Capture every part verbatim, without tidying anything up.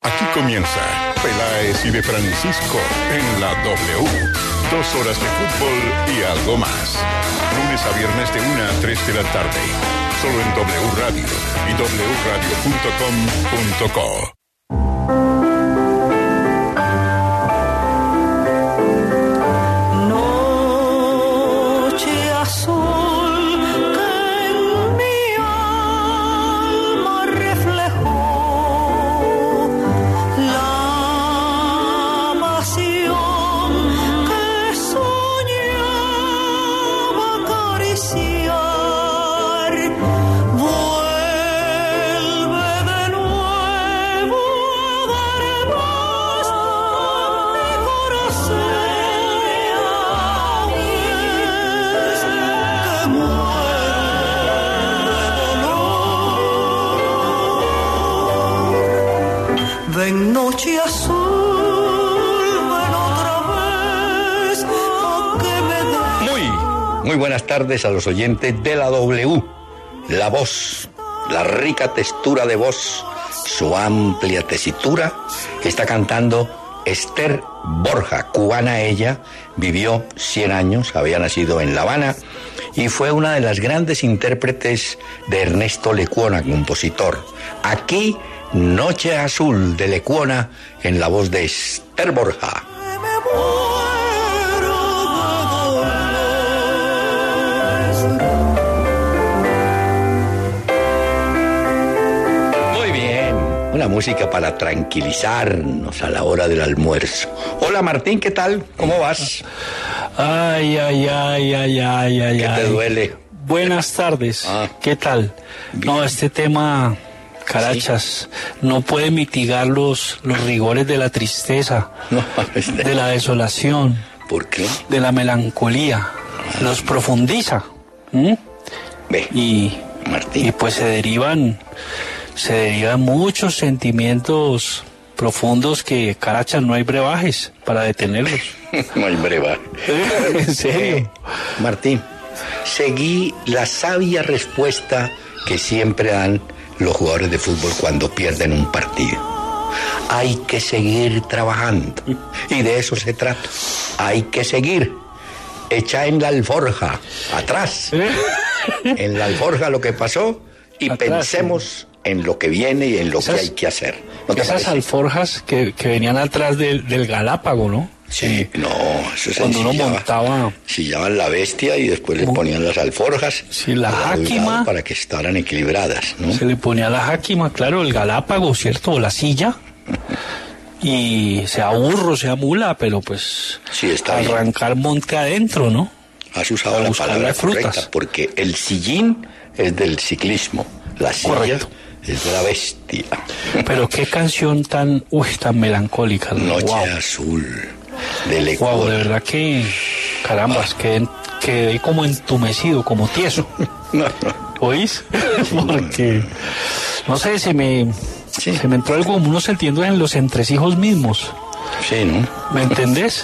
Aquí comienza Peláez y de Francisco en la W. Dos horas de fútbol y algo más. Lunes a viernes de una a tres de la tarde. Solo en W Radio y w radio punto com punto co. Noche azul, ven otra vez a que me dé. Muy, muy buenas tardes a los oyentes de la W. La voz, la rica textura de voz, su amplia tesitura, está cantando Esther Borja, cubana ella, vivió cien años, había nacido en La Habana y fue una de las grandes intérpretes de Ernesto Lecuona, compositor. Aquí Noche Azul de Lecuona en la voz de Esther Borja. Muy bien, una música para tranquilizarnos a la hora del almuerzo. Hola Martín, ¿qué tal? ¿Cómo vas? Ay, ay, ay, ay, ay, ay. ¿Qué te duele? Buenas tardes. Ah. ¿Qué tal? Bien. No, este tema... Carachas, ¿sí? No puede mitigar los, los rigores de la tristeza, no, este... de la desolación. ¿Por qué? De la melancolía. Ah, los profundiza. ¿Mm? Ve, y, Martín. Y pues se derivan, se derivan muchos sentimientos profundos que, carachas, no hay brebajes para detenerlos. No hay brebaje. ¿En serio? Eh, Martín, seguí la sabia respuesta que siempre dan los jugadores de fútbol cuando pierden un partido. Hay que seguir trabajando. Y de eso se trata. Hay que seguir. Echa en la alforja, atrás. En la alforja lo que pasó y atrás, pensemos sí. en lo que viene y en lo esas, que hay que hacer. ¿No te esas parece? Alforjas que, que venían atrás del, del Galápago, ¿no? Sí, no, eso cuando uno montaba, sillaban la bestia y después le ponían las alforjas, sí, la jáquima, para que estaran equilibradas, ¿no? Se le ponía la jáquima, claro, el Galápago, ¿cierto? O la silla, y sea burro, sea mula, pero pues sí, está arrancar bien. Monte adentro, ¿no? Has usado para la palabra correcta, porque el sillín es del ciclismo, la silla correcto. Es de la bestia. Pero qué canción tan, uy, tan melancólica. Noche wow. Azul. De Lecuona. Wow, de verdad que, carambas, quedé, quedé como entumecido, como tieso. No, no. ¿Oís? Porque, no sé, se me, sí. se me entró algo como uno sintiendo en los entresijos mismos. Sí, ¿no? ¿Me entendés?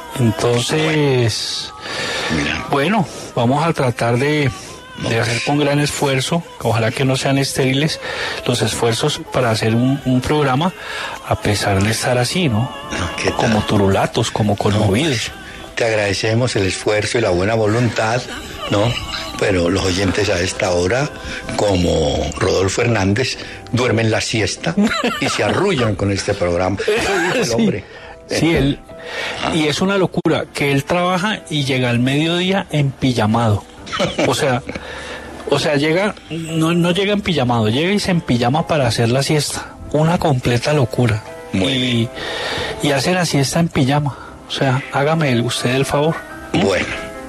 Entonces, mira. Bueno, vamos a tratar de, de hacer con gran esfuerzo, ojalá que no sean estériles, los esfuerzos para hacer un, un programa, a pesar de estar así, ¿no? no como turulatos, como conmovidos. No, te agradecemos el esfuerzo y la buena voluntad, ¿no? Pero los oyentes a esta hora, como Rodolfo Hernández, duermen la siesta y se arrullan con este programa. El sí, hombre. sí, él, ah. y es una locura que él trabaja y llega al mediodía en pijamado. O sea, o sea, llega, no, no llega en pijamado, llega y se empijama para hacer la siesta. Una completa locura. Y, y hace la siesta en pijama. O sea, hágame usted el favor. Bueno,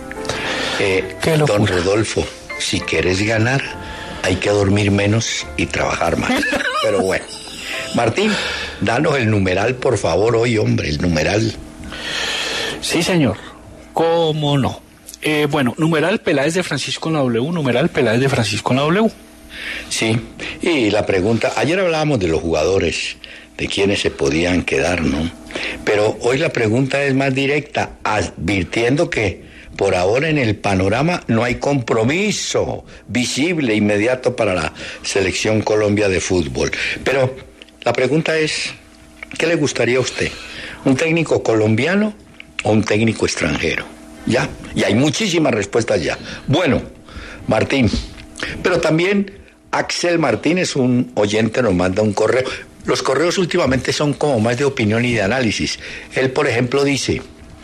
eh, don Rodolfo, si quieres ganar, hay que dormir menos y trabajar más. Pero bueno, Martín, danos el numeral, por favor, hoy, hombre, el numeral. Sí, señor. ¿Cómo no? Eh, bueno, numeral Peláez de Francisco en la W, numeral Peláez de Francisco en la W. Sí, y la pregunta, ayer hablábamos de los jugadores, de quienes se podían quedar, ¿no? Pero hoy la pregunta es más directa, advirtiendo que por ahora en el panorama no hay compromiso visible, inmediato para la Selección Colombia de fútbol. Pero la pregunta es, ¿qué le gustaría a usted? ¿Un técnico colombiano o un técnico extranjero? Ya, y hay muchísimas respuestas ya. Bueno, Martín, pero también Axel Martínez, un oyente, nos manda un correo. Los correos últimamente son como más de opinión y de análisis. Él, por ejemplo, dice,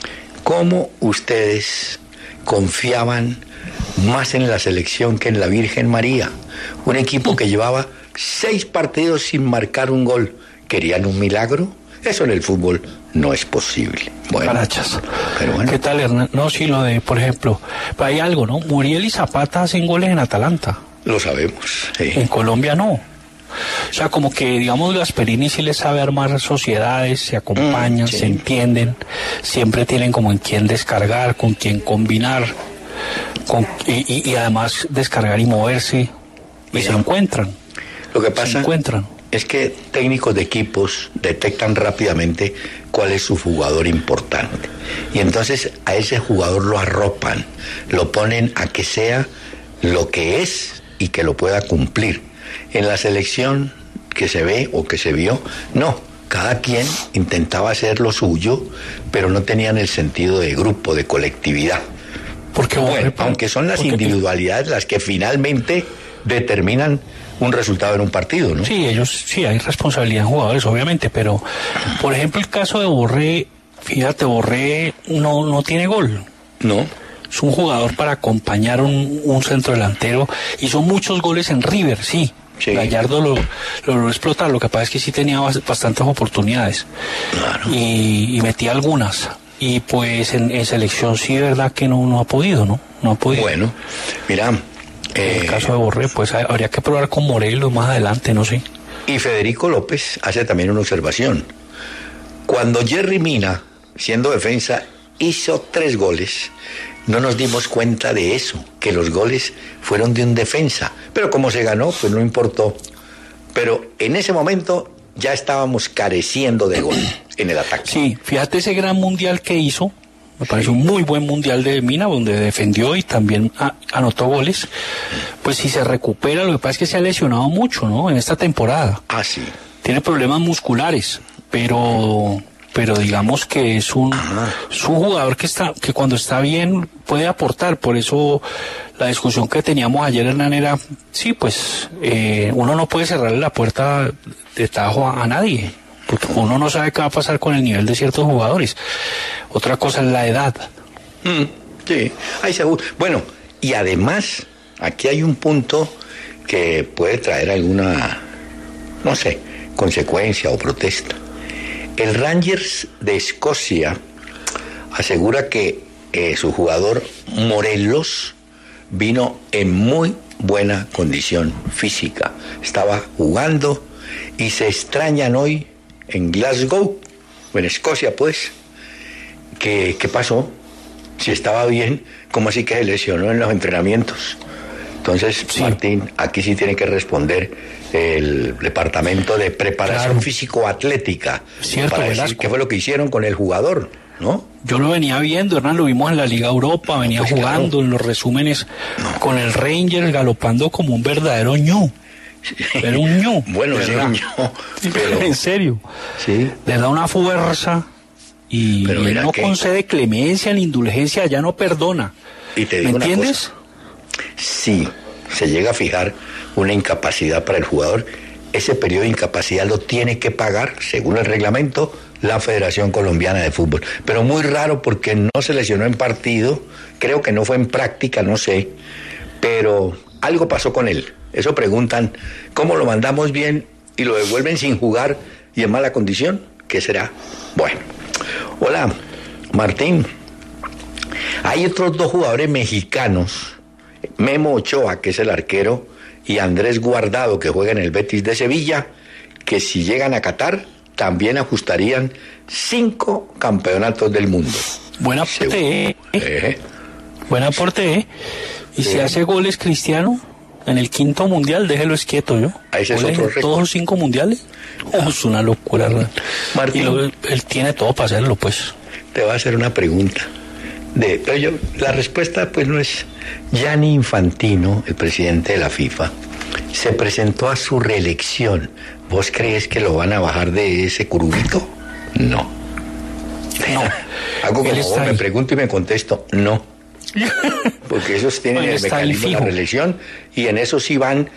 ¿cómo ustedes confiaban más en la selección que en la Virgen María? Un equipo que llevaba seis partidos sin marcar un gol. ¿Querían un milagro? Eso en el fútbol no es posible. Bueno, Carachas. Pero bueno. ¿Qué tal, Hernán? No, sí, lo de, por ejemplo, hay algo, ¿no? Muriel y Zapata hacen goles en Atalanta. Lo sabemos, sí. En Colombia no. O sea, como que, digamos, Gasperini sí les sabe armar sociedades, se acompañan, mm, sí. se entienden, siempre tienen como en quién descargar, con quién combinar, con, y, y, y además descargar y moverse, y Mira, se encuentran. Lo que pasa se encuentran. es que técnicos de equipos detectan rápidamente cuál es su jugador importante. Y entonces a ese jugador lo arropan, lo ponen a que sea lo que es y que lo pueda cumplir. En la selección que se ve o que se vio, no, cada quien intentaba hacer lo suyo, pero no tenían el sentido de grupo, de colectividad. Porque bueno, aunque son las individualidades las que finalmente determinan un resultado en un partido, ¿no? Sí, ellos, sí, hay responsabilidad en jugadores, obviamente, pero, por ejemplo, el caso de Borré, fíjate, Borré no, no tiene gol. No. Es un jugador para acompañar un, un centro delantero. Hizo muchos goles en River, sí. Sí. Gallardo lo, lo, lo explotar, lo que pasa es que sí tenía bastantes oportunidades. Claro. Y, y metía algunas. Y pues en, en selección sí, de verdad que no, no ha podido, ¿no? No ha podido. Bueno, mira. En el eh, caso de Borré, pues habría que probar con Morelos más adelante, no sé. Y Federico López hace también una observación. Cuando Jerry Mina, siendo defensa, hizo tres goles, no nos dimos cuenta de eso, que los goles fueron de un defensa. Pero como se ganó, pues no importó. Pero en ese momento ya estábamos careciendo de gol en el ataque. Sí, fíjate ese gran mundial que hizo. Me parece sí. un muy buen mundial de Mina, donde defendió y también a, anotó goles. Pues si se recupera, lo que pasa es que se ha lesionado mucho, ¿no? En esta temporada. Ah, sí. Tiene problemas musculares, pero pero digamos que es un, es un jugador que está que cuando está bien puede aportar. Por eso la discusión que teníamos ayer, Hernán, era, sí, pues eh, uno no puede cerrarle la puerta de tajo a, a nadie. Porque uno no sabe qué va a pasar con el nivel de ciertos jugadores. Otra cosa es la edad. Mm, sí, hay seguro. Bueno, y además, aquí hay un punto que puede traer alguna, no sé, consecuencia o protesta. El Rangers de Escocia asegura que eh, su jugador Morelos vino en muy buena condición física. Estaba jugando y se extrañan hoy en Glasgow, o en Escocia, pues, ¿qué, qué pasó? Si estaba bien, ¿cómo así que se lesionó en los entrenamientos? Entonces, sí. Martín, aquí sí tiene que responder el Departamento de Preparación claro. Físico-Atlética. Cierto, para decir qué fue lo que hicieron con el jugador, ¿no? Yo lo venía viendo, Hernán, lo vimos en la Liga Europa, venía pues jugando claro. en los resúmenes no. con el Rangers, galopando como un verdadero ñu. Era un ñu. Bueno, era un ñu. Pero... en serio. Sí. Le da una fuerza y, y él no que... concede clemencia ni indulgencia, ya no perdona. Y te digo ¿Me entiendes? Una cosa. Si se llega a fijar una incapacidad para el jugador, ese periodo de incapacidad lo tiene que pagar, según el reglamento, la Federación Colombiana de Fútbol. Pero muy raro porque no se lesionó en partido, creo que no fue en práctica, no sé, pero algo pasó con él. Eso preguntan, ¿cómo lo mandamos bien y lo devuelven sin jugar y en mala condición? ¿Qué será? Bueno, hola, Martín. Hay otros dos jugadores mexicanos, Memo Ochoa, que es el arquero, y Andrés Guardado, que juega en el Betis de Sevilla, que si llegan a Qatar, también ajustarían cinco campeonatos del mundo. Buen aporte, eh. Buen aporte, ¿eh? Y sí. Si hace goles Cristiano en el quinto mundial, déjelo quieto, ¿yo? Ese es otro récord. ¿Todos los cinco mundiales? Oh, es una locura, ¿verdad? Martín, y lo, él tiene todo para hacerlo, pues. Te voy a hacer una pregunta. De, pero yo, la respuesta, pues, no es... Gianni Infantino, el presidente de la FIFA, se presentó a su reelección. ¿Vos crees que lo van a bajar de ese curubito? No. No. Hago como vos, me pregunto y me contesto, no. Porque esos tienen el mecanismo de la reelección y en eso sí van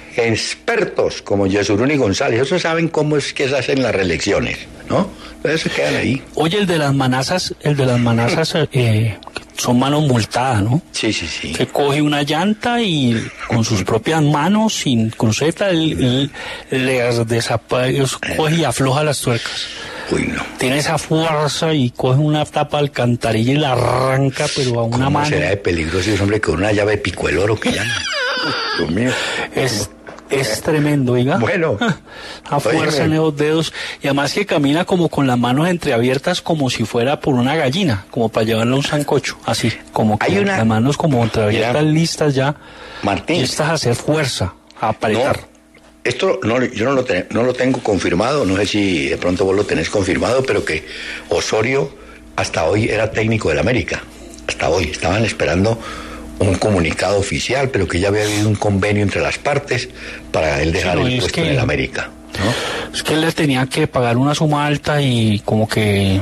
expertos como Yesurún y González. Esos saben cómo es que se hacen las reelecciones, ¿no? Entonces se quedan ahí. Oye, el de las manazas, el de las manazas eh, son manos multadas, ¿no? Sí, sí, sí. Que coge una llanta y con sus propias manos, sin cruceta, él, él, le desapa- coge y afloja las tuercas. Uy, no. Tiene esa fuerza y coge una tapa de alcantarilla y la arranca, pero a una ¿Cómo mano. será de peligroso ese hombre con una llave de pico el oro que llama? Dios mío. Es, es tremendo, oiga. Bueno. A fuerza en los dedos. Y además que camina como con las manos entreabiertas como si fuera por una gallina, como para llevarle a un sancocho. Así, como que Hay una... las manos como entreabiertas, mira, listas ya. Martín. Listas a hacer fuerza, a apretar. No. Esto no, yo no lo, ten, no lo tengo confirmado, no sé si de pronto vos lo tenés confirmado, pero que Osorio hasta hoy era técnico del América, hasta hoy. Estaban esperando un comunicado oficial, pero que ya había habido un convenio entre las partes para él dejar sí, no, el puesto que, en el América, ¿no? Es que él le tenía que pagar una suma alta y como que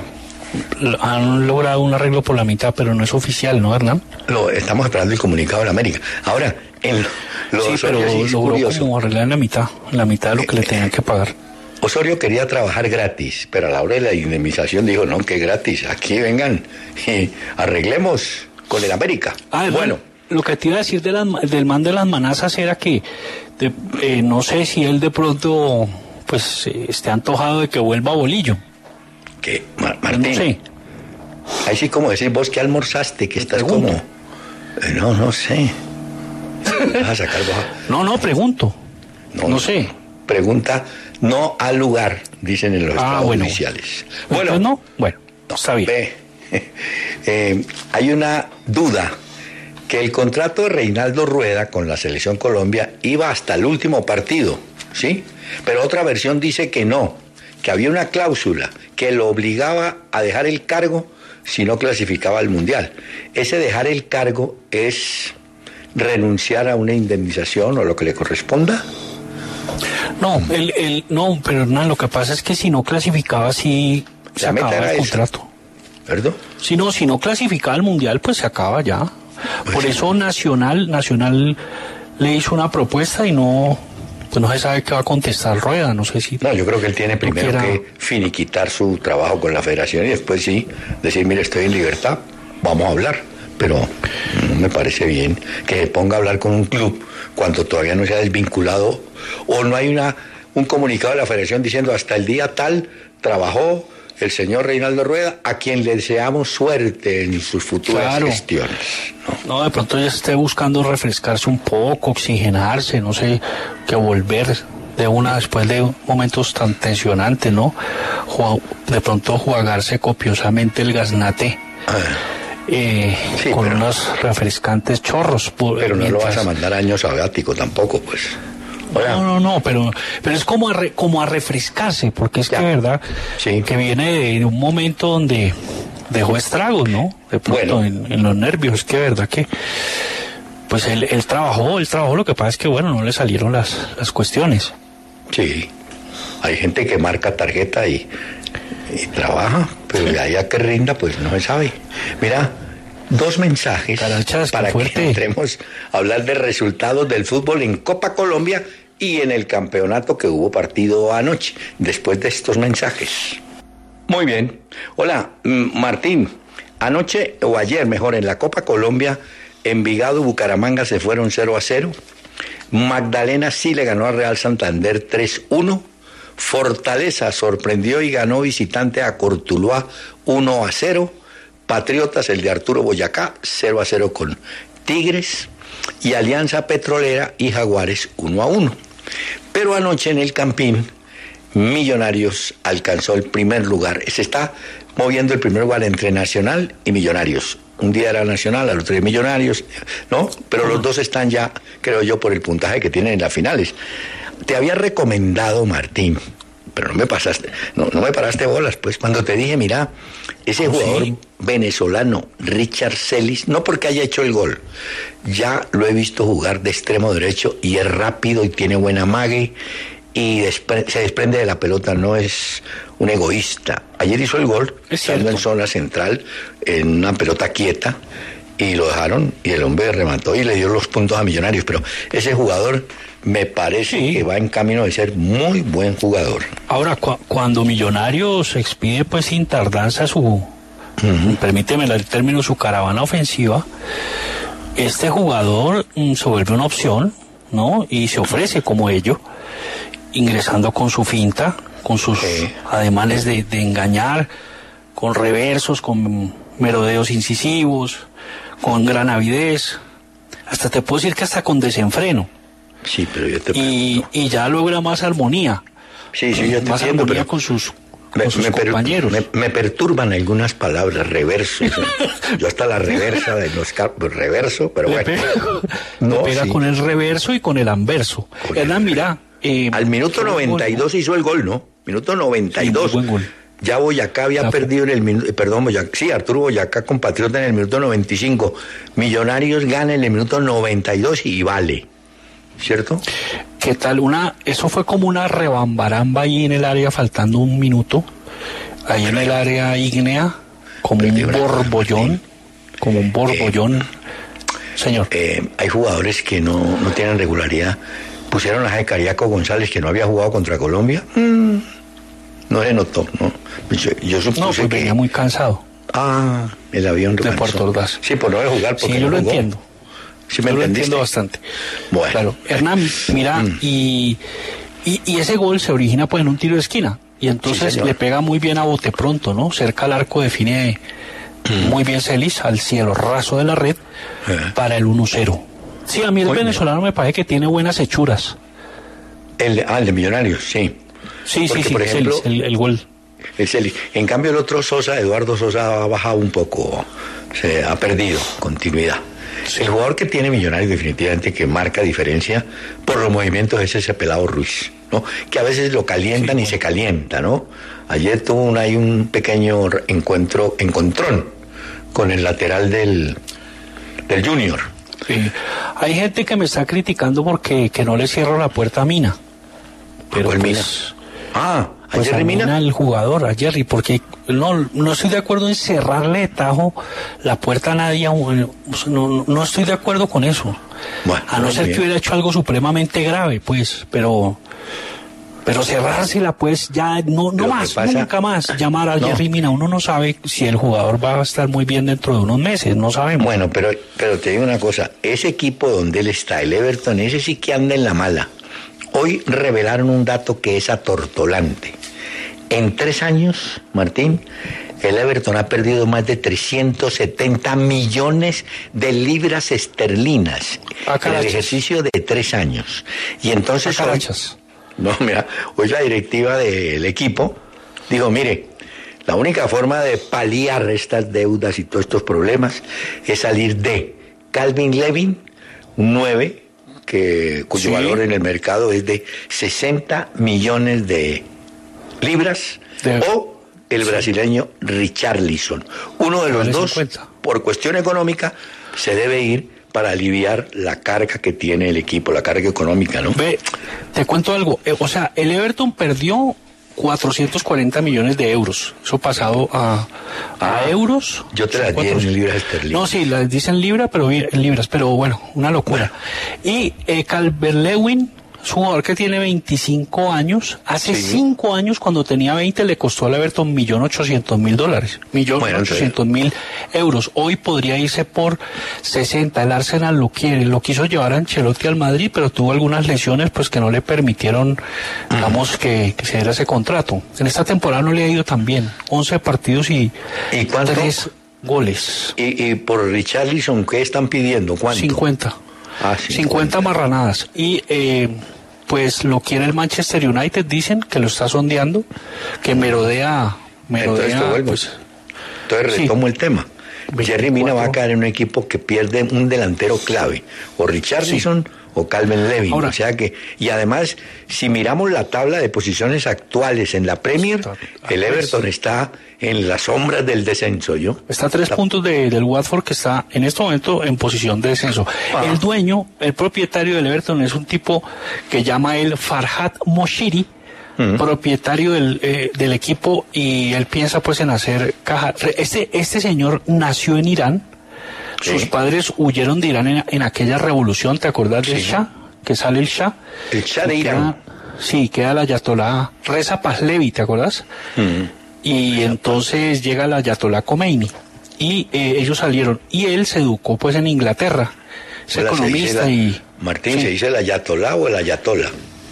han logrado un arreglo por la mitad, pero no es oficial, ¿no, Hernán? Lo, estamos esperando el comunicado de la América. Ahora, en lo sí, de Osorio pero sí es logró curioso. Como arreglar en la mitad, la mitad de lo que eh, le tenían que pagar. Osorio quería trabajar gratis, pero a la hora de la indemnización dijo, no, que gratis, aquí vengan y arreglemos con el América. Ah, bueno. Lo que te iba a decir de las, del man de las manazas era que de, eh, no sé si él de pronto pues eh, esté antojado de que vuelva Bolillo. ¿Qué? Mar Martín. No sé. Ahí sí como decís vos que almorzaste, que estás pregunto. como... Eh, no, no sé. Vas a sacar vos. No, no, pregunto. No, no sé. Pregunta, no al lugar, dicen en los ah, estados bueno. oficiales. Bueno, pues no, bueno, no, está bien. Ve, eh, hay una duda, que el contrato de Reinaldo Rueda con la Selección Colombia iba hasta el último partido, ¿sí? Pero otra versión dice que no, que había una cláusula que lo obligaba a dejar el cargo si no clasificaba al Mundial. Ese dejar el cargo es renunciar a una indemnización o lo que le corresponda. No, el, el, no, pero Hernán, lo que pasa es que si no clasificaba, sí se acaba el contrato. ¿Verdad? Si no, si no clasificaba al Mundial, pues se acaba ya. Pues Por sí. eso Nacional, Nacional le hizo una propuesta y no, pues no se sabe qué va a contestar Rueda, no sé si... No, yo creo que él tiene primero quiera... que finiquitar su trabajo con la federación y después sí, decir, mire, estoy en libertad, vamos a hablar. Pero no me parece bien que se ponga a hablar con un club cuando todavía no se ha desvinculado o no hay una un comunicado de la federación diciendo hasta el día tal trabajó el señor Reinaldo Rueda, a quien le deseamos suerte en sus futuras claro. gestiones. ¿no? no, de pronto ya esté buscando refrescarse un poco, oxigenarse, no sé, que volver de una después de momentos tan tensionantes, ¿no? De pronto jugarse copiosamente el gaznate. Ah. Eh, sí, con pero, unos refrescantes chorros. Por, pero no mientras... lo vas a mandar a año sabático tampoco, pues. Hola. No, no, no, pero, pero es como a, re, como a refrescarse, porque es ya. que, verdad, sí. que viene de, de un momento donde dejó estragos, ¿no? De pronto bueno. en, en los nervios, es que, verdad, que, pues él, él trabajó, él trabajó, lo que pasa es que, bueno, no le salieron las, las cuestiones. Sí, hay gente que marca tarjeta y, y trabaja, pero de ahí a que rinda, pues no se sabe. Mira, dos mensajes Carachas, para que entremos a hablar de resultados del fútbol en Copa Colombia y en el campeonato que hubo partido anoche, después de estos mensajes. Muy bien. Hola, Martín. Anoche, o ayer mejor, en la Copa Colombia, Envigado y Bucaramanga se fueron cero a cero. Magdalena sí le ganó a Real Santander tres uno. Fortaleza sorprendió y ganó visitante a Cortuluá uno a cero. Patriotas, el de Arturo Boyacá, cero a cero con Tigres. Y Alianza Petrolera y Jaguares uno a uno. Pero anoche en el Campín, Millonarios alcanzó el primer lugar. Se está moviendo el primer lugar entre Nacional y Millonarios. Un día era Nacional, al otro día Millonarios, ¿no? Pero los dos están ya, creo yo, por el puntaje que tienen en las finales. Te había recomendado, Martín, pero no me pasaste, no, no me paraste bolas, pues cuando te dije, mira, ese jugador sí. venezolano, Richard Celis, no porque haya hecho el gol, ya lo he visto jugar de extremo derecho y es rápido y tiene buena mague y despre- se desprende de la pelota, no es un egoísta. Ayer hizo el gol, estando en zona central, en una pelota quieta, y lo dejaron, y el hombre remató y le dio los puntos a Millonarios, pero ese jugador me parece sí. que va en camino de ser muy buen jugador. Ahora, cu- cuando Millonarios expide pues sin tardanza su, uh-huh. permíteme el término, su caravana ofensiva, este jugador mm, se vuelve una opción, ¿no? Y se ofrece como ello, ingresando con su finta, con sus sí. ademanes de, de engañar, con reversos, con merodeos incisivos, con gran avidez, hasta te puedo decir que hasta con desenfreno. Sí, pero yo te y, y ya logra más armonía. Sí, sí, yo te más entiendo, armonía pero con sus, me, con sus me compañeros. Per, me, me perturban algunas palabras, reversos. Yo hasta la reversa de los capos, reverso, pero le bueno. Pega, no, le pega sí. con el reverso y con el anverso. Hernán, mira. Eh, Al minuto noventa y dos gol, hizo el gol, ¿no? Minuto noventa y dos. Sí, buen gol. Ya Boyacá había la perdido en el minuto, perdón, Boyacá, sí, Arturo Boyacá, compatriota, en el minuto noventa y cinco. Millonarios gana en el minuto noventa y dos y vale, ¿cierto? ¿Qué tal? Una, eso fue como una rebambaramba ahí en el área, faltando un minuto, ahí pero en el área ígnea, como un borbollón, como un borbollón, eh, señor. Eh, hay jugadores que no, no tienen regularidad. Pusieron a Cariaco González, que no había jugado contra Colombia. Mm. No se notó, ¿no? Yo, yo supuse no, pues que venía muy cansado. Ah, el avión de Puerto Ordaz. Sí, por no de jugar. Porque sí, yo no lo jugó. entiendo. ¿Sí me yo entendiste? lo entiendo bastante. Bueno. Claro. Hernán, mira, mm. y, y, y ese gol se origina pues en un tiro de esquina. Y entonces sí, le pega muy bien a bote pronto, ¿no? Cerca al arco define mm. muy bien Celis al cielo raso de la red eh. para el uno cero. Sí, a mí el Muy venezolano bien. me parece que tiene buenas hechuras. El, ah, el de Millonarios, sí. Sí, Porque, sí, sí, por ejemplo, Celis, el, el gol. El Celis. En cambio, el otro Sosa, Eduardo Sosa, ha bajado un poco, se ha perdido continuidad. Sí. El jugador que tiene Millonarios, definitivamente, que marca diferencia por los movimientos, es ese pelado Ruiz, ¿no? Que a veces lo calientan sí, y bueno. se calienta, ¿no? Ayer tuvo un, hay un pequeño encuentro, encontrón con el lateral del, del Junior. Sí. Hay gente que me está criticando porque que no le cierro la puerta a Mina. Pero pues, Mina? Ah, ¿a pues Jerry a Mina? Mina, el jugador, a Jerry, porque no, no estoy de acuerdo en cerrarle de tajo la puerta a nadie. No, no estoy de acuerdo con eso. Bueno, a no ser bien. que hubiera hecho algo supremamente grave, pues, pero... Pero cerrársela, pues, ya no, no más, pasa, nunca más llamar a no. Jerry Mina. Uno no sabe si el jugador va a estar muy bien dentro de unos meses, no sabemos. Bueno, pero, pero te digo una cosa, ese equipo donde él está, el Everton, ese sí que anda en la mala. Hoy revelaron un dato que es atortolante. En tres años, Martín, el Everton ha perdido más de trescientos setenta millones de libras esterlinas en el ejercicio de tres años. Y entonces... No, mira, hoy la directiva del equipo dijo, mire, la única forma de paliar estas deudas y todos estos problemas es salir de Calvin Levin, un nueve, que, cuyo sí. valor en el mercado es de sesenta millones de libras, de... o el sí. brasileño Richarlison. Uno de los dos, por cuestión económica, se debe ir para aliviar la carga que tiene el equipo, la carga económica, ¿no? Ve, te cuento algo, eh, o sea, el Everton perdió cuatrocientos cuarenta millones de euros, eso pasado a, a ah, euros. Yo te las di en libras esterlinas. No, sí, las dicen libras, pero en libras, pero bueno, una locura. Bueno. Y eh, Calvert-Lewin, es un jugador que tiene veinticinco años. Hace sí. cinco años, cuando tenía veinte, le costó al Everton un millón ochocientos mil dólares. un millón ochocientos mil euros. Hoy podría irse por sesenta. El Arsenal lo quiere. Lo quiso llevar a Ancelotti al Madrid, pero tuvo algunas lesiones pues que no le permitieron, digamos, que, que se diera ese contrato. En esta temporada no le ha ido tan bien. once partidos y, ¿Y cuánto? tres goles. ¿Y, y por Richarlison qué están pidiendo? ¿Cuánto? cincuenta. Ah, cincuenta. cincuenta marranadas. Y... Eh, pues lo quiere el Manchester United, dicen que lo está sondeando, que merodea, merodea. Entonces, vuelvo. Pues, Entonces retomo sí. el tema. veinticuatro. Jerry Mina va a caer en un equipo que pierde un delantero clave, o Richarlison sí. o Calvin Levin. Ahora, o sea que, y además, si miramos la tabla de posiciones actuales en la Premier, está, el Everton es, está en las sombras del descenso, ¿yo? Está a tres está, puntos de, del Watford, que está en este momento en posición de descenso. Ah. El dueño, el propietario del Everton, es un tipo que llama él Farhad Moshiri, uh-huh. propietario del, eh, del equipo, y él piensa pues en hacer caja. Este, este señor nació en Irán. Sí. Sus padres huyeron de Irán en, en aquella revolución, ¿te acuerdas del sí. Shah? Que sale el Shah. El Shah de Irán. Sí, queda el Ayatollah Reza Pahlavi, ¿te acuerdas? Uh-huh. Y entonces llega el Ayatollah Khomeini y eh, ellos salieron y él se educó pues en Inglaterra, es Hola, economista la, y... Martín, sí. ¿se dice el Ayatollah o el Ayatollah?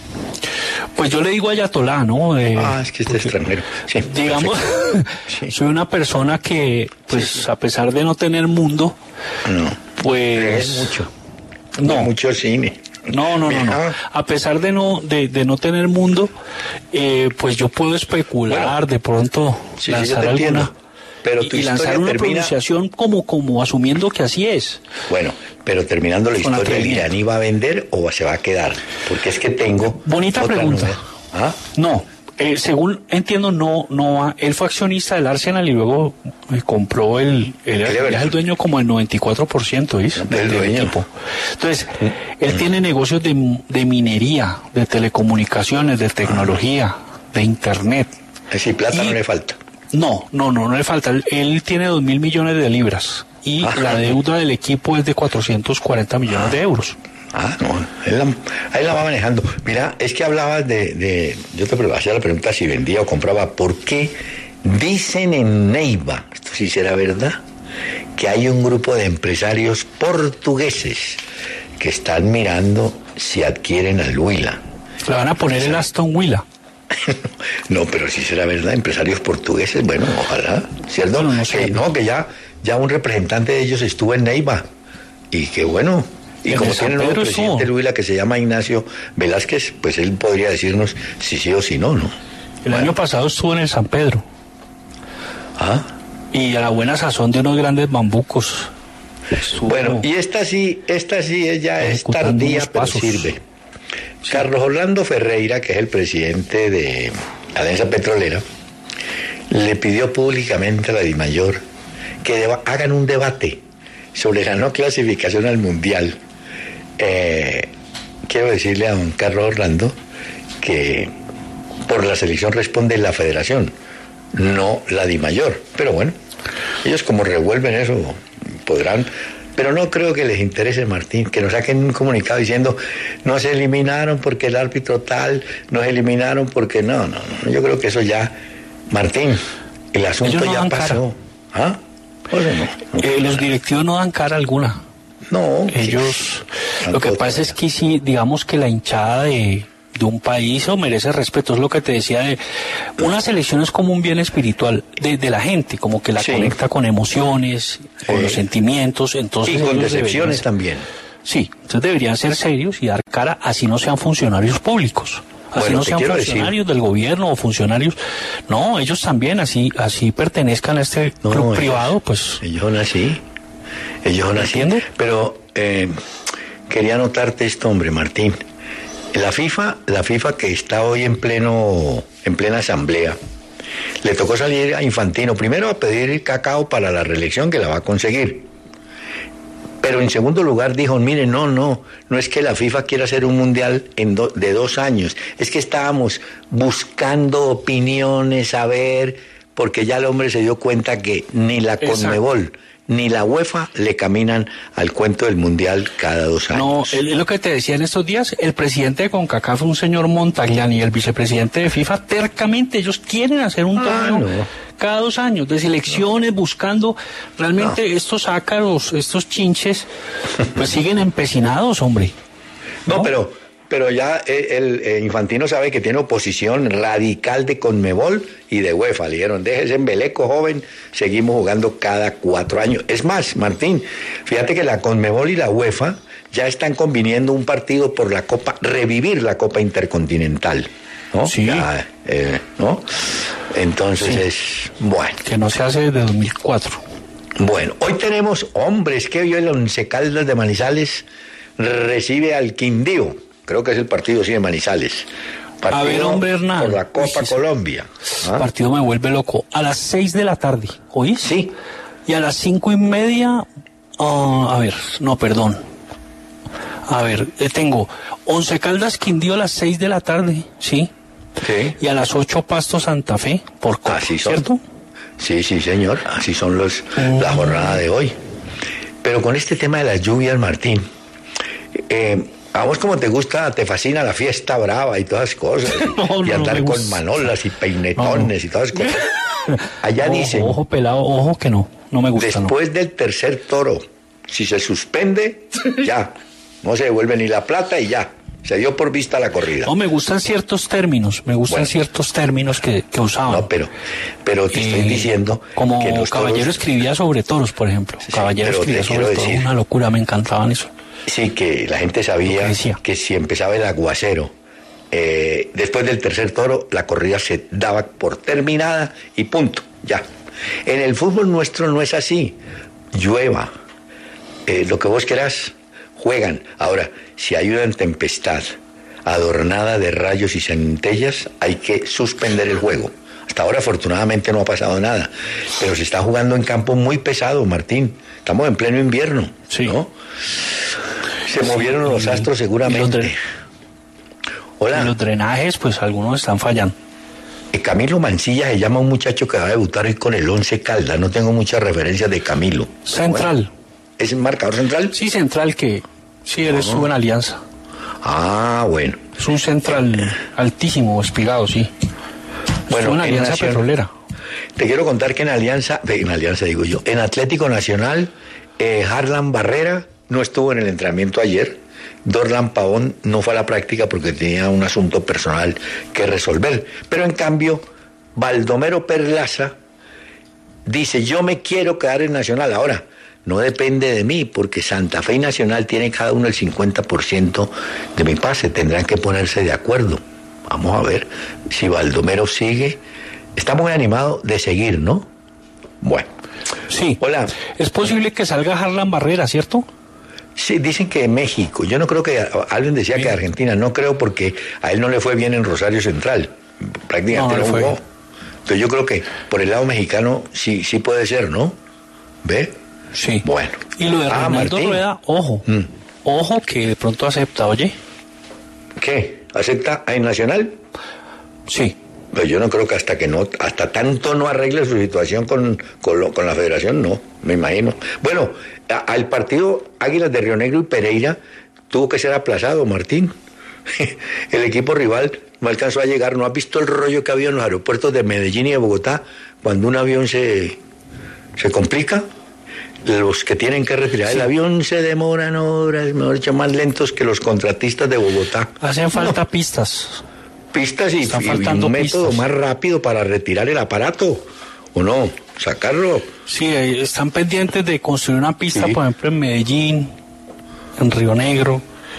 Pues yo le digo Ayatollah, ¿no? Eh, ah, es que este es extranjero. Sí, digamos, sí. soy una persona que, pues sí, sí. a pesar de no tener mundo, no, pues... Es mucho. No. Mucho cine. No, no, no, no. A pesar de no de, de no tener mundo, eh, pues yo puedo especular, bueno, de pronto sí, lanzar sí, alguna pero y, y lanzar una termina... pronunciación como como asumiendo que así es. Bueno, pero terminando la Con historia, ¿el iraní va a vender o se va a quedar? Porque es que tengo bonita otra pregunta. ¿Ah? No. Eh, según entiendo, no, no va. Él fue accionista del Arsenal y luego eh, compró el. el, el es el dueño como el noventa y cuatro por ciento, ¿sí? No, del, del equipo. Entonces, ¿sí? él ¿Mm? tiene negocios de, de minería, de telecomunicaciones, de tecnología, de internet. Es decir, plata y, no le falta. No, no, no, no le falta. Él, él tiene dos mil millones de libras y Ajá. la deuda del equipo es de cuatrocientos cuarenta millones de euros. Ah, no, él la, él la va manejando. Mira, es que hablabas de, de yo te hacía la pregunta si vendía o compraba. ¿Por qué dicen en Neiva, esto sí será verdad, que hay un grupo de empresarios portugueses que están mirando si adquieren al Huila? Le van a poner el Aston Huila. No, pero sí será verdad, empresarios portugueses, bueno, ojalá, ¿cierto? No, no, sé, que, no, que ya, ya un representante de ellos estuvo en Neiva y que bueno... Y como tiene un presidente Huila que se llama Ignacio Velázquez, pues él podría decirnos si sí o si no, ¿no? El bueno. año pasado estuvo en el San Pedro. Ah. Y a la buena sazón de unos grandes bambucos. Estuvo bueno, y esta sí, esta sí ella es tardía, pero sirve. Sí. Carlos Orlando Ferreira, que es el presidente de Alianza Petrolera, le pidió públicamente a la DIMAYOR que deba, hagan un debate sobre la no clasificación al Mundial. Eh, quiero decirle a don Carlos Orlando que por la selección responde la federación, no la DIMAYOR. Pero bueno, ellos como revuelven eso, podrán... Pero no creo que les interese, Martín, que nos saquen un comunicado diciendo no se eliminaron porque el árbitro tal, no se eliminaron porque... No, no, no, yo creo que eso ya... Martín, el asunto no ya pasó. ¿Ah? O sea, no, no eh, los directivos no dan cara alguna. No. Ellos, sí, lo que pasa es que sí, digamos que la hinchada de, de un país o merece respeto, es lo que te decía, de una selección es como un bien espiritual de, de la gente, como que la sí. conecta con emociones, sí. con los sentimientos, entonces... Y con decepciones ser, también. Sí, entonces deberían ser serios y dar cara, así no sean funcionarios públicos. Así bueno, no sean funcionarios decir... del gobierno o funcionarios, no, ellos también, así así pertenezcan a este no, club ellos, privado, pues... Ellos son así, ellos son así, pero eh, quería notarte esto, hombre, Martín. La FIFA, la FIFA que está hoy en pleno, en plena asamblea, le tocó salir a Infantino, primero a pedir cacao para la reelección, que la va a conseguir. Pero en segundo lugar dijo, mire, no, no, no es que la FIFA quiera hacer un mundial en do, de dos años, es que estábamos buscando opiniones, a ver, porque ya el hombre se dio cuenta que ni la Conmebol ni la UEFA le caminan al cuento del mundial cada dos años. No, es lo que te decía en estos días, el presidente de CONCACAF fue un señor Montagliani y el vicepresidente de FIFA, tercamente ellos quieren hacer un ah, torneo no. cada dos años, de selecciones, no. buscando, realmente no. estos ácaros, estos chinches, pues siguen empecinados, hombre. No, no pero... Pero ya el, el Infantino sabe que tiene oposición radical de Conmebol y de UEFA. Le dijeron, déjese embeleco, joven, seguimos jugando cada cuatro años. Es más, Martín, fíjate que la Conmebol y la UEFA ya están conviniendo un partido por la Copa, revivir la Copa Intercontinental, ¿no? Sí. Ya, eh, ¿no? Entonces sí. es, bueno. Que no se hace desde dos mil cuatro. Bueno, hoy tenemos, hombres, que vio el Once Caldas de Manizales recibe al Quindío. Creo que es el partido, sí, de Manizales. Partido a ver, hombre, Hernán. Por la Copa Uy, Colombia. El ¿Ah? partido me vuelve loco. A las seis de la tarde, ¿oís? Sí. Y a las cinco y media, uh, a ver, no, perdón. A ver, eh, tengo Once Caldas Quindío a las seis de la tarde, ¿sí? Sí. Y a las ocho Pasto Santa Fe, por Copa, Así son. ¿cierto? Sí, sí, señor. Así son los mm. la jornada de hoy. Pero con este tema de las lluvias, Martín, eh, a vos como te gusta, te fascina la fiesta brava y todas esas cosas. No, y no, andar no con manolas y peinetones no. y todas esas cosas. Allá ojo, dicen... Ojo pelado, ojo que no, no me gusta. Después no. del tercer toro, si se suspende, ya. No se devuelve ni la plata y ya. Se dio por vista la corrida. No, me gustan ciertos términos, me gustan bueno, ciertos términos que, que usaban. No, pero, pero te eh, estoy diciendo... Como que los Caballero toros... escribía sobre toros, por ejemplo. Sí, Caballero escribía sobre toros, decir... una locura, me encantaban eso. Sí, que la gente sabía que, que si empezaba el aguacero, eh, después del tercer toro, la corrida se daba por terminada y punto, ya. En el fútbol nuestro no es así. Llueva, eh, lo que vos querás, juegan. Ahora, si hay una tempestad adornada de rayos y centellas, hay que suspender el juego. Hasta ahora, afortunadamente, no ha pasado nada. Pero se está jugando en campo muy pesado, Martín. Estamos en pleno invierno, sí. ¿no? Se sí, movieron los astros seguramente. Los Hola. Y los drenajes, pues algunos están fallando. Camilo Mancilla se llama un muchacho que va a debutar hoy con el Once Caldas. No tengo muchas referencias de Camilo. Central. Bueno, ¿es el marcador central? Sí, central, que sí, eres su buena alianza. Ah, bueno. Es un central altísimo, espigado, sí. Bueno, una alianza Nación, petrolera. Te quiero contar que en Alianza, en Alianza digo yo, en Atlético Nacional, eh, Harlan Barrera no estuvo en el entrenamiento ayer. Dorlan Pavón no fue a la práctica porque tenía un asunto personal que resolver. Pero en cambio, Baldomero Perlaza dice, yo me quiero quedar en Nacional. Ahora, no depende de mí, porque Santa Fe y Nacional tienen cada uno el cincuenta por ciento de mi pase. Tendrán que ponerse de acuerdo. Vamos a ver si Baldomero sigue. Está muy animado de seguir, ¿no? Bueno. Sí. Hola. Es posible que salga Harlan Barrera, ¿cierto? Sí, dicen que México. Yo no creo que... Alguien decía bien. Que Argentina. No creo porque a él no le fue bien en Rosario Central. Prácticamente no, no jugó. Entonces yo creo que por el lado mexicano sí, sí puede ser, ¿no? ¿Ve? Sí. Bueno. Y lo de ah, Reinaldo Rueda, ojo. Mm. Ojo que de pronto acepta, oye. ¿Qué? ¿Acepta en Nacional? Sí. Pero yo no creo que hasta que no, hasta tanto no arregle su situación con, con, con la federación, no, me imagino. Bueno, a, al partido Águilas de Río Negro y Pereira tuvo que ser aplazado, Martín. El equipo rival no alcanzó a llegar, ¿no has visto el rollo que había en los aeropuertos de Medellín y de Bogotá cuando un avión se, se complica? Los que tienen que retirar sí. el avión se demoran horas, mejor dicho, más lentos que los contratistas de Bogotá. Hacen falta no. pistas. Pistas y, y un método pistas. más rápido para retirar el aparato, ¿o no? Sacarlo. Sí, están pendientes de construir una pista, sí. por ejemplo, en Medellín, en Río Negro,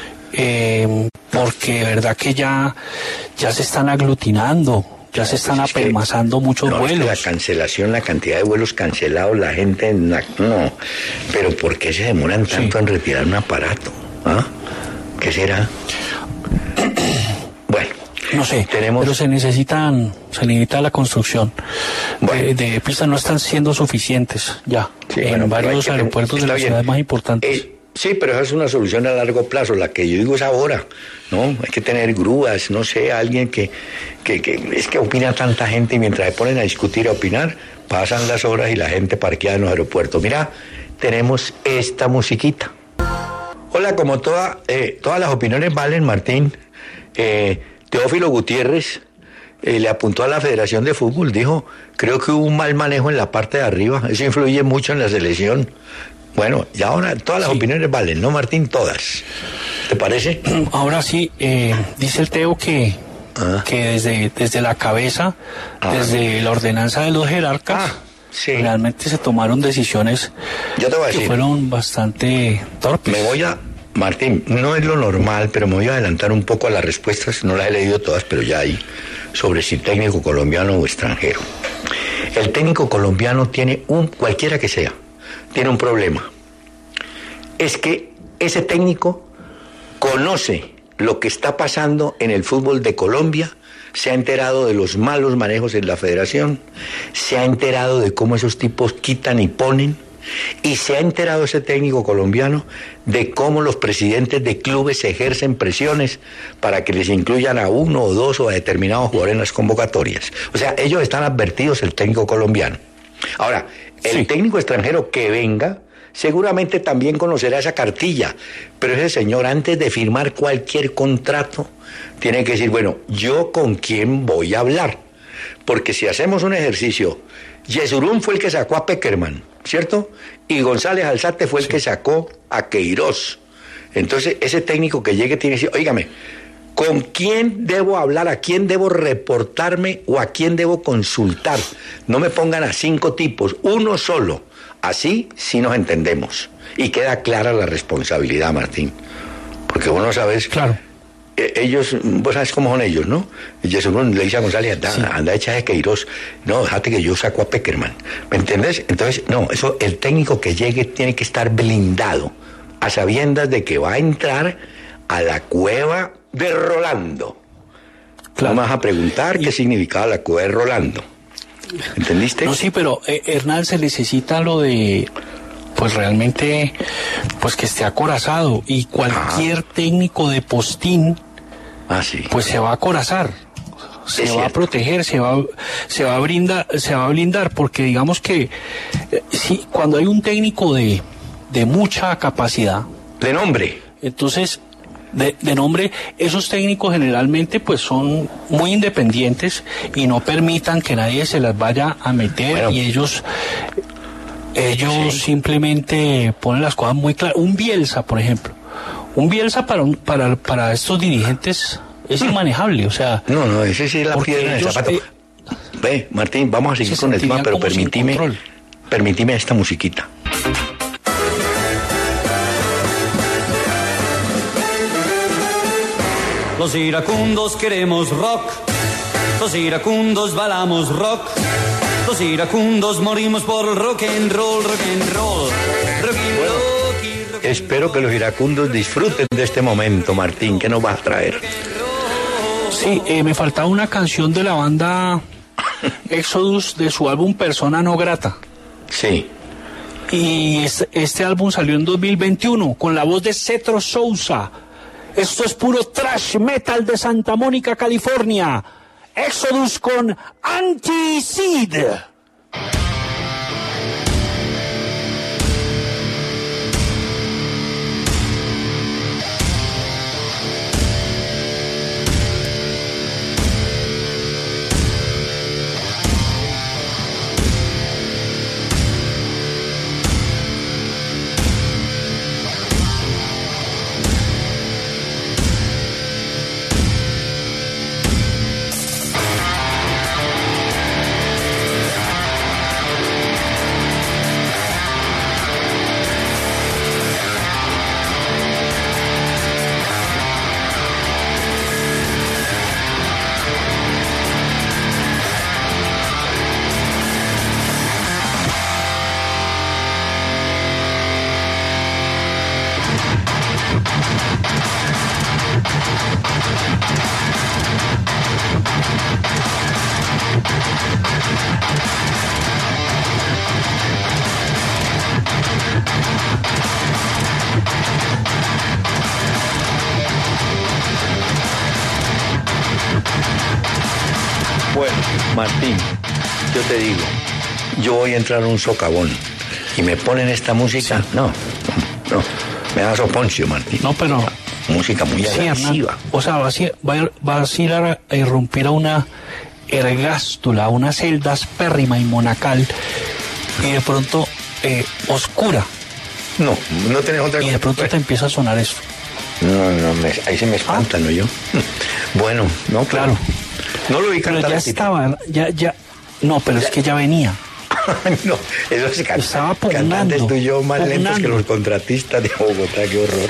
eh, porque de verdad que ya, ya se están aglutinando. Ya se están pues es apelmazando que, muchos no, vuelos. Es que la cancelación, la cantidad de vuelos cancelados, la gente... No, pero ¿por qué se demoran tanto sí. en retirar un aparato? ¿Ah? ¿Qué será? Bueno. No sé, tenemos... pero se necesitan, se necesita la construcción. Bueno. De, de pistas no están siendo suficientes ya. Sí, en bueno, varios aeropuertos de las ciudades más importantes. Eh, Sí, pero esa es una solución a largo plazo. La que yo digo es ahora, ¿no? Hay que tener grúas, no sé, alguien que, que, que... Es que opina tanta gente y mientras se ponen a discutir, a opinar, pasan las horas y la gente parqueada en los aeropuertos. Mira, tenemos esta musiquita. Hola, como toda, eh, todas las opiniones valen, Martín. Eh, Teófilo Gutiérrez eh, le apuntó a la Federación de Fútbol, dijo, creo que hubo un mal manejo en la parte de arriba, eso influye mucho en la selección. Bueno, y ahora todas las sí. opiniones valen, ¿no, Martín? Todas. ¿Te parece? Ahora sí, eh, dice el Teo que, ah. que desde, desde la cabeza, ah. desde la ordenanza de los jerarcas, ah, sí. realmente se tomaron decisiones Yo te voy a que decir, fueron bastante torpes. Me voy a, Martín, no es lo normal, pero me voy a adelantar un poco a las respuestas, no las he leído todas, pero ya hay, sobre si técnico colombiano o extranjero. El técnico colombiano tiene un, cualquiera que sea, tiene un problema. Es que ese técnico conoce lo que está pasando en el fútbol de Colombia, se ha enterado de los malos manejos en la federación, se ha enterado de cómo esos tipos quitan y ponen, y se ha enterado ese técnico colombiano de cómo los presidentes de clubes ejercen presiones para que les incluyan a uno o dos o a determinados jugadores en las convocatorias. O sea, ellos están advertidos, el técnico colombiano. Ahora, el sí. técnico extranjero que venga seguramente también conocerá esa cartilla, pero ese señor, antes de firmar cualquier contrato, tiene que decir, bueno, ¿yo con quién voy a hablar? Porque si hacemos un ejercicio, Yesurún fue el que sacó a Peckerman, ¿cierto? Y González Alzate fue el sí. que sacó a Queiroz. Entonces, ese técnico que llegue tiene que decir, óigame, ¿con quién debo hablar? ¿A quién debo reportarme? ¿O a quién debo consultar? No me pongan a cinco tipos, uno solo. Así sí nos entendemos. Y queda clara la responsabilidad, Martín. Porque vos no sabes... Claro. Ellos, vos sabes cómo son ellos, ¿no? Yesurún le dice a González, anda, sí. anda a echar de Queiroz. No, déjate que yo saco a Peckerman. ¿Me entiendes? Entonces, no, eso, el técnico que llegue tiene que estar blindado, a sabiendas de que va a entrar a la cueva de Rolando. Claro. Vamos a preguntar y... qué significaba la cueva de Rolando. ¿Entendiste? No, sí, pero eh, Hernán, se necesita lo de... pues realmente, pues que esté acorazado, y cualquier ah. técnico de postín, ah, sí. pues se va a acorazar, se es va cierto. a proteger, se va, se va a brindar, se va a blindar, porque digamos que eh, si cuando hay un técnico de, de mucha capacidad, de nombre, entonces de, de nombre, esos técnicos generalmente pues son muy independientes y no permitan que nadie se las vaya a meter, bueno. y ellos Ellos sí. simplemente ponen las cosas muy claras. Un Bielsa, por ejemplo. Un Bielsa para un, para, para estos dirigentes es inmanejable, o sea... No, no, ese sí es la piedra en el zapato. Eh, Ve, Martín, vamos a seguir con el tema, pero permitime, permitime esta musiquita. Los iracundos queremos rock, los iracundos balamos rock, los iracundos morimos por rock and roll, rock and roll, rock and bueno, roll, rock and espero que los iracundos disfruten de este momento, Martín. ¿Qué nos vas a traer? Sí, eh, me faltaba una canción de la banda Exodus de su álbum Persona No Grata. Sí. Y este, este álbum salió en dos mil veintiuno con la voz de Cetro Sousa. Esto es puro thrash metal de Santa Mónica, California. Exodus con Anti-Seed. Bueno, Martín, yo te digo, yo voy a entrar a un socavón y me ponen esta música. Sí. No, no, me da soponcio, Martín. No, pero... música muy sí, agresiva. Hernán, o sea, vas a, va, vas a ir a, a irrumpir a una ergástula, a una celda aspérrima y monacal, y de pronto eh, oscura. No, no tenés otra cosa. Y de pronto te empieza a sonar eso. No, no, me, ahí se me espantan, ¿no? Yo. Bueno, no, claro. No lo vi cantar. Pero ya estaba, ya, ya. No, pero ya. Es que ya venía. No, eso se canta. Estaba pugnando. Cantantes tú y yo más pugnando. Lentos que los contratistas de Bogotá, qué horror.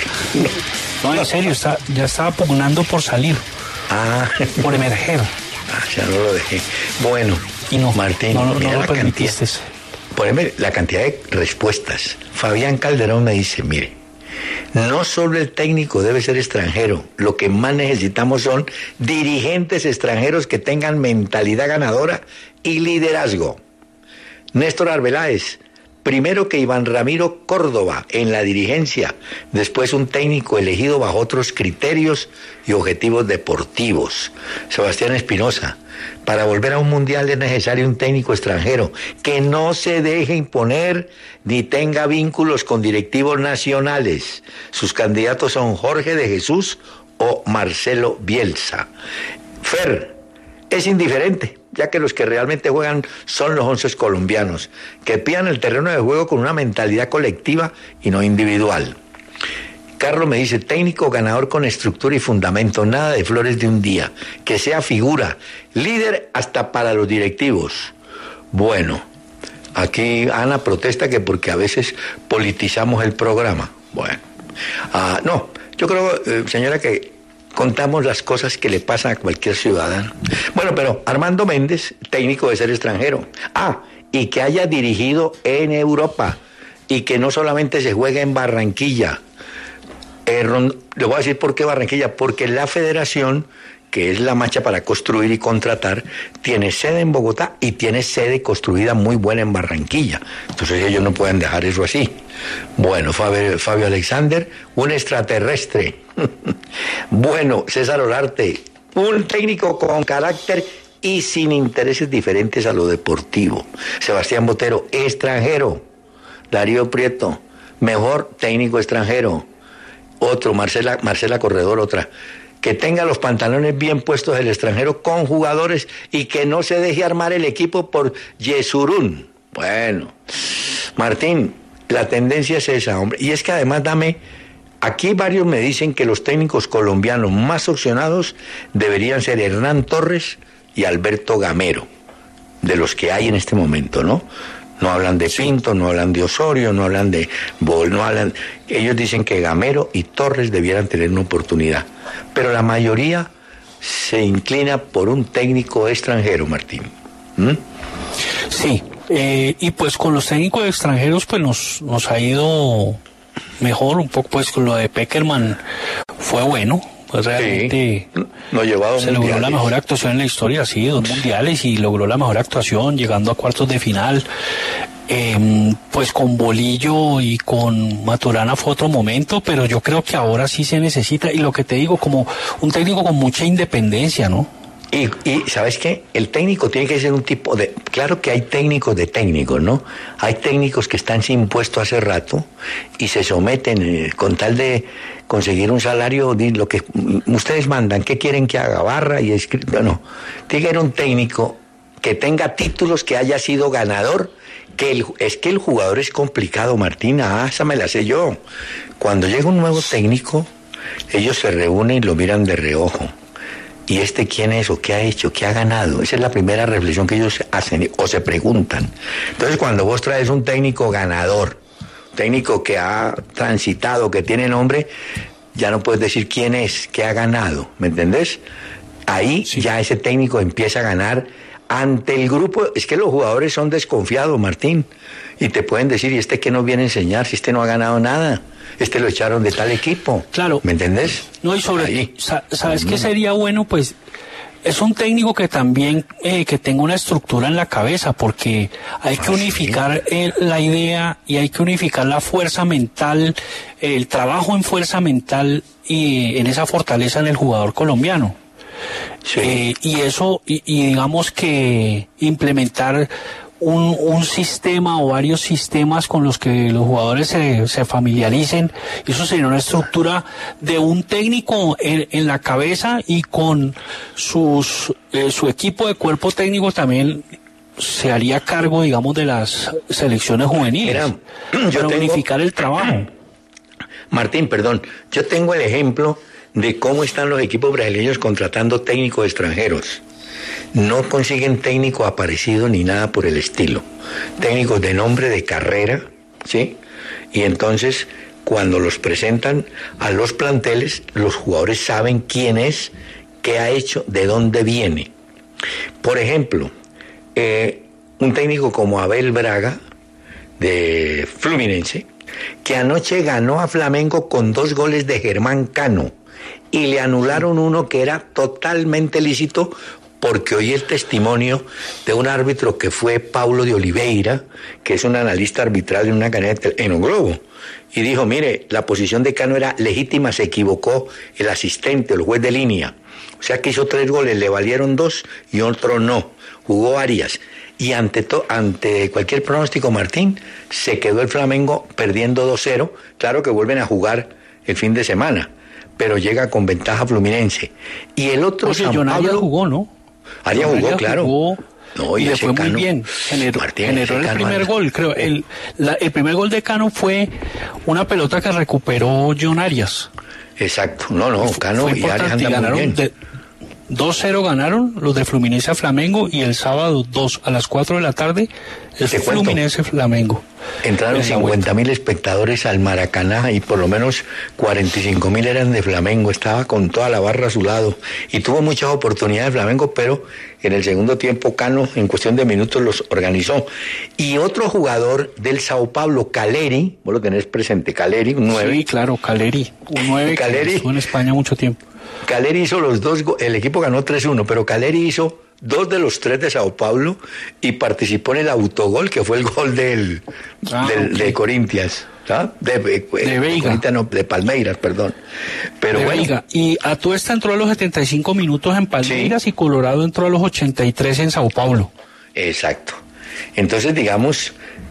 No, no en serio, está, ya estaba pugnando por salir. Ah. Por emerger. Ah, ya no lo dejé. Bueno, y no, Martín, no, no, mira no la lo permitiste. Cantidad, por ejemplo, la cantidad de respuestas. Fabián Calderón me dice, mire, No solo el técnico debe ser extranjero, lo que más necesitamos son dirigentes extranjeros que tengan mentalidad ganadora y liderazgo. Néstor Arbeláez, primero que Iván Ramiro Córdoba en la dirigencia, después un técnico elegido bajo otros criterios y objetivos deportivos. Sebastián Espinosa, para volver a un mundial es necesario un técnico extranjero que no se deje imponer ni tenga vínculos con directivos nacionales. Sus candidatos son Jorge de Jesús o Marcelo Bielsa. Fer, es indiferente, ya que los que realmente juegan son los once colombianos, que pidan el terreno de juego con una mentalidad colectiva y no individual. Carlos me dice, técnico ganador con estructura y fundamento, nada de flores de un día, que sea figura, líder hasta para los directivos. Bueno, aquí Ana protesta que porque a veces politizamos el programa. Bueno, ah, no, yo creo, eh, señora, que contamos las cosas que le pasan a cualquier ciudadano. Bueno, pero Armando Méndez, técnico de ser extranjero. Ah, y que haya dirigido en Europa y que no solamente se juegue en Barranquilla. Eh, Ron, le voy a decir por qué Barranquilla, porque la federación, que es la marcha para construir y contratar, tiene sede en Bogotá y tiene sede construida muy buena en Barranquilla. Entonces ellos no pueden dejar eso así. Bueno, Fabio, Fabio Alexander, un extraterrestre. Bueno, César Olarte, un técnico con carácter y sin intereses diferentes a lo deportivo. Sebastián Botero, extranjero. Darío Prieto, mejor técnico extranjero. Otro, Marcela, Marcela Corredor, otra. Que tenga los pantalones bien puestos el extranjero con jugadores y que no se deje armar el equipo por Yesurún. Bueno, Martín, la tendencia es esa, hombre. Y es que además, dame, aquí varios me dicen que los técnicos colombianos más opcionados deberían ser Hernán Torres y Alberto Gamero, de los que hay en este momento, ¿no? No hablan de Pinto, no hablan de Osorio, no hablan de Bol, no hablan... Ellos dicen que Gamero y Torres debieran tener una oportunidad. Pero la mayoría se inclina por un técnico extranjero, Martín. ¿Mm? Sí, eh, y pues con los técnicos extranjeros pues nos, nos ha ido mejor, un poco pues con lo de Peckerman fue bueno. Pues realmente sí, no llevado se logró la mejor actuación en la historia, sí, dos mundiales y logró la mejor actuación llegando a cuartos de final. Eh, pues con Bolillo y con Maturana fue otro momento, pero yo creo que ahora sí se necesita, y lo que te digo, como un técnico con mucha independencia, ¿no? Y, y ¿sabes qué? El técnico tiene que ser un tipo de... Claro que hay técnicos de técnicos, ¿no? Hay técnicos que están sin puesto hace rato y se someten eh, con tal de conseguir un salario, de lo que ustedes mandan, ¿qué quieren que haga? Barra y escriba. No, tiene que ser un técnico que tenga títulos, que haya sido ganador, que el, es que el jugador es complicado, Martina, ah, esa me la sé yo. Cuando llega un nuevo técnico, ellos se reúnen y lo miran de reojo. ¿Y este quién es o qué ha hecho, qué ha ganado? Esa es la primera reflexión que ellos hacen o se preguntan. Entonces, cuando vos traes un técnico ganador, técnico que ha transitado, que tiene nombre, ya no puedes decir quién es, qué ha ganado, ¿me entendés? Ahí sí. Ya ese técnico empieza a ganar ante el grupo. Es que los jugadores son desconfiados, Martín, y te pueden decir, ¿y este qué nos viene a enseñar si este no ha ganado nada? Este lo echaron de tal equipo. Claro. ¿Me entendés? No, y sobre... ¿Sabes qué sería bueno? Pues es un técnico que también eh, que tenga una estructura en la cabeza, porque hay que unificar eh, la idea y hay que unificar la fuerza mental, eh, el trabajo en fuerza mental y en esa fortaleza en el jugador colombiano. Sí. Eh, y eso, y, y digamos que implementar un, un sistema o varios sistemas con los que los jugadores se, se familiaricen. Eso sería una estructura de un técnico en, en la cabeza y con sus eh, su equipo de cuerpo técnico también se haría cargo, digamos, de las selecciones juveniles. Mira, yo para tengo... unificar el trabajo. Martín, perdón, yo tengo el ejemplo de cómo están los equipos brasileños contratando técnicos extranjeros. No consiguen técnico aparecido ni nada por el estilo. Técnicos de nombre, de carrera, ¿sí? Y entonces, cuando los presentan a los planteles, los jugadores saben quién es, qué ha hecho, de dónde viene. Por ejemplo, eh, un técnico como Abel Braga, de Fluminense, que anoche ganó a Flamengo con dos goles de Germán Cano y le anularon uno que era totalmente lícito, porque oí el testimonio de un árbitro que fue Paulo de Oliveira, que es un analista arbitral en una cadena en un globo, y dijo, mire, la posición de Cano era legítima, se equivocó el asistente, el juez de línea, o sea que hizo tres goles, le valieron dos y otro no, jugó Arias, y ante, to, ante cualquier pronóstico, Martín, se quedó el Flamengo perdiendo dos cero, claro que vuelven a jugar el fin de semana, pero llega con ventaja Fluminense, y el otro Oye, San John Pablo... Arias jugó, ¿no? Arias jugó, Arias claro. Jugó, no, y, y le fue Cano, muy bien. Generó, Martín, generó el Cano, primer anda. gol, creo. El, la, el primer gol de Cano fue una pelota que recuperó John Arias. Exacto. No, no, Cano Fue y Arias importante, andan muy ganaron bien. de- dos cero ganaron los de Fluminense a Flamengo y el sábado dos a las cuatro de la tarde es Te cuento. Fluminense Flamengo. Entraron El cincuenta mil espectadores al Maracaná y por lo menos cuarenta y cinco mil eran de Flamengo. Estaba con toda la barra a su lado y tuvo muchas oportunidades de Flamengo, pero en el segundo tiempo Cano en cuestión de minutos los organizó. Y otro jugador del Sao Paulo, Caleri, vos lo tenés presente, Caleri, un nueve. Sí, claro, Caleri, un nueve Caleri. que estuvo en España mucho tiempo. Caleri hizo los dos, go- el equipo ganó tres uno, pero Caleri hizo dos de los tres de Sao Paulo y participó en el autogol, que fue el gol del, Ah, del- ok. de Corinthians, ¿ah? de, de, De Veiga. Corinthians no, de Palmeiras, perdón. Pero De bueno, Veiga. Y Atuesta entró a los setenta y cinco minutos en Palmeiras y Colorado entró a los ochenta y tres en Sao Paulo. exacto. Entonces, digamos,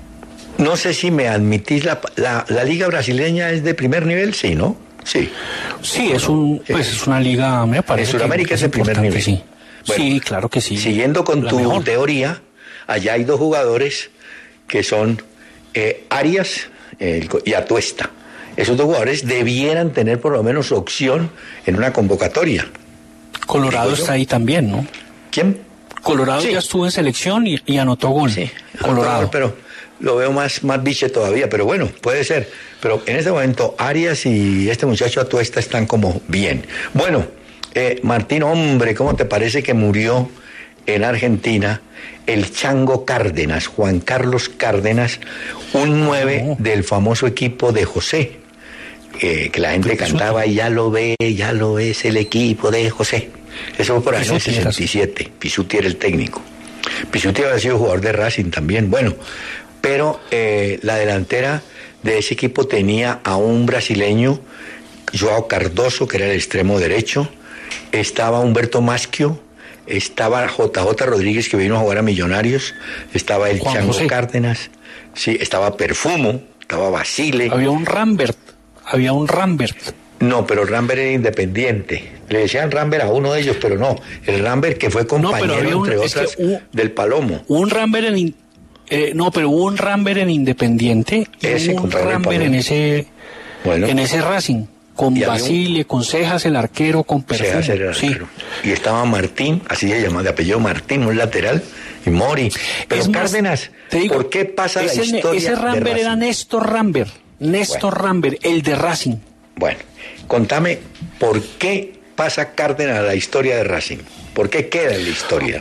no sé si me admitís, la, la, la liga brasileña es de primer nivel, sí, ¿no? Sí. Sí, es un pues es una liga, me parece. En Sudamérica que es el primer importante, nivel. Sí. Bueno, Sí, claro que sí. Siguiendo con La tu mejor. teoría, allá hay dos jugadores que son eh, Arias eh, y Atuesta. Esos dos jugadores debieran tener por lo menos opción en una convocatoria. Colorado Digo yo. está ahí también, ¿no? ¿Quién? Colorado Sí. ya estuvo en selección y, y anotó gol. Sí, Colorado. pero lo veo más, más biche todavía, pero bueno, puede ser. Pero en este momento Arias y este muchacho Atuesta están como bien. Bueno, eh, Martín, hombre, ¿cómo te parece que murió en Argentina el Chango Cárdenas, Juan Carlos Cárdenas, un nueve No. del famoso equipo de José? Eh, que la gente Creo que cantaba y ya lo ve, ya lo es el equipo de José. Eso fue por ahí en el Pisuti era. sesenta y siete. Pisuti era el técnico. Pisuti había sido jugador de Racing también, bueno, pero eh, la delantera de ese equipo tenía a un brasileño, Joao Cardoso, que era el extremo derecho, estaba Humberto Maschio, estaba J J Rodríguez, que vino a jugar a Millonarios, estaba el Juan Chango José. Cárdenas, sí, estaba Perfumo, estaba Basile. Había un Rambert, había un Rambert. No, pero Rambert era independiente. Le decían Rambert a uno de ellos, pero no. El Rambert que fue compañero, había un- entre es que otras, hubo- del Palomo. Hubo un Rambert en in- eh, no, pero hubo un Rambert en Independiente y Ese hubo un contra el Rambert Palomo. en ese Bueno. en ese Racing con Y había un- Basile, con Cejas el arquero, con Se Perfumo. hace el Sí. arquero. Y estaba Martín, así se llama, de apellido Martín, un lateral, y Mori. Pero Es más, Cárdenas, te digo, ¿por qué pasa la ese, historia ese de Rambert Racing? era Néstor Rambert, Néstor Rambert, el de Racing. Bueno, contame, ¿por qué pasa Cárdenas a la historia de Racing? ¿Por qué queda en la historia?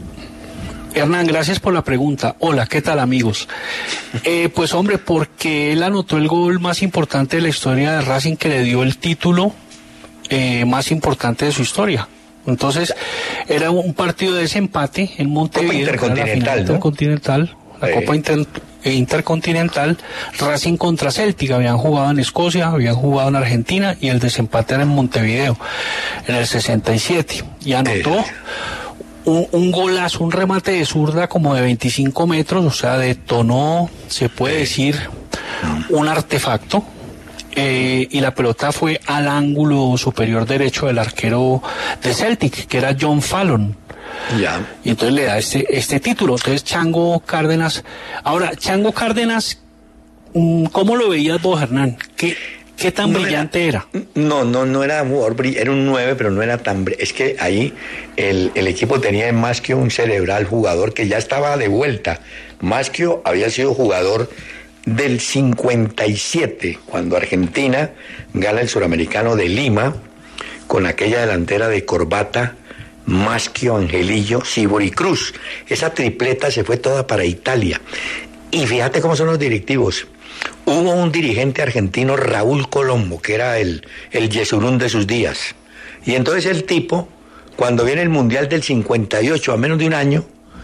Hernán, gracias por la pregunta. Hola, ¿qué tal, amigos? Eh, pues hombre, porque él anotó el gol más importante de la historia de Racing, que le dio el título eh, más importante de su historia. Entonces, era un partido de desempate en Montevideo, que era la final Intercontinental, ¿no? intercontinental, la Eh. Copa Inter- Intercontinental, Racing contra Celtic. Habían jugado en Escocia, habían jugado en Argentina y el desempate era en Montevideo, en el sesenta y siete. Y anotó Eh. un, un golazo, un remate de zurda como de veinticinco metros, o sea, detonó, se puede decir, un artefacto. Eh, y la pelota fue al ángulo superior derecho del arquero de Celtic, que era John Fallon. Ya. Y entonces le da este, este título. Entonces Chango Cárdenas. Ahora, Chango Cárdenas, mm, ¿cómo lo veías vos, Hernán? ¿Qué, qué tan No brillante era? No, no, no era un jugador brillante, era un nueve, pero no era tan br- es que ahí el, el equipo tenía más que un cerebral jugador que ya estaba de vuelta. Maschio había sido jugador del cincuenta y siete, cuando Argentina gana el Suramericano de Lima, con aquella delantera de Corbata, Maschio, Angelillo, Sibori y Cruz. Esa tripleta se fue toda para Italia. Y fíjate cómo son los directivos. Hubo un dirigente argentino, Raúl Colombo, que era el, el yesurún de sus días. Y entonces el tipo, cuando viene el Mundial del cincuenta y ocho, a menos de un año,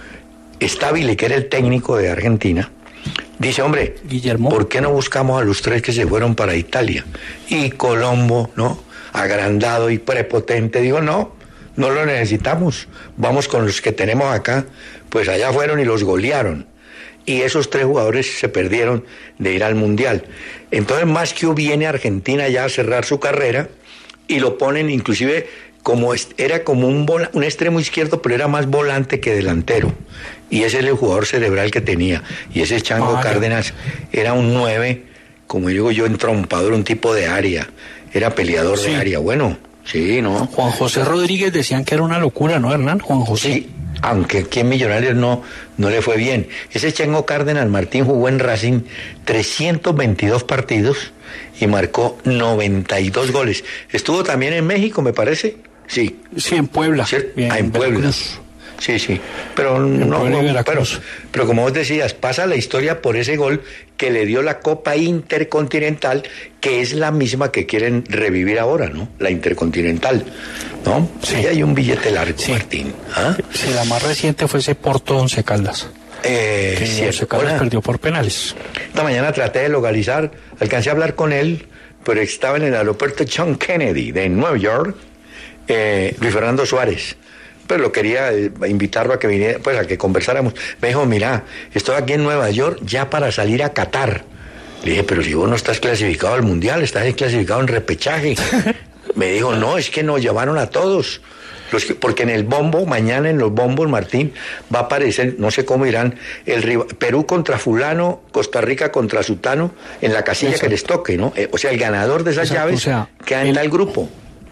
Stabile, que era el técnico de Argentina, dice, hombre, Guillermo, ¿por qué no buscamos a los tres que se fueron para Italia? Y Colombo, ¿no?, agrandado y prepotente, dijo, no, no lo necesitamos, vamos con los que tenemos acá. Pues allá fueron y los golearon. Y esos tres jugadores se perdieron de ir al Mundial. Entonces Maschio viene a Argentina ya a cerrar su carrera y lo ponen inclusive como era como un, vola, un extremo izquierdo, pero era más volante que delantero. Y ese es el jugador cerebral que tenía. Y ese Chango ah, Cárdenas era un nueve, como digo yo, entrompador, un tipo de área. Era peleador sí. de área. Bueno, sí, ¿no? Juan José Rodríguez decían que era una locura, ¿no, Hernán? Juan José. Sí. Aunque aquí en Millonarios no, no le fue bien. Ese Chango Cárdenas Martín jugó en Racing trescientos veintidós partidos y marcó noventa y dos goles. Estuvo también en México, me parece. Sí. Sí, en Puebla. Bien, ah, en Puebla. Veracruz. Sí, sí. Pero no, no pero, pero como vos decías, pasa la historia por ese gol que le dio la Copa Intercontinental, que es la misma que quieren revivir ahora, ¿no? La Intercontinental, ¿no? Sí, hay un billete largo, sí. Martín. ¿Ah? Sí, la más reciente fue ese Porto Once Caldas. Eh, que sí, Once Caldas perdió por penales. Esta mañana traté de localizar, alcancé a hablar con él, pero estaba en el aeropuerto John Kennedy de Nueva York, eh, Luis Fernando Suárez. Pero lo quería invitarlo a que viniera, pues a que conversáramos. Me dijo, mira, estoy aquí en Nueva York ya para salir a Qatar. Le dije, pero si vos no estás clasificado al Mundial, estás clasificado en repechaje. Me dijo, no, es que nos llevaron a todos. Los que, porque en el bombo, mañana en los bombos, Martín, va a aparecer, no sé cómo irán, el rival, Perú contra fulano, Costa Rica contra sutano, en la casilla Exacto. que les toque, ¿no? Eh, o sea, el ganador de esas Exacto. llaves o sea, queda en el... tal grupo.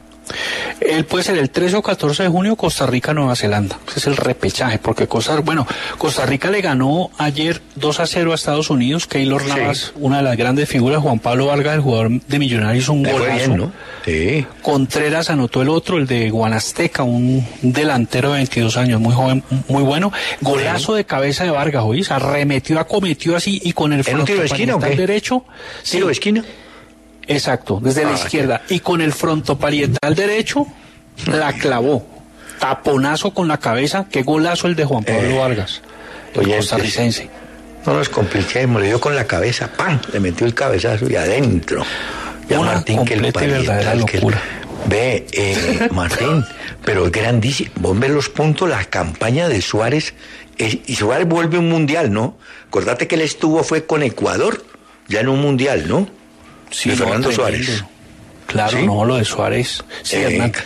Él puede ser el trece o catorce de junio, Costa Rica, Nueva Zelanda. Ese es el repechaje, porque Costa, bueno, Costa Rica le ganó ayer dos a cero a Estados Unidos. Keylor Navas, sí. una de las grandes figuras, Juan Pablo Vargas, el jugador de Millonarios, un golazo. Bien, ¿no? Sí. Contreras anotó el otro, el de Guanasteca, un delantero de veintidós años, muy joven, muy bueno. Golazo sí. de cabeza de Vargas, ¿oís? Arremetió, acometió así y con el frontal derecho. Sí. ¿Tiro de esquina? Exacto, desde ah, la izquierda. ¿Qué? Y con el frontoparietal derecho la clavó. Taponazo con la cabeza. Qué golazo el de Juan Pablo eh, Vargas, el oye, costarricense. No nos compliquemos, le dio con la cabeza, ¡pam! Le metió el cabezazo y adentro. Ya Una Martín, que el verdadera locura. El, ve, eh, Martín, pero es grandísimo. Vos ves los puntos, la campaña de Suárez, es, y Suárez vuelve un mundial, ¿no? Acordate que él estuvo, fue con Ecuador, ya en un mundial, ¿no? Sí, de Fernando no, Suárez. Claro, ¿sí? No, lo de Suárez. Sí, eh, Hernán.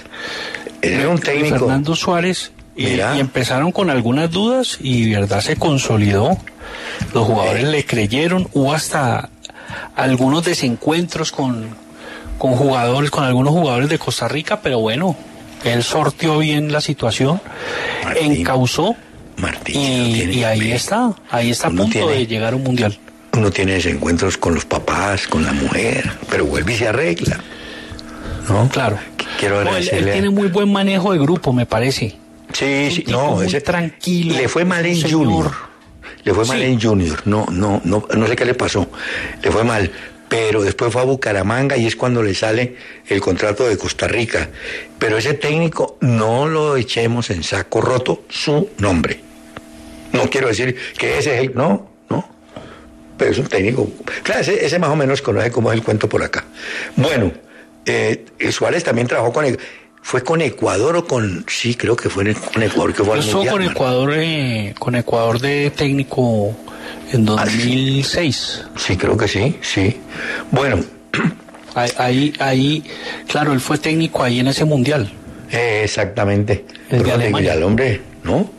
Era un técnico. Fernando Suárez, y, y empezaron con algunas dudas y verdad se consolidó. Los jugadores eh. le creyeron, hubo hasta algunos desencuentros con, con jugadores, con algunos jugadores de Costa Rica, pero bueno, él sorteó bien la situación, Martín, encauzó Martín, y, no y ahí que está, ahí está a punto tiene, de llegar a un mundial. Uno tiene desencuentros con los papás, con la mujer, pero vuelve y se arregla, ¿no? Claro. Quiero no, él, él tiene muy buen manejo de grupo, me parece. Sí, sí, no, ese tranquilo. Le fue mal en Junior. Le fue sí. mal en Junior. No, no, no, no sé qué le pasó. Le fue mal. Pero después fue a Bucaramanga y es cuando le sale el contrato de Costa Rica. Pero ese técnico no lo echemos en saco roto su nombre. No quiero decir que ese es el, no, no. Pero es un técnico. Claro, ese, ese más o menos conoce cómo es el cuento por acá. Bueno, eh, Suárez también trabajó con el, ¿fue con Ecuador o con...? Sí, creo que fue con Ecuador, que fue al mundial. con Ecuador, eh, con Ecuador de técnico en dos mil seis. Ah, sí. sí, creo que sí, sí. Bueno. Ahí, ahí, ahí, claro, él fue técnico ahí en ese mundial. Eh, exactamente. El de Alemania. El hombre, ¿no?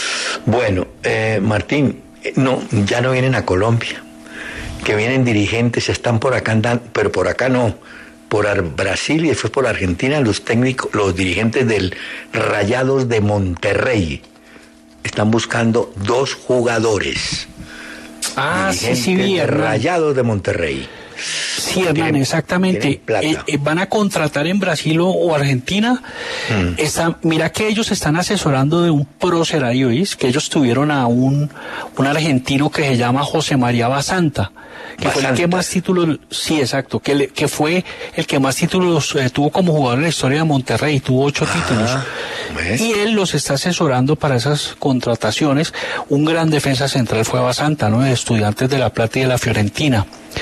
Bueno, eh, Martín, no, ya no vienen a Colombia. Que vienen dirigentes, están por acá, andan, pero por acá no. Por Brasil y después por Argentina, los técnicos, los dirigentes del Rayados de Monterrey están buscando dos jugadores. Ah, sí, sí, vi, Rayados de Monterrey. Sí, Sí, Hernán, exactamente. Eh, eh, van a contratar en Brasil o, o Argentina. Mm. Está, mira que ellos están asesorando de un prócer, ¿oís? Que ellos tuvieron a un, un argentino que se llama José María Basanta, que Basanta. fue el que más títulos, sí, exacto, que, le, que fue el que más títulos eh, tuvo como jugador en la historia de Monterrey, tuvo ocho ah, títulos. ¿ves? Y él los está asesorando para esas contrataciones. Un gran defensa central fue Basanta, ¿no? De Estudiantes de La Plata y de la Fiorentina.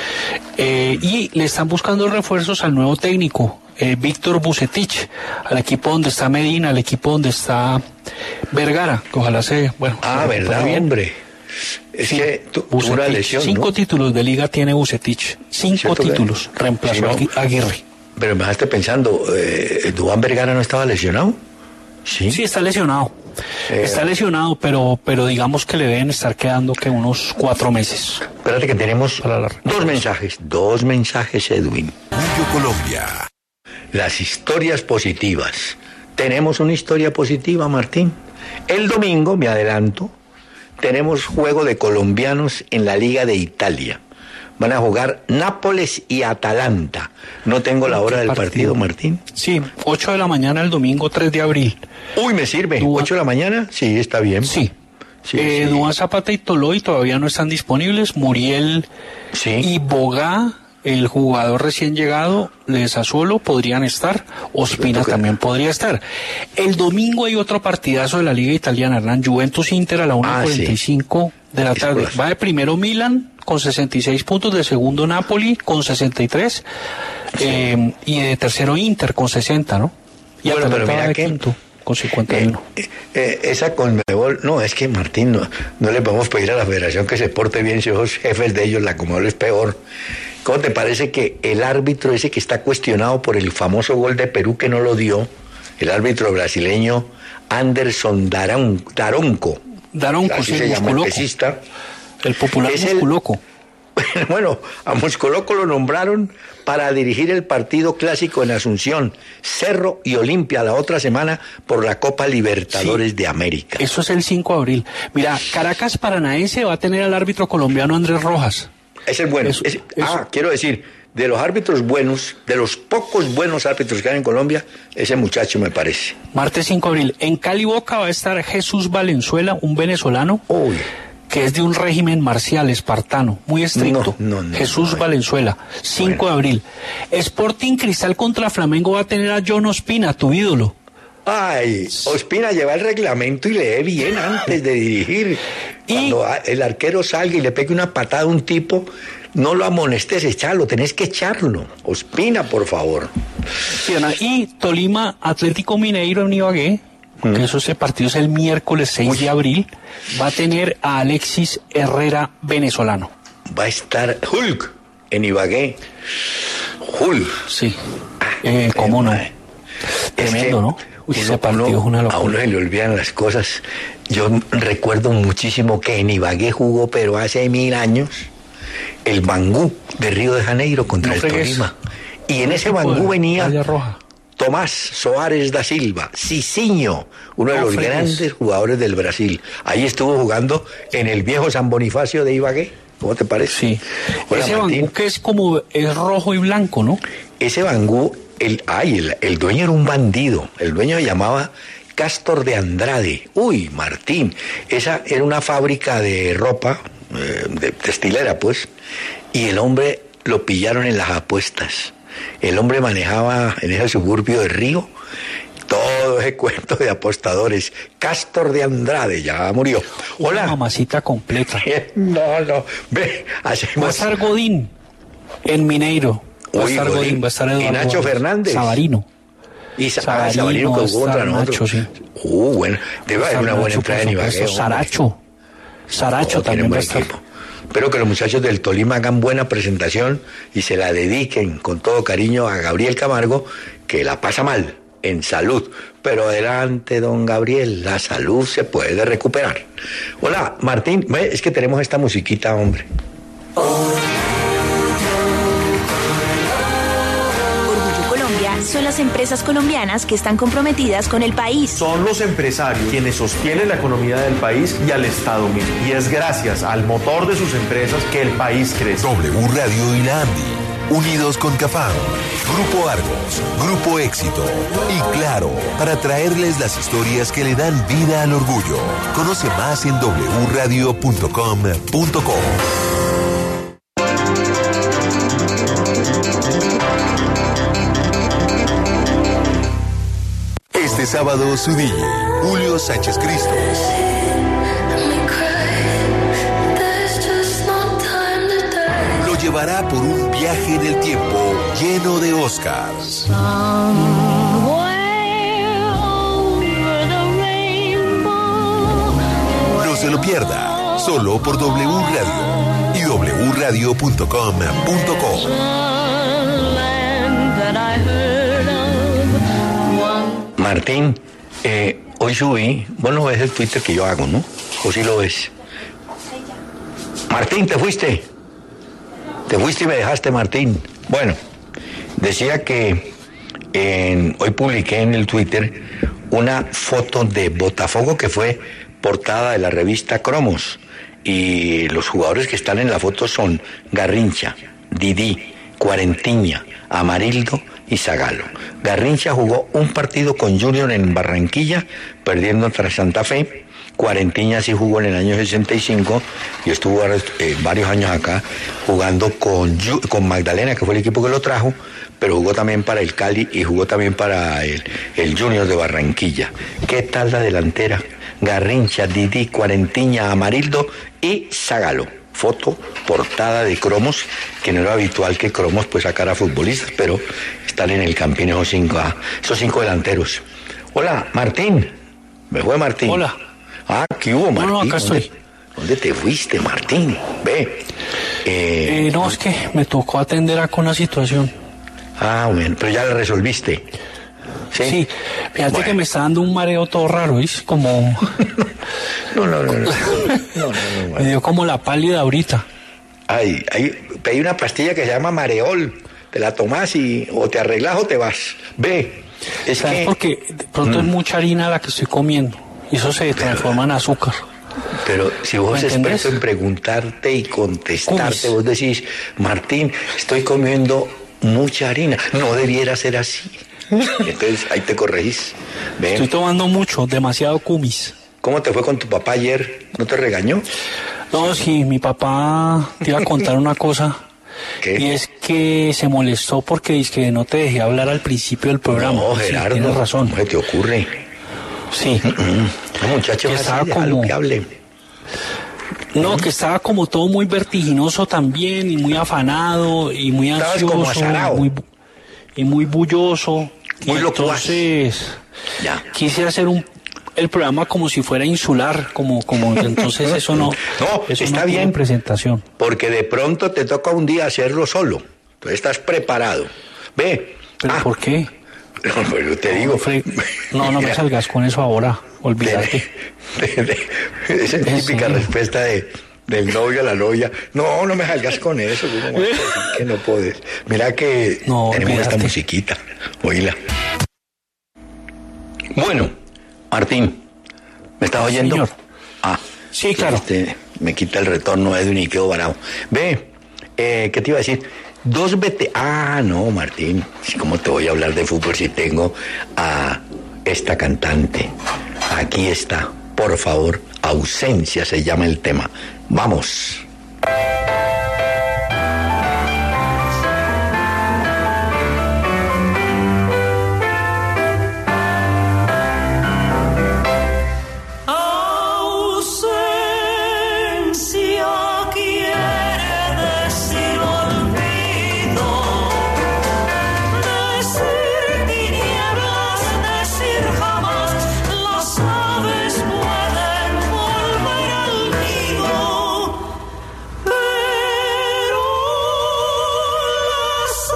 Eh, y le están buscando refuerzos al nuevo técnico, eh, Víctor Vucetich, al equipo donde está Medina, al equipo donde está Vergara, que ojalá se, bueno. Ah, se verdad, bien. hombre. Es sí, que tu, tu una lesión, cinco ¿no? títulos de liga tiene Vucetich, cinco títulos, que... reemplazó sí, no. a Aguirre. Pero me dejaste pensando, eh, ¿Duván Vergara no estaba lesionado? Sí, sí está lesionado. Eh, está lesionado, pero pero digamos que le deben estar quedando que unos cuatro meses. Espérate que tenemos dos mensajes, dos mensajes, Edwin. Colombia. Las historias positivas. Tenemos una historia positiva, Martín. El domingo, me adelanto, tenemos juego de colombianos en la Liga de Italia. Van a jugar Nápoles y Atalanta. No tengo la hora del partido, partido, Martín. Sí, ocho de la mañana el domingo tres de abril. Uy, me sirve. Dua... ¿ocho de la mañana? Sí, está bien. Sí. sí, eh, sí. Duván Zapata y Toloy todavía no están disponibles. Muriel sí. y Bogá, el jugador recién llegado, de Sassuolo, podrían estar. Ospina también podría estar. El domingo hay otro partidazo de la Liga Italiana, Hernán. Juventus-Inter a la una cuarenta y cinco ah, sí. de la tarde. Va de primero Milan con sesenta y seis puntos, de segundo Napoli con sesenta y tres, sí. eh, y de tercero Inter con sesenta, ¿no? Y bueno, pero mira de que quinto con cincuenta y uno. Eh, eh, esa Conmebol, no, es que Martín, no, no le podemos pedir a la federación que se porte bien si los jefes de ellos, la Conmebol es peor. ¿Cómo te parece que el árbitro ese que está cuestionado por el famoso gol de Perú que no lo dio, el árbitro brasileño Anderson Daron, Daronco, Daronco, sí, se llama el pesista, el popular Musculoco. El, bueno, a Musculoco lo nombraron para dirigir el partido clásico en Asunción, Cerro y Olimpia la otra semana por la Copa Libertadores sí, de América. Eso es el cinco de abril. Mira, Caracas Paranaense va a tener al árbitro colombiano Andrés Rojas. Es el bueno. Eso, es, eso. Ah, quiero decir, de los árbitros buenos, de los pocos buenos árbitros que hay en Colombia, ese muchacho me parece. Martes cinco de abril. En Cali Boca va a estar Jesús Valenzuela, un venezolano. Uy. Que es de un régimen marcial espartano, muy estricto. No, no, no, Jesús no, Valenzuela, cinco bueno. de abril. Sporting Cristal contra Flamengo va a tener a John Ospina, tu ídolo. Ay, Ospina lleva el reglamento y lee bien antes de dirigir. Y cuando el arquero salga y le pegue una patada a un tipo, no lo amonestes, echarlo, tenés que echarlo. Ospina, por favor. Sí, y Tolima Atlético Mineiro en Ibagué, mm. que eso ese partido es el miércoles seis Uy. de abril, va a tener a Alexis Herrera, venezolano. Va a estar Hulk en Ibagué. Hulk. Sí, eh, cómo no. Tremendo, es que ¿no? Uy, ese partido uno, es una locura. A uno se le olvidan las cosas. Yo recuerdo muchísimo que en Ibagué jugó, pero hace mil años, el Bangú de Río de Janeiro contra no el Tolima. Y en ese Bangú venía Tomás Soares da Silva, Cicinho, uno de no los fregues. grandes jugadores del Brasil. Ahí estuvo jugando en el viejo San Bonifacio de Ibagué. ¿Cómo te parece? Sí. Hola, ese Martín. Bangú que es como es rojo y blanco, ¿no? Ese Bangú, el, ay, el, el dueño era un bandido. El dueño se llamaba Castor de Andrade. Uy, Martín, esa era una fábrica de ropa, eh, de textilera, pues, y el hombre lo pillaron en las apuestas. El hombre manejaba en ese suburbio de Río todo ese cuento de apostadores. Castor de Andrade, ya murió. Hola. Una mamacita completa. No, no, ve, hacemos... Va a estar Godín en Mineiro. Va Uy, a estar Godín. Godín, va a estar Eduardo y Nacho Fernández. Sabarino. Y Sa Sabarino, ah, Sabarino que jugó contra nosotros. Nacho, sí. Uh, bueno, debe haber una buena Nacho, entrada en Ibagué. Saracho. Saracho oh, también va a estar. Equipo. Espero que los muchachos del Tolima hagan buena presentación y se la dediquen con todo cariño a Gabriel Camargo, que la pasa mal en salud. Pero adelante, don Gabriel, la salud se puede recuperar. Hola, Martín, es que tenemos esta musiquita, hombre. Son las empresas colombianas que están comprometidas con el país. Son los empresarios quienes sostienen la economía del país y al Estado mismo. Y es gracias al motor de sus empresas que el país crece. W Radio y la ANDI. unidos con Cafam, Grupo Argos, Grupo Éxito y Claro, para traerles las historias que le dan vida al orgullo. Conoce más en doble u radio punto com punto co. Este sábado su D J, Julio Sánchez Cristos, lo llevará por un viaje en el tiempo lleno de Oscars. No se lo pierda, solo por W Radio y doble u radio punto com punto co. Martín, eh, hoy subí, vos no ves el Twitter que yo hago, ¿no? ¿O sí lo ves? Martín, ¿te fuiste? Te fuiste y me dejaste, Martín. Bueno, decía que en, hoy publiqué en el Twitter una foto de Botafogo que fue portada de la revista Cromos. Y los jugadores que están en la foto son Garrincha, Didi, Cuarentiña, Amarildo y Zagalo. Garrincha jugó un partido con Junior en Barranquilla, perdiendo contra Santa Fe. Cuarentiña sí jugó en el año sesenta y cinco y estuvo eh, varios años acá jugando con, con Magdalena, que fue el equipo que lo trajo, pero jugó también para el Cali y jugó también para el, el Junior de Barranquilla. ¿Qué tal la delantera? Garrincha, Didi, Cuarentiña, Amarildo y Zagalo. Foto, portada de Cromos, que no era habitual que Cromos pues sacara futbolistas, pero están en el Campín esos cinco, ah, esos cinco delanteros. Hola, Martín. ¿Me fue Martín? Hola. Ah, ¿qué hubo, Martín? No, no, acá ¿Dónde, estoy. ¿Dónde te fuiste, Martín? Ve. Eh, Eh, no, es que me tocó atender acá una situación. Ah, bueno, pero ya la resolviste. Sí, Sí, fíjate Bueno. que me está dando un mareo todo raro, ¿es? Como... No, no, no, no. no, no, no, me dio como la pálida ahorita. Ay, ay, pedí una pastilla que se llama Mareol. Te la tomás y o te arreglas o te vas. Ve. Es ¿Sabes? que... Porque de pronto Mm. es mucha harina la que estoy comiendo. Y eso se transforma en azúcar. Pero si vos ¿Me sos entendés? experto en preguntarte y contestarte, Cumis. vos decís, Martín, estoy comiendo mucha harina. No debiera ser así. Entonces ahí te corregís. Ve. Estoy tomando mucho, demasiado kumis. ¿Cómo te fue con tu papá ayer? ¿No te regañó? No, sí, mi papá te iba a contar una cosa. ¿Qué? Y es que se molestó porque dice que no te dejé hablar al principio del programa. No, Sí, Gerardo. tienes razón. ¿Cómo se te ocurre? Sí. No, muchacho, Que así, estaba déjalo como- que hable. No, que estaba como todo muy vertiginoso también y muy afanado y muy Estabas ansioso. como azarao. muy bu- y muy bulloso. Muy Y locuaz. entonces Ya. quise hacer un el programa como si fuera insular, como como entonces eso no. No, eso está no tiene bien. presentación. Porque de pronto te toca un día hacerlo solo. Entonces estás preparado. Ve. ¿Pero Ah, por qué? No, pero yo te digo. No, Fre- no, no me Mira, salgas con eso ahora. Olvídate. de- de- de- esa es ¿En típica serio? respuesta de, del novio a la novia. No, no me salgas con eso. ¿Cómo vas a decir que no puedes? Mira que No, tenemos esta olvídate. musiquita. Oíla. Bueno, Martín, ¿me estás oyendo? Señor. Ah, Sí, claro. Este, me quita el retorno, Edwin, y quedo varado. Ve, eh, ¿qué te iba a decir? Dos vete... Ah, no, Martín, ¿cómo te voy a hablar de fútbol si tengo a esta cantante? Aquí está, por favor, Ausencia se llama el tema. Vamos. Ausencia quiere decir olvido, decir tinieblas, decir jamás. Las aves pueden volver al nido, pero las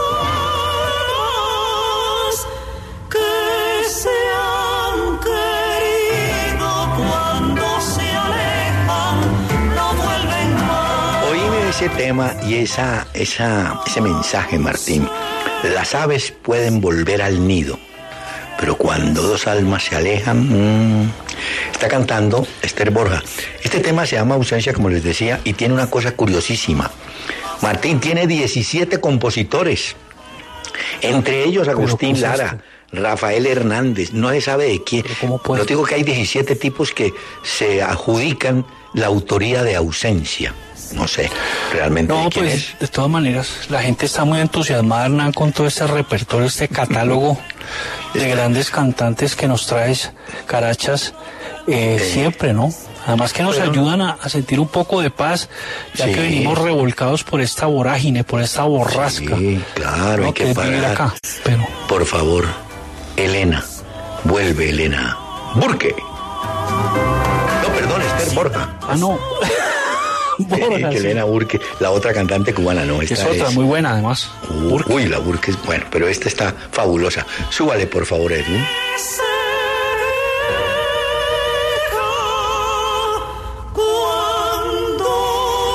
alas que se han querido cuando se alejan no vuelven más. Oíme ese tema y esa, esa, ese mensaje, Martín. Las aves pueden volver al nido, pero cuando dos almas se alejan... mmm, está cantando Esther Borja. Este tema se llama Ausencia, como les decía, y tiene una cosa curiosísima. Martín tiene diecisiete compositores, entre ellos Agustín ¿Pero qué es Lara, esto? Rafael Hernández, no se sabe de quién. ¿Pero cómo puede? Yo digo que hay diecisiete tipos que se adjudican la autoría de Ausencia. No sé realmente No, de quién pues es. de todas maneras, la gente está muy entusiasmada, Hernán, con todo este repertorio, este catálogo de grandes cantantes que nos traes, Carachas, eh, Eh. siempre, ¿no? Además que nos Pero- ayudan a, a sentir un poco de paz, ya Sí. que venimos revolcados por esta vorágine, por esta borrasca. Sí, claro, ¿no? hay que es vivir parar. acá, pero... Por favor, Elena, vuelve Elena. Burke. No, perdón, Esther Borja. Ah, no. Borja, Eh, sí. Elena Burke, la otra cantante cubana, no, esta Es otra, es- muy buena además. Uh, Burke. Uy, la Burke es bueno, pero esta está fabulosa. Súbale, por favor, Edwin. Cuando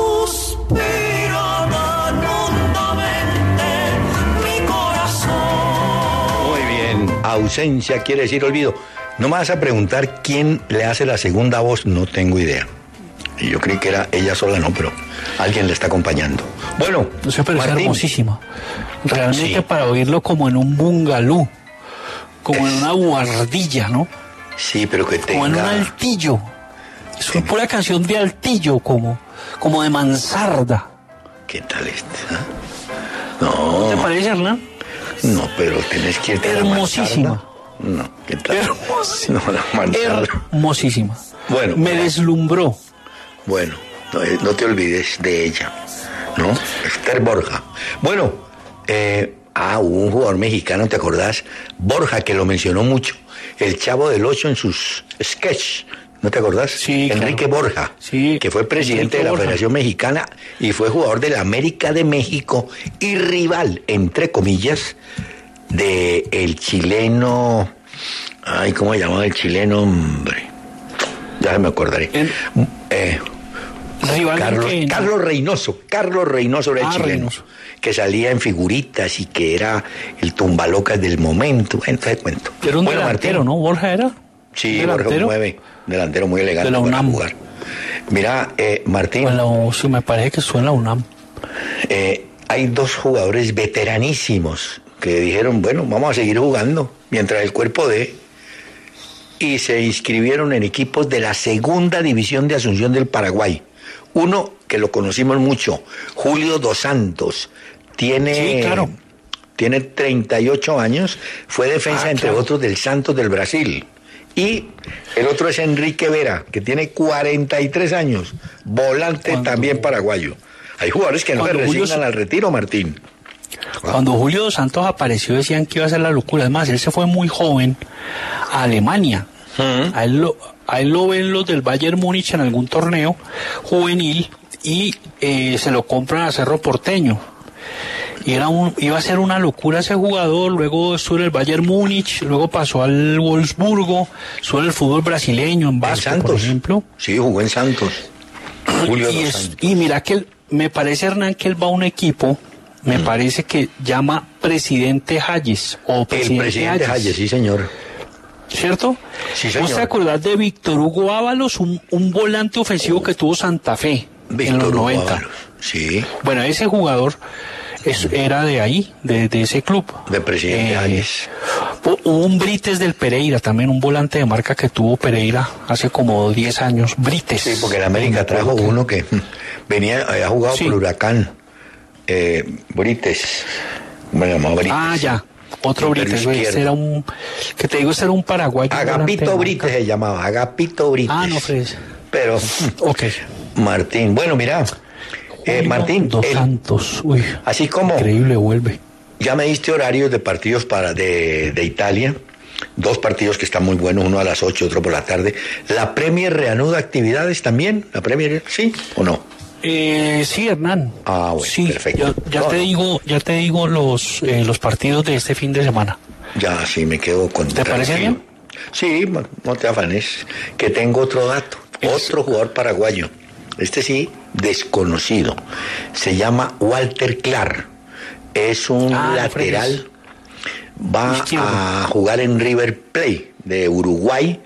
suspira tan hondamente mi corazón. Muy bien. Ausencia quiere decir olvido. No me vas a preguntar quién le hace la segunda voz, no tengo idea. Y yo creí que era ella sola, no, pero alguien le está acompañando. Bueno, No sé, pero es Martín. hermosísima. Realmente Sí. para oírlo como en un bungalú, como en una buhardilla, ¿no? Sí, pero que Como en un tenga... altillo. Es una pura canción de altillo, como, como de mansarda. ¿Qué tal esta? ah? ¿Te No, parece, Hernán? no, pero tenés que irte a la Hermosísima. mansarda. No, ¿qué tal? Hermosísima. No, la mansarda. Hermosísima. Bueno, Me bueno. deslumbró. Bueno, no, eh, no te olvides de ella, ¿no? Esther Borja. Bueno, eh, ah, hubo un jugador mexicano, ¿te acordás? Borja, que lo mencionó mucho. El Chavo del Ocho en sus sketch. ¿No te acordás? Sí, Enrique claro. Borja, Sí, que fue presidente Enrique de la Borja. Federación Mexicana y fue jugador de la América de México y rival, entre comillas, de el chileno. Ay, ¿cómo se llamaba el chileno, hombre? Ya me acordaré. En- Eh, Rival Carlos, que- Carlos Reynoso, Carlos Reynoso era el Ah, chileno, Reynoso. que salía en figuritas y que era el tumbalocas del momento. Bueno, te cuento. Era un Bueno, delantero, Martín. ¿no? Borja era. Sí, delantero. Borja mueve, delantero muy elegante De la para UNAM. jugar. Mira, eh, Martín, O en la U- sí, me parece que estuvo en la UNAM. eh, hay dos jugadores veteranísimos que dijeron, bueno, vamos a seguir jugando mientras el cuerpo dé. Y se inscribieron en equipos de la segunda división de Asunción del Paraguay. Uno que lo conocimos mucho, Julio Dos Santos, tiene, Sí, claro. tiene treinta y ocho años, fue defensa, Ah, entre claro. otros, del Santos del Brasil. Y el otro es Enrique Vera, que tiene cuarenta y tres años, volante Cuando- también paraguayo. Hay jugadores que no se Cuando Julio resignan se- al retiro, Martín. Cuando Julio Dos Santos apareció decían que iba a ser la locura. Es más, él se fue muy joven a Alemania. A él lo, a él lo ven los del Bayern Múnich en algún torneo juvenil y eh, se lo compran a Cerro Porteño. Y era un, iba a ser una locura ese jugador, luego estuvo en el Bayern Múnich, luego pasó al Wolfsburgo, estuvo en el fútbol brasileño, en En Vasco, por Santos. ejemplo. Sí, jugó en Santos. Julio Y, Dos es- Santos. y mira que él- me parece, Hernán, que él va a un equipo, me parece que llama Presidente Hayes o El Presidente, presidente Hayes, Hayes, sí, señor. ¿cierto? Sí, ¿Vos señor. te acordás de Víctor Hugo Ábalos, un, un volante ofensivo que tuvo Santa Fe en los Víctor Hugo noventa? Ábalos. Sí, Bueno, ese jugador es- era de ahí, de, de ese club. de presidente Eh, Hayes. Hu- Hubo un Brites del Pereira, también un volante de marca que tuvo Pereira hace como diez años. Brites. Sí, porque el América Me acuerdo trajo que- uno que venía, había jugado Sí. por Huracán. Eh, Brites. Bueno, llamado Brites. Ah, ya. Otro Interior Brites. güey, izquierdo. Este era un. Que te digo, este era un paraguayo. un volante Agapito de Brites marca. se llamaba, Agapito Brites. Ah, no, Fres. Pero, Ok. Martín, bueno, mira, eh, Julio Martín, Dos el- Santos. Uy. así como Increíble, vuelve. ya me diste horarios de partidos para de, de Italia, dos partidos que están muy buenos, uno a las ocho, otro por la tarde. ¿La Premier reanuda actividades también? ¿La Premier, sí o no? Eh, sí, Hernán. Ah, bueno, sí, perfecto. Ya, ya No, te no. digo, ya te digo los eh, los partidos de este fin de semana. Ya, sí, me quedo con... ¿Te parece tranquilo. Sí, no no te afanes, que tengo otro dato. Es- Otro jugador paraguayo, este sí, desconocido. Se llama Walter Clark. Es un Ah, no lateral. Va Izquierdo. a jugar en River Plate de Uruguay.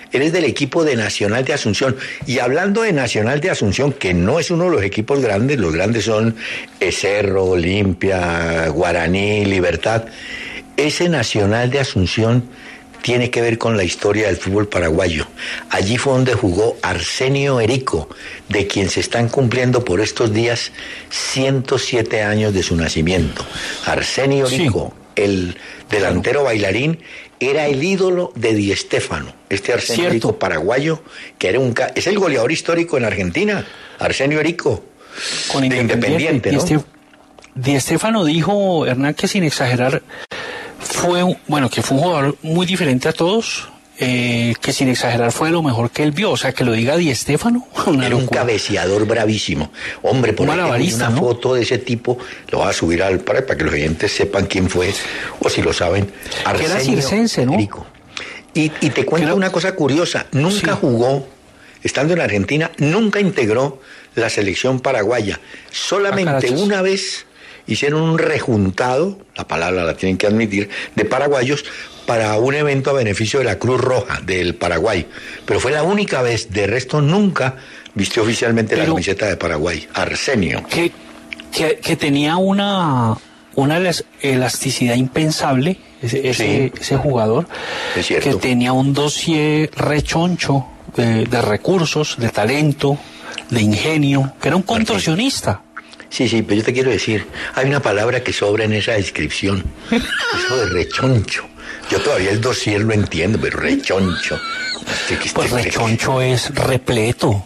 eres del equipo de Nacional de Asunción. Y hablando de Nacional de Asunción, que no es uno de los equipos grandes, los grandes son Cerro, Olimpia, Guaraní, Libertad. Ese Nacional de Asunción tiene que ver con la historia del fútbol paraguayo. Allí fue donde jugó Arsenio Erico, de quien se están cumpliendo por estos días ciento siete años de su nacimiento. Arsenio Erico, sí, el delantero bailarín, era el ídolo de Di Stéfano, este Arsenio Erico paraguayo, que era un ca... es el goleador histórico en Argentina, Arsenio Erico, con de Independiente, ¿no? Di Stéfano dijo, Hernán, que sin exagerar, fue, bueno, que fue un jugador muy diferente a todos, eh, que sin exagerar fue lo mejor que él vio, o sea, que lo diga Di Stéfano. Era un cabeceador bravísimo. Hombre, por ahí hay una, ¿no?, foto de ese tipo, lo voy a subir al para, para que los oyentes sepan quién fue, o si lo saben. Arsenio era circense, ¿no? Erico. Y, y te cuento Creo... una cosa curiosa, nunca sí. jugó, estando en Argentina, nunca integró la selección paraguaya. Solamente una vez hicieron un rejuntado, la palabra la tienen que admitir, de paraguayos para un evento a beneficio de la Cruz Roja del Paraguay. Pero fue la única vez, de resto nunca vistió oficialmente Pero, la camiseta de Paraguay. Arsenio. Que, que, que tenía una, una elasticidad impensable, ese, ese, sí, ese jugador, es cierto, que tenía un dossier rechoncho de, de recursos, de talento, de ingenio, que era un contorsionista. Sí, sí, pero yo te quiero decir, hay una palabra que sobra en esa descripción, eso de rechoncho. Yo todavía el dossier lo entiendo, pero rechoncho. Pues rechoncho es repleto,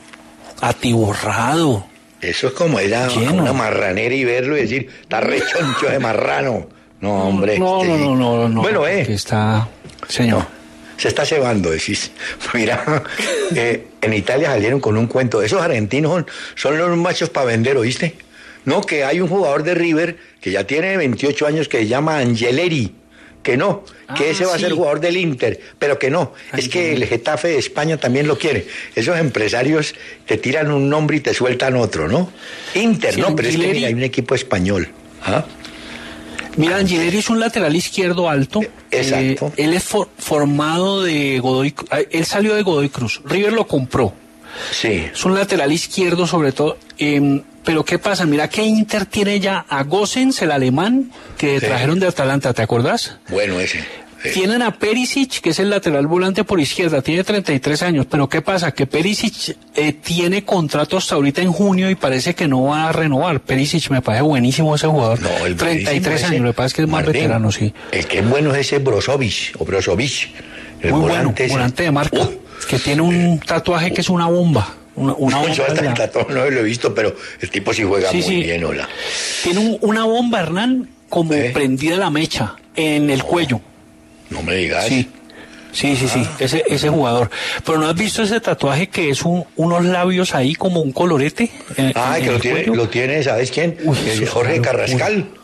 atiborrado. Eso es como ir a una marranera y verlo y decir, está rechoncho de marrano. No, hombre. No, este, no, no, no, no. Bueno, eh. Que está, señor. No, se está cebando, decís. Mira, eh, en Italia salieron con un cuento. Esos argentinos son, son los machos para vender, ¿oíste? No, que hay un jugador de River que ya tiene veintiocho años que se llama Angeleri, que no, que ah, ese va sí. a ser jugador del Inter, pero que no, Ay, es que el Getafe de España también lo quiere. Esos empresarios te tiran un nombre y te sueltan otro, ¿no? Inter, sí, no, pero Angeleri... es que mira, hay un equipo español. ¿Ah? Mira, Angeleri es un lateral izquierdo alto. Exacto. Eh, él es for, formado de Godoy, él salió de Godoy Cruz, River lo compró. Sí. Es un lateral izquierdo sobre todo. Eh, pero ¿qué pasa? Mira que Inter tiene ya a Gosens, el alemán, que sí. trajeron de Atalanta, ¿te acordás? Bueno, ese. Sí. Tienen a Perisic, que es el lateral volante por izquierda, tiene treinta y tres años, pero ¿qué pasa? Que Perisic eh, tiene contrato hasta ahorita en junio y parece que no va a renovar. Perisic me parece buenísimo ese jugador. No, el treinta y tres años, lo que pasa es que es más Martín, veterano, sí. El que es bueno es ese Brozovic, o Brozovic, el Muy volante, bueno, volante de marca, uh, que tiene un tatuaje que es una bomba. Una, una no, yo hasta el tatuaje no lo he visto, pero el tipo sí juega sí, muy sí. bien, hola. Tiene un, una bomba, Hernán, como ¿Eh? prendida la mecha en el no, cuello. No me digas. Sí, sí, sí, ah. sí, ese, ese jugador. Pero ¿no has visto ese tatuaje que es un, unos labios ahí como un colorete? En, ah, en que lo tiene, lo tiene, ¿sabes quién? Uy, Jorge claro, Carrascal. Uy.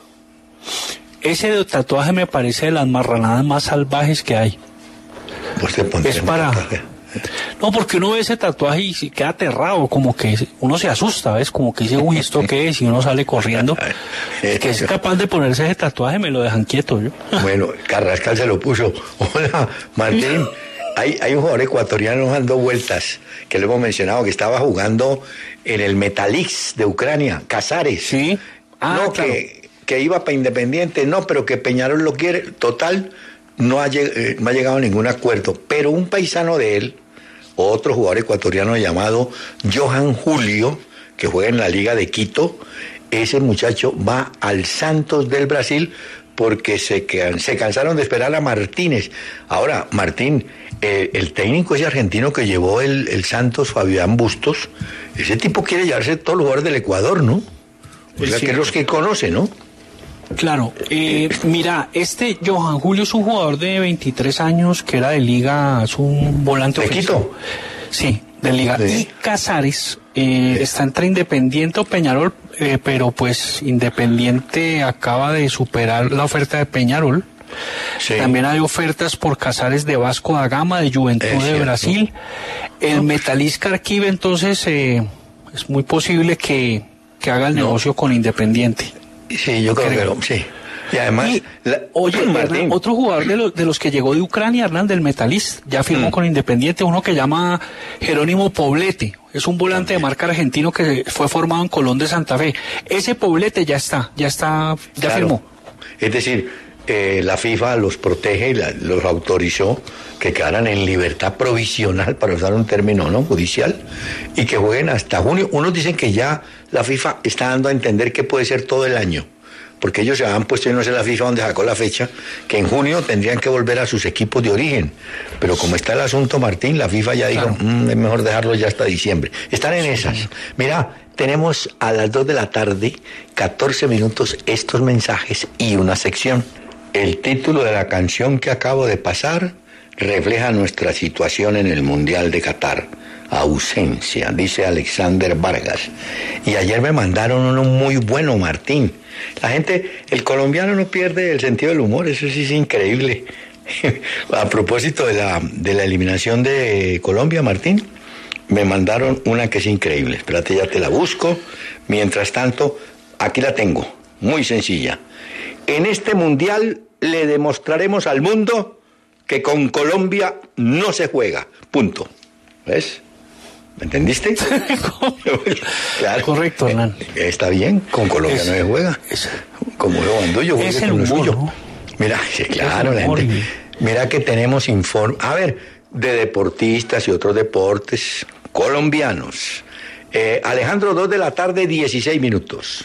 Ese tatuaje me parece de las marranadas más salvajes que hay. Pues te pondré es para... No, porque uno ve ese tatuaje y se queda aterrado, como que uno se asusta, ¿ves? Como que dice, uy, ¿esto qué es? Y uno sale corriendo. Que es capaz de ponerse ese tatuaje, me lo dejan quieto yo. Bueno, Carrascal se lo puso. Hola, Martín. Hay, hay un jugador ecuatoriano dando vueltas, que lo hemos mencionado, que estaba jugando en el Metalix de Ucrania, Casares. Sí. Ah, no, claro. que, que iba para Independiente, no, pero que Peñarol lo quiere. Total, no ha, eh, no ha llegado a ningún acuerdo. Pero un paisano de él, otro jugador ecuatoriano llamado Johan Julio, que juega en la Liga de Quito, ese muchacho va al Santos del Brasil porque se, se cansaron de esperar a Martínez. Ahora, Martín, eh, el técnico ese argentino que llevó el, el Santos, Fabián Bustos, ese tipo quiere llevarse todos los jugadores del Ecuador, ¿no? O sea, sí, que es los que conoce, ¿no? Claro, eh, mira, este Johan Julio es un jugador de veintitrés años que era de Liga, es un volante ofensivo. Sí, de Liga. Sí. Y Casares eh, sí. está entre Independiente o Peñarol, eh, pero pues Independiente acaba de superar la oferta de Peñarol. Sí. También hay ofertas por Casares de Vasco da Gama, de Juventud es de cierto. Brasil. El Metalist Kharkiv, entonces eh, es muy posible que, que haga el no. negocio con Independiente. Sí, yo creo, creo que sí. Y además, Y, la- oye, Martín. Hernán, otro jugador de, los de los que llegó de Ucrania, Hernán, del Metalist, ya firmó Mm. con Independiente, uno que llama Jerónimo Poblete. Es un volante de marca argentino que fue formado en Colón de Santa Fe. Ese Poblete ya está, ya está, ya Claro. firmó. Es decir, eh, la FIFA los protege y la- los autorizó que quedaran en libertad provisional, para usar un término no judicial, y que jueguen hasta junio. Unos dicen que ya la FIFA está dando a entender que puede ser todo el año, porque ellos se habían puesto, y no sé la FIFA donde sacó la fecha, que en junio tendrían que volver a sus equipos de origen. Pero como está el asunto, Martín, la FIFA ya dijo, Claro. "Mm, es mejor dejarlo ya hasta diciembre". Están en esas. Mira, tenemos a las dos de la tarde, catorce minutos, estos mensajes y una sección. El título de la canción que acabo de pasar refleja nuestra situación en el Mundial de Qatar. Ausencia, dice Alexander Vargas. Y ayer me mandaron uno muy bueno, Martín. La gente, el colombiano no pierde el sentido del humor, eso sí es increíble. A propósito de la, de la eliminación de Colombia, Martín, me mandaron una que es increíble. Espérate, ya te la busco. Mientras tanto, aquí la tengo, muy sencilla. En este mundial le demostraremos al mundo que con Colombia no se juega. Punto. ¿Ves? ¿Me entendiste? Claro. Correcto, Hernán. Eh, Está bien, con Colombia Es- no se juega. es- Como yo bandullo, juegue es el con lo humor, suyo. ¿no? Mira, sí, claro, el la humor gente. y- Mira que tenemos informe. A ver, de deportistas y otros deportes colombianos. Eh, Alejandro, dos de la tarde, dieciséis minutos.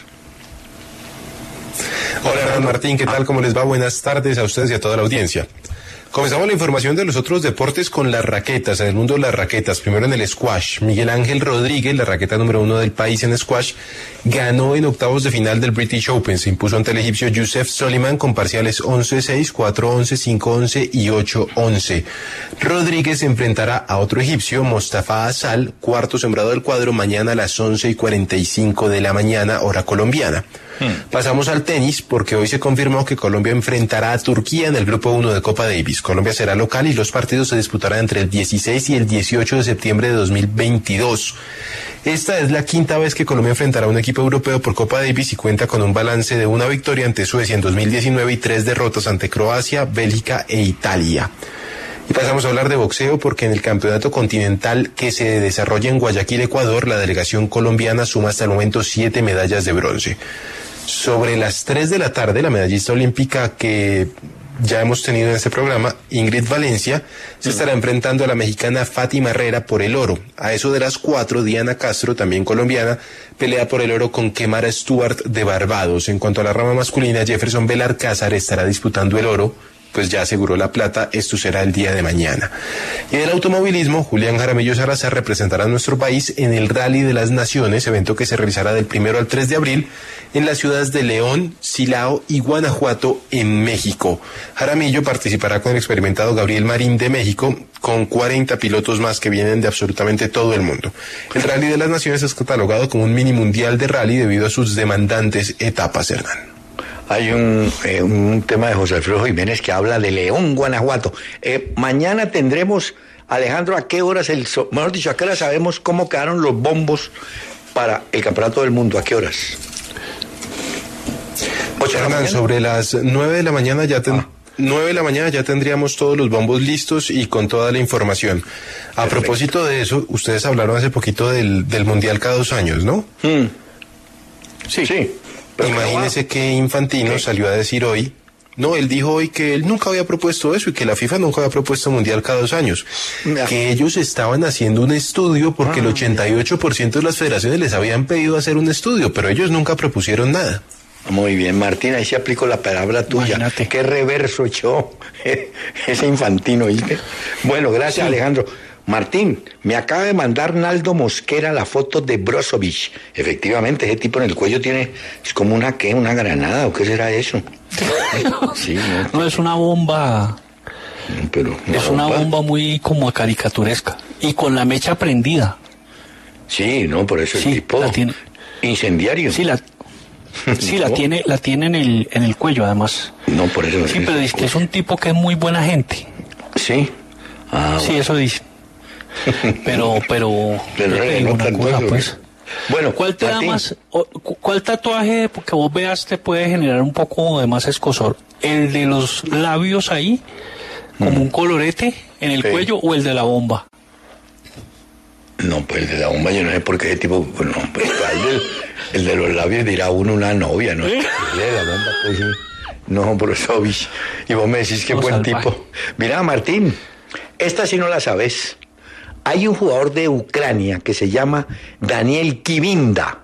Hola, Hernán Martín, ¿qué tal? ¿Cómo les va? Buenas tardes a ustedes y a toda la audiencia. Comenzamos la información de los otros deportes con las raquetas, en el mundo de las raquetas. Primero en el squash. Miguel Ángel Rodríguez, la raqueta número uno del país en squash, ganó en octavos de final del British Open. Se impuso ante el egipcio Youssef Soliman con parciales once seis, cuatro once, cinco once y ocho once. Rodríguez se enfrentará a otro egipcio, Mostafa Asal, cuarto sembrado del cuadro, mañana a las once y cuarenta y cinco de la mañana, hora colombiana. Hmm. Pasamos al tenis, porque hoy se confirmó que Colombia enfrentará a Turquía en el grupo uno de Copa Davis. Colombia será local y los partidos se disputarán entre el dieciséis y el dieciocho de septiembre de dos mil veintidós. Esta es la quinta vez que Colombia enfrentará a un equipo europeo por Copa Davis y cuenta con un balance de una victoria ante Suecia en dos mil diecinueve y tres derrotas ante Croacia, Bélgica e Italia. Y pasamos a hablar de boxeo, porque en el campeonato continental que se desarrolla en Guayaquil, Ecuador, la delegación colombiana suma hasta el momento siete medallas de bronce. Sobre las tres de la tarde, la medallista olímpica que ya hemos tenido en este programa, Ingrid Valencia, se estará enfrentando a la mexicana Fátima Herrera por el oro. A eso de las cuatro, Diana Castro, también colombiana, pelea por el oro con Kemara Stewart de Barbados. En cuanto a la rama masculina, Jefferson Belalcázar estará disputando el oro, pues ya aseguró la plata. Esto será el día de mañana. Y del automovilismo, Julián Jaramillo Salazar representará a nuestro país en el Rally de las Naciones, evento que se realizará del primero al tres de abril en las ciudades de León, Silao y Guanajuato, en México. Jaramillo participará con el experimentado Gabriel Marín de México, con cuarenta pilotos más que vienen de absolutamente todo el mundo. El Rally de las Naciones es catalogado como un mini mundial de rally debido a sus demandantes etapas, Hernán. Hay un, eh, un tema de José Alfredo Jiménez que habla de León, Guanajuato. Eh, mañana tendremos, Alejandro, ¿a qué horas, el so mejor dicho, a qué hora sabemos cómo quedaron los bombos para el Campeonato del Mundo? ¿A qué horas? Hernán, sobre las nueve de la mañana ya ten... ah. nueve de la mañana ya tendríamos todos los bombos listos y con toda la información. A Perfecto. propósito de eso, ustedes hablaron hace poquito del, del Mundial cada dos años, ¿no? Mm. Sí, sí. Pero imagínese que Infantino ¿Qué? salió a decir hoy, no, él dijo hoy que él nunca había propuesto eso y que la FIFA nunca había propuesto mundial cada dos años. Ya. Que ellos estaban haciendo un estudio porque ah, el ochenta y ocho por ciento de las federaciones les habían pedido hacer un estudio, pero ellos nunca propusieron nada. Muy bien, Martín, ahí se aplicó la palabra tuya. Imagínate. Qué reverso echó ese Infantino, ¿viste? Bueno, gracias, sí. Alejandro. Martín, me acaba de mandar Naldo Mosquera la foto de Brozovic. Efectivamente, ese tipo en el cuello tiene, es como una, ¿qué? ¿Una granada o qué será eso? Sí, no, no es una bomba. Pero una es bomba. Una bomba muy como caricaturesca y con la mecha prendida. Sí, no, por eso sí, el tipo la tiene. Incendiario. Sí, la Sí, la tiene, la tiene en el, en el cuello, además. No, por eso. Sí, pero dice que es un tipo que es muy buena gente. Sí. Ah, sí, bueno. Eso dice. Pero, pero, pero yo te digo una cosa, pues. Bueno, ¿cuál te Martín. da más, o, cu- cuál tatuaje que vos veas te puede generar un poco de más escozor? ¿El de los labios ahí, como Mm. un colorete en el Sí. cuello, o el de la bomba? No, pues el de la bomba, yo no sé por qué ese tipo, bueno, pues el, del- el de los labios dirá uno una novia, ¿no? El de la bomba, pues sí. No, Brosovich. Y vos me decís que No, buen salvaje. tipo. Mira, Martín, esta sí no la sabes. Hay un jugador de Ucrania que se llama Daniel Kivinda.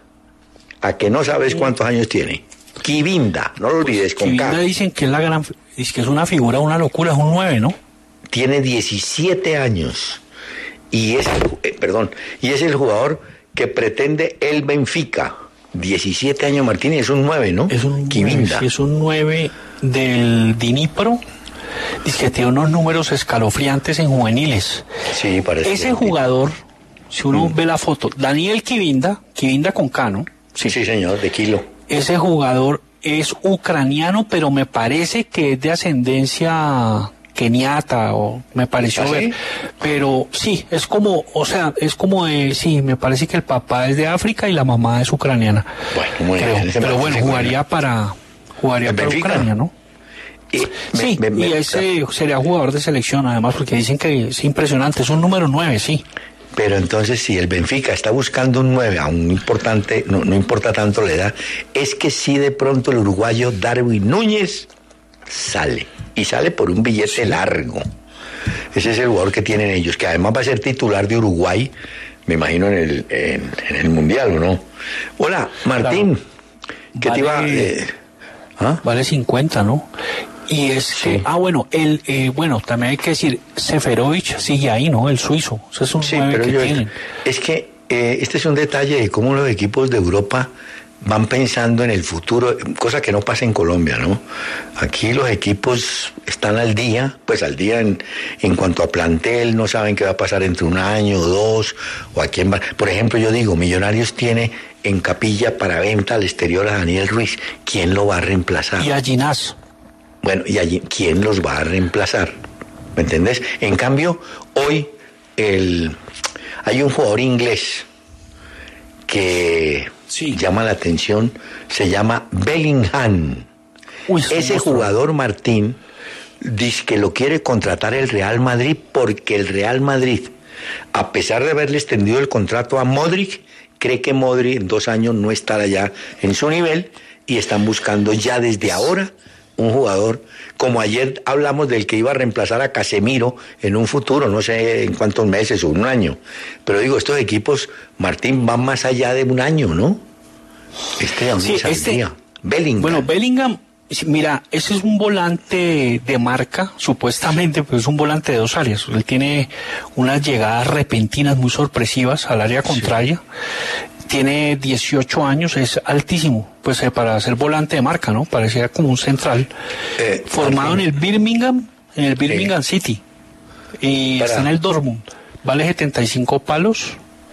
A que no sabes cuántos años tiene. Kivinda, no lo olvides, con Kivinda K. dicen que es la gran, es que es una figura, una locura, es un nueve, ¿no? Tiene diecisiete años y es, el, eh, perdón, y es el jugador que pretende el Benfica. diecisiete años, Martínez, es un nueve, ¿no? Es un Kivinda. nueve, es un nueve del Dnipro. Dice que tiene unos números escalofriantes en juveniles. Sí, parece. Ese que- jugador, si uno Mm. ve la foto, Daniel Kivinda, Kivinda con K, ¿no? Sí, sí, señor, de kilo. Ese jugador es ucraniano, pero me parece que es de ascendencia keniata, o me pareció ¿Ah, sí? ver. Pero sí, es como, o sea, es como de, sí, me parece que el papá es de África y la mamá es ucraniana. Bueno, muy Creo. bien, ese Pero Martín bueno, se jugaría para, jugaría ¿En para Benfica? Ucrania, ¿no? Y me- Sí, me- me- y ese sería jugador de selección, además, porque dicen que es impresionante, es un número nueve, sí. Pero entonces, si el Benfica está buscando un nueve, aún importante, no, no importa tanto la edad, es que si de pronto el uruguayo Darwin Núñez sale. Y sale por un billete largo. Ese es el jugador que tienen ellos, que además va a ser titular de Uruguay, me imagino, en el, en, en el Mundial, ¿o no? Hola, Martín. ¿Qué te iba Vale. eh, ¿ah? Vale cincuenta, ¿no? Y es que, Sí. ah, bueno, el, eh, bueno, también hay que decir, Seferovic sigue ahí, ¿no? El suizo, ese es un Sí, nueve pero que yo, tienen. es que eh, este es un detalle de cómo los equipos de Europa van pensando en el futuro, cosa que no pasa en Colombia, ¿no? Aquí los equipos están al día, pues al día en, en cuanto a plantel, no saben qué va a pasar entre un año o dos, o a quién va. Por ejemplo, yo digo, Millonarios tiene en capilla para venta al exterior a Daniel Ruiz, ¿quién lo va a reemplazar? Y a Ginás. Bueno, y allí, ¿quién los va a reemplazar? ¿Me entendés? En cambio, hoy el, hay un jugador inglés que Sí. llama la atención, se llama Bellingham. Uy, es un Ese monstruo. jugador, Martín, dice que lo quiere contratar el Real Madrid porque el Real Madrid, a pesar de haberle extendido el contrato a Modric, cree que Modric en dos años no estará ya en su nivel y están buscando ya desde ahora un jugador, como ayer hablamos del que iba a reemplazar a Casemiro en un futuro, no sé en cuántos meses o un año. Pero digo, estos equipos, Martín, van más allá de un año, ¿no? Este aún Sí, no saldría. este- Bellingham. Bueno, Bellingham, sí, mira, ese es un volante de marca, supuestamente, pero es un volante de dos áreas. Él tiene unas llegadas repentinas muy sorpresivas al área contraria. Tiene dieciocho años, es altísimo, pues eh, para ser volante de marca, ¿no? Parecía como un central. Eh, Formado Martín. en el Birmingham, en el Birmingham City. Y Para- está en el Dortmund. Vale setenta y cinco palos.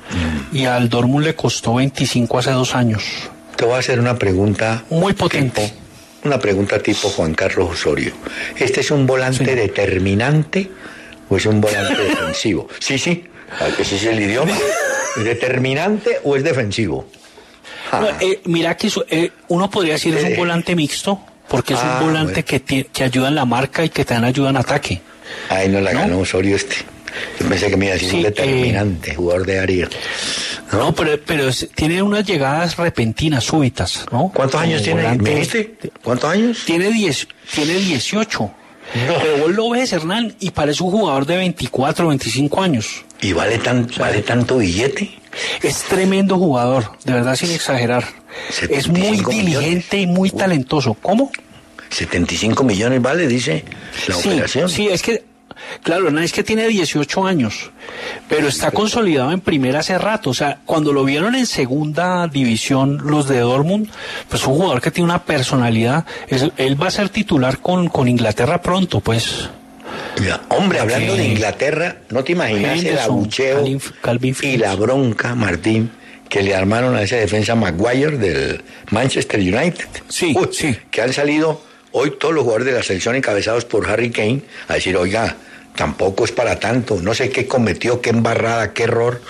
Y al Dortmund le costó veinticinco hace dos años. Te voy a hacer una pregunta. Muy potente. tipo- una pregunta tipo Juan Carlos Osorio. ¿Este es un volante Sí. determinante o es un volante defensivo? Sí, sí. Ese es el idioma. ¿Es determinante o es defensivo? Ah, No, eh, mira que eso, eh, uno podría decir es Eh. un volante mixto, porque es Ah, un volante bueno. que, ti- que ayuda en la marca y que también ayuda en ataque. Ay, no la ¿no? ganó Osorio este. Yo pensé que me iba a decir Sí, un determinante, jugador de área. No, pero, pero es- tiene unas llegadas repentinas, súbitas, ¿no? ¿Cuántos Como años tiene? volante- ¿Me dijiste? ¿Cuántos años? Tiene, diez, tiene dieciocho. No. Pero vos lo ves, Hernán, y parece un jugador de veinticuatro, veinticinco años. ¿Y vale, tan, vale tanto billete? Es tremendo jugador, de verdad, sin exagerar. Es muy setenta y cinco diligente y muy Uy. talentoso. ¿Cómo? setenta y cinco millones vale, dice la Sí, operación. sí, es que, claro, no es que tiene dieciocho años, pero está consolidado en primera hace rato. O sea, cuando lo vieron en segunda división los de Dortmund, pues un jugador que tiene una personalidad, es- él va a ser titular con, con Inglaterra pronto, pues. Ya, hombre, hablando Ok. de Inglaterra, ¿no te imaginas el Henderson, abucheo Calvin- Calvin y Phillips. la bronca, Martín, que le armaron a esa defensa Maguire del Manchester United? Sí, Uy, sí. Que han salido hoy todos los jugadores de la selección encabezados por Harry Kane a decir, oiga, tampoco es para tanto, no sé qué cometió, qué embarrada, qué error,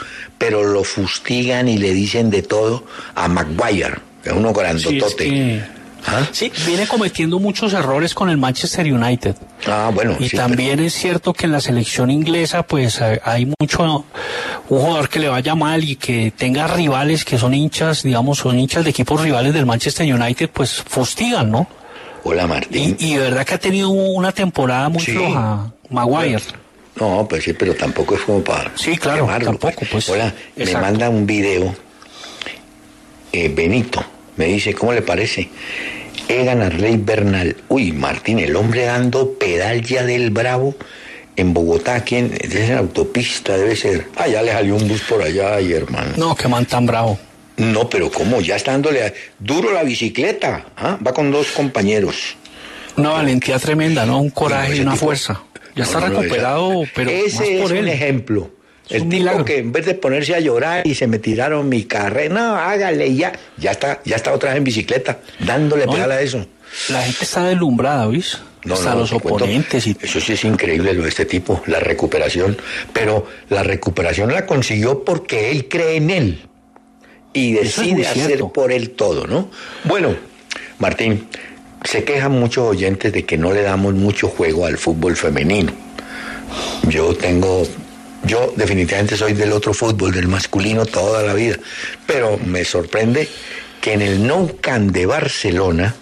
pero lo fustigan y le dicen de todo a Maguire, que es uno grandotote. Sí, es que... ¿Ah? Sí, viene cometiendo muchos errores con el Manchester United. Ah, bueno. Y sí, también pero... es cierto que en la selección inglesa, pues hay mucho, un jugador que le vaya mal y que tenga rivales que son hinchas, digamos, son hinchas de equipos rivales del Manchester United, pues fustigan, ¿no? Hola, Martín. Y, y de verdad que ha tenido una temporada muy sí. floja, Maguire. No, pues sí, pero tampoco es como para... Sí, claro, quemarlo, tampoco, pues. Hola, exacto. Me manda un video, eh, Benito. Me dice, ¿cómo le parece? Egan Arley Bernal. Uy, Martín, el hombre dando pedal ya del Bravo en Bogotá, aquí en, en la autopista, debe ser. Ah, ya le salió un bus por allá, ay, hermano. No, qué man tan bravo. No, pero ¿cómo? Ya está dándole a... duro la bicicleta. ¿Ah? Va con dos compañeros. Una valentía tremenda, ¿no? Un coraje y una tipo... fuerza. Ya no, está no, recuperado, esa... pero ese más por es él. Un ejemplo. El tipo milagro. Que en vez de ponerse a llorar y se me tiraron mi carrera, no, hágale ya, ya está, ya está otra vez en bicicleta, dándole no, pedal a eso. La gente está deslumbrada, ¿oís? No, Hasta no, los oponentes. Y... Eso sí es increíble lo de este tipo, la recuperación. Pero la recuperación la consiguió porque él cree en él y decide hacer cierto. Por él todo, ¿no? Bueno, Martín, se quejan muchos oyentes de que no le damos mucho juego al fútbol femenino. Yo tengo... Yo definitivamente soy del otro fútbol, del masculino toda la vida, pero me sorprende que en el Nou Camp de Barcelona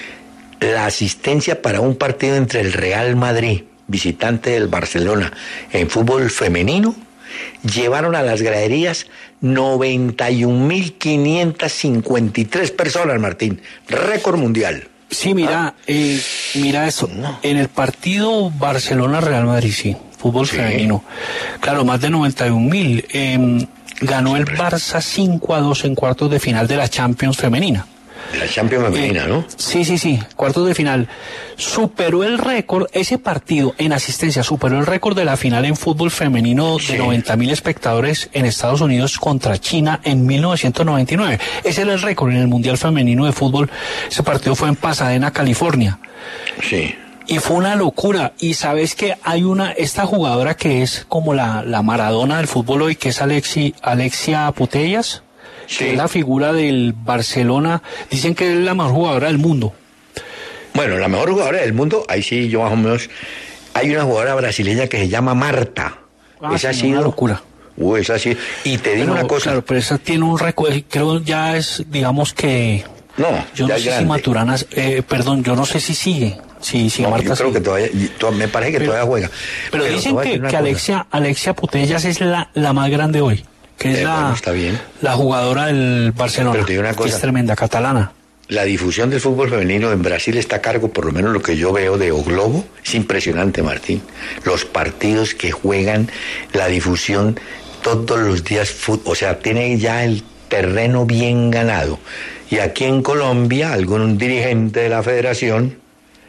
la asistencia para un partido entre el Real Madrid, visitante del Barcelona, en fútbol femenino, llevaron a las graderías noventa y un mil quinientas cincuenta y tres personas, Martín, récord mundial. Sí, mira, ¿Ah? eh, mira eso, no. En el partido Barcelona-Real Madrid, sí. Fútbol sí. Femenino. Claro, más de noventa y un mil. Eh, ganó el Barça cinco a dos en cuartos de final de la Champions femenina. De la Champions femenina, eh, ¿no? Sí, sí, sí. Cuartos de final. Superó el récord, ese partido en asistencia, superó el récord de la final en fútbol femenino de sí. noventa mil espectadores en Estados Unidos contra China en mil novecientos noventa y nueve. Ese era el récord en el Mundial Femenino de Fútbol. Ese partido fue en Pasadena, California. Sí. Y fue una locura. Y sabes que hay una, esta jugadora que es como la, la Maradona del fútbol hoy, que es Alexi, Alexia Putellas, sí. que es la figura del Barcelona. Dicen que es la mejor jugadora del mundo. Bueno, la mejor jugadora del mundo, ahí sí, yo más o menos. Hay una jugadora brasileña que se llama Marta. Ah, esa sí, ha sido una locura. Uy, esa sí. Y te digo pero, una cosa. Claro, pero esa tiene un récord, creo ya es, digamos que. No, yo no sé grande. Si Maturana, eh, perdón, yo no sé si sigue. Sí, sí, no, Marta yo creo sí. que todavía, me parece que pero, todavía juega. Pero, pero dicen que, que Alexia, Alexia Putellas es la, la más grande hoy, que es eh, la, bueno, está bien. la jugadora del Barcelona, pero te digo una cosa, que es tremenda, catalana. La difusión del fútbol femenino en Brasil está a cargo, por lo menos lo que yo veo de O Globo, es impresionante, Martín. Los partidos que juegan, la difusión todos los días, fútbol, o sea, tiene ya el terreno bien ganado. Y aquí en Colombia, algún dirigente de la federación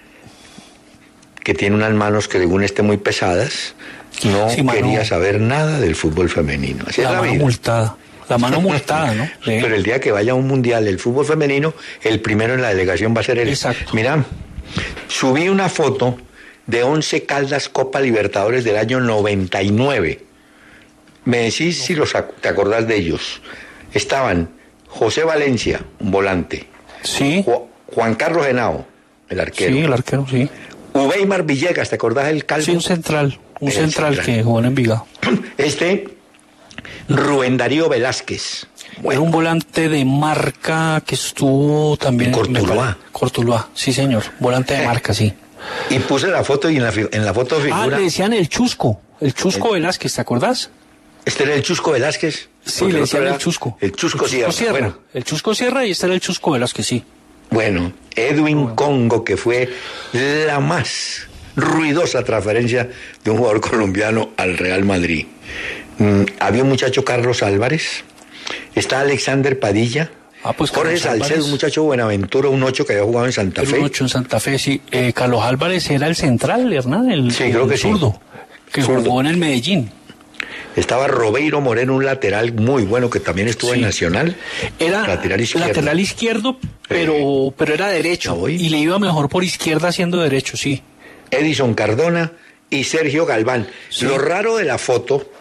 que tiene unas manos que según esté muy pesadas, no sí, mano, quería saber nada del fútbol femenino. Así la es la mano vida. multada. La mano multada, ¿no? De... Pero el día que vaya a un mundial del fútbol femenino, el primero en la delegación va a ser él. Exacto. Mira, subí una foto de Once Caldas Copa Libertadores del año noventa y nueve. Me decís si los, te acordás de ellos. Estaban José Valencia, un volante. Sí. Ju- Juan Carlos Henao, el arquero. Sí, el arquero, sí. Uweimar Villegas, ¿te acordás del calvo? Sí, un central, un central, central que jugó en Envigado. Este, Rubén Darío Velázquez. Bueno. Era un volante de marca que estuvo también en Cortuluá. Cortuluá, sí señor, volante de marca, sí. Y puse la foto y en la, en la foto figura... Ah, le decían el Chusco, el Chusco el... Velázquez, ¿te acordás? ¿Este era el Chusco Velázquez? Sí, le decían el Chusco. El Chusco, el Chusco Sierra. Sierra. Bueno. El Chusco Sierra y este era el Chusco Velázquez, sí. Bueno, Edwin bueno. Congo, que fue la más ruidosa transferencia de un jugador colombiano al Real Madrid. Mm, había un muchacho, Carlos Álvarez, está Alexander Padilla, ah, pues Jorge Salcedo, un muchacho Buenaventura, un ocho que había jugado en Santa Fe. Un ocho en Santa Fe, sí. Eh, Carlos Álvarez era el central, Hernán, el, sí, creo el que zurdo, sí. que zurdo. jugó en el Medellín. Estaba Robeiro Moreno, un lateral muy bueno que también estuvo sí. en Nacional. Era lateral izquierdo, lateral izquierdo pero, eh, pero era derecho. Y le iba mejor por izquierda siendo derecho, sí. Edison Cardona y Sergio Galván. Sí. Lo raro de la foto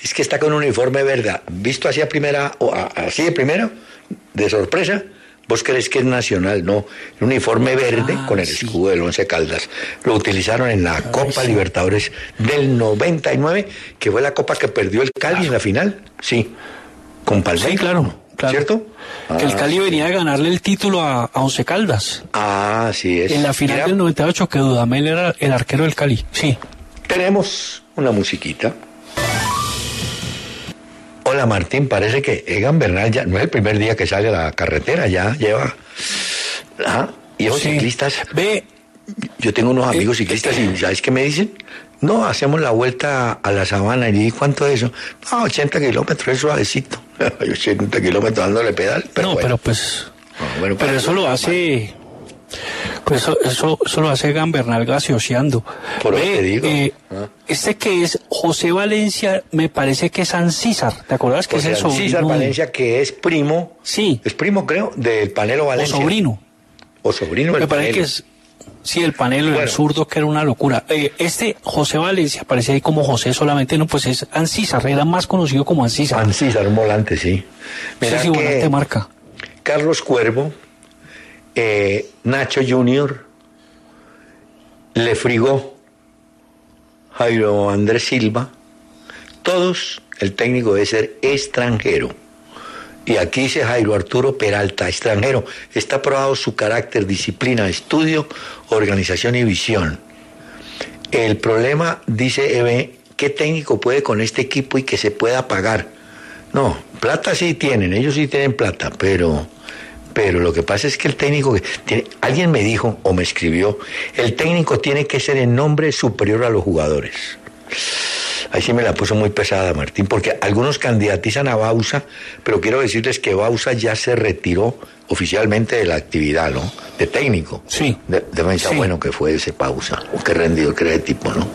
Es que está con un uniforme verde. Visto así a primera, o a- así de primera, de sorpresa, vos crees que es Nacional, no. Un uniforme verde Ah, con el sí. escudo del Once Caldas. Lo utilizaron en la Ay, Copa sí. Libertadores del noventa y nueve, que fue la copa que perdió el Cali en la final. Sí, con Palmeiras. Sí, claro, claro. ¿Cierto? Que el Ah, Cali venía de ganarle el título a, a Once Caldas. Ah, sí es. En la final Mira, del noventa y ocho que Dudamel era el arquero del Cali. Sí. tenemos una musiquita. Hola Martín, parece que Egan Bernal ya no es el primer día que sale a la carretera, ya lleva. Ah, y esos Sí. ciclistas, Ve, yo tengo unos amigos Eh, ciclistas y ¿sabes qué me dicen? No, hacemos la vuelta a la sabana. Y le dije, ¿cuánto es eso? No, ochenta kilómetros, es suavecito. ochenta kilómetros dándole pedal, pero no, bueno. pero pues... Ah, bueno, Pero para- eso lo hace... Pues eso, eso, eso lo hace Gambernal gaseoseando. Por eso Ve, te digo. eh, Ah. Este que es José Valencia, me parece que es Ancísar. ¿Te acuerdas que O es el sea, sobrino? César de- Valencia, que es primo, Sí, es primo creo, del Panelo o Valencia. sobrino. O sobrino del Me parece Panelo. que es... Sí, el panelo, Bueno. el zurdo, que era una locura. Eh, este José Valencia aparece ahí como José solamente, no, pues es Ancísar, era más conocido como Ancísar. Ancísar, un volante, sí. Mira Sí, sí, volante que marca. Carlos Cuervo, eh, Nacho Junior, Lefrigó, Jairo Andrés Silva, todos el técnico debe ser extranjero. Y aquí dice Jairo Arturo Peralta, extranjero. Está probado su carácter, disciplina, estudio, organización y visión. El problema, dice Eve, ¿qué técnico puede con este equipo y que se pueda pagar? No, plata sí tienen, ellos sí tienen plata, pero, pero lo que pasa es que el técnico que tiene, alguien me dijo o me escribió, el técnico tiene que ser en nombre superior a los jugadores. Ahí sí me la puso muy pesada, Martín, porque algunos candidatizan a Bausa, pero quiero decirles que Bausa ya se retiró oficialmente de la actividad, ¿no? De técnico. Sí. De, defensa Sí. bueno que fue ese Pausa, o qué rendido que era de tipo, ¿no?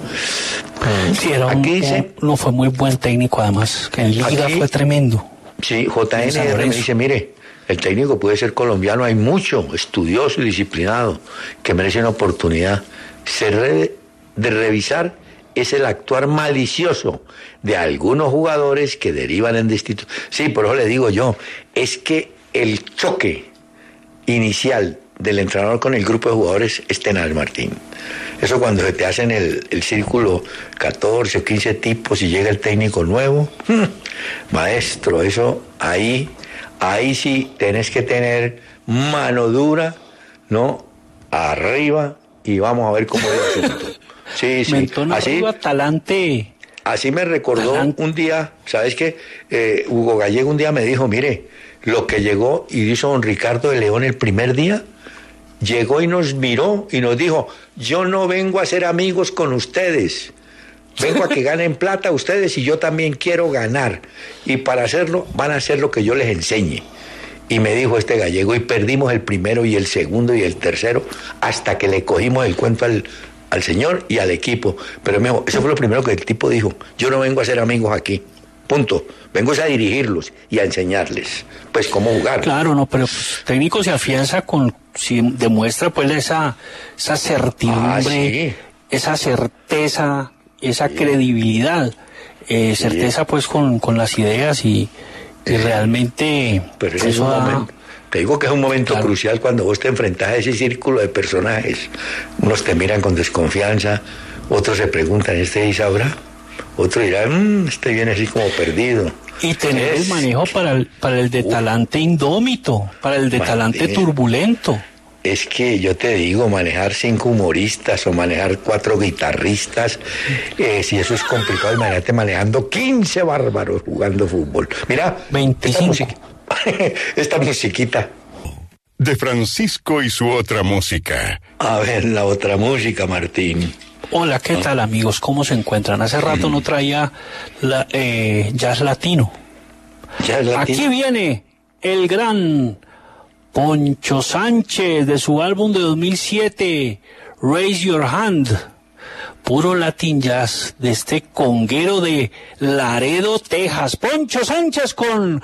Sí, era un, Aquí dice- un- no fue muy buen técnico además, que en Liga Aquí- fue tremendo. Sí, J N San R me Lorenzo. dice, mire, el técnico puede ser colombiano, hay mucho, estudioso y disciplinado, que merece una oportunidad. Se debe de revisar es el actuar malicioso de algunos jugadores que derivan en destitución. Sí, por eso le digo yo, es que el choque inicial del entrenador con el grupo de jugadores es tenaz, Martín. Eso cuando se te hacen el, el círculo catorce o quince tipos y llega el técnico nuevo, maestro, eso ahí, ahí sí tenés que tener mano dura, ¿no? Arriba y vamos a ver cómo es el asunto. Sí, sí. Mentón Así, arriba, talante. así me recordó Talante. un día, ¿sabes qué? Eh, Hugo Gallego un día me dijo, mire, lo que llegó y hizo don Ricardo de León el primer día, llegó y nos miró y nos dijo, yo no vengo a ser amigos con ustedes, vengo a que ganen plata ustedes y yo también quiero ganar. Y para hacerlo van a hacer lo que yo les enseñe. Y me dijo este gallego, y perdimos el primero y el segundo y el tercero hasta que le cogimos el cuento al, al señor y al equipo. Pero me dijo, eso fue lo primero que el tipo dijo, yo no vengo a ser amigos aquí, punto. Vengo a dirigirlos y a enseñarles, pues, cómo jugar. Claro, no, pero pues, técnico se afianza con, si demuestra pues esa, esa certidumbre, Ah, sí. esa certeza, esa credibilidad, eh, certeza pues con, con las ideas y, y realmente Pero ese es un da- momento, te digo que es un momento Claro. crucial cuando vos te enfrentas a ese círculo de personajes. Unos te miran con desconfianza, otros se preguntan, ¿este sabrá? Otro dirá, mmm, este viene así como perdido. Y tener Es- el manejo para el, para el de talante indómito, para el de talante Martínez. turbulento. Es que yo te digo, manejar cinco humoristas o manejar cuatro guitarristas, eh, si eso es complicado, imagínate manejando quince bárbaros jugando fútbol. Mira, veinticinco. Esta, musiqui- esta musiquita. De Francisco y su otra música. A ver, la otra música, Martín. Hola, ¿qué tal amigos? ¿Cómo se encuentran? Hace rato no traía la, eh, jazz latino. Ya es la Aquí viene el gran Poncho Sánchez de su álbum de dos mil siete, Raise Your Hand. Puro Latin Jazz de este conguero de Laredo, Texas. Poncho Sánchez con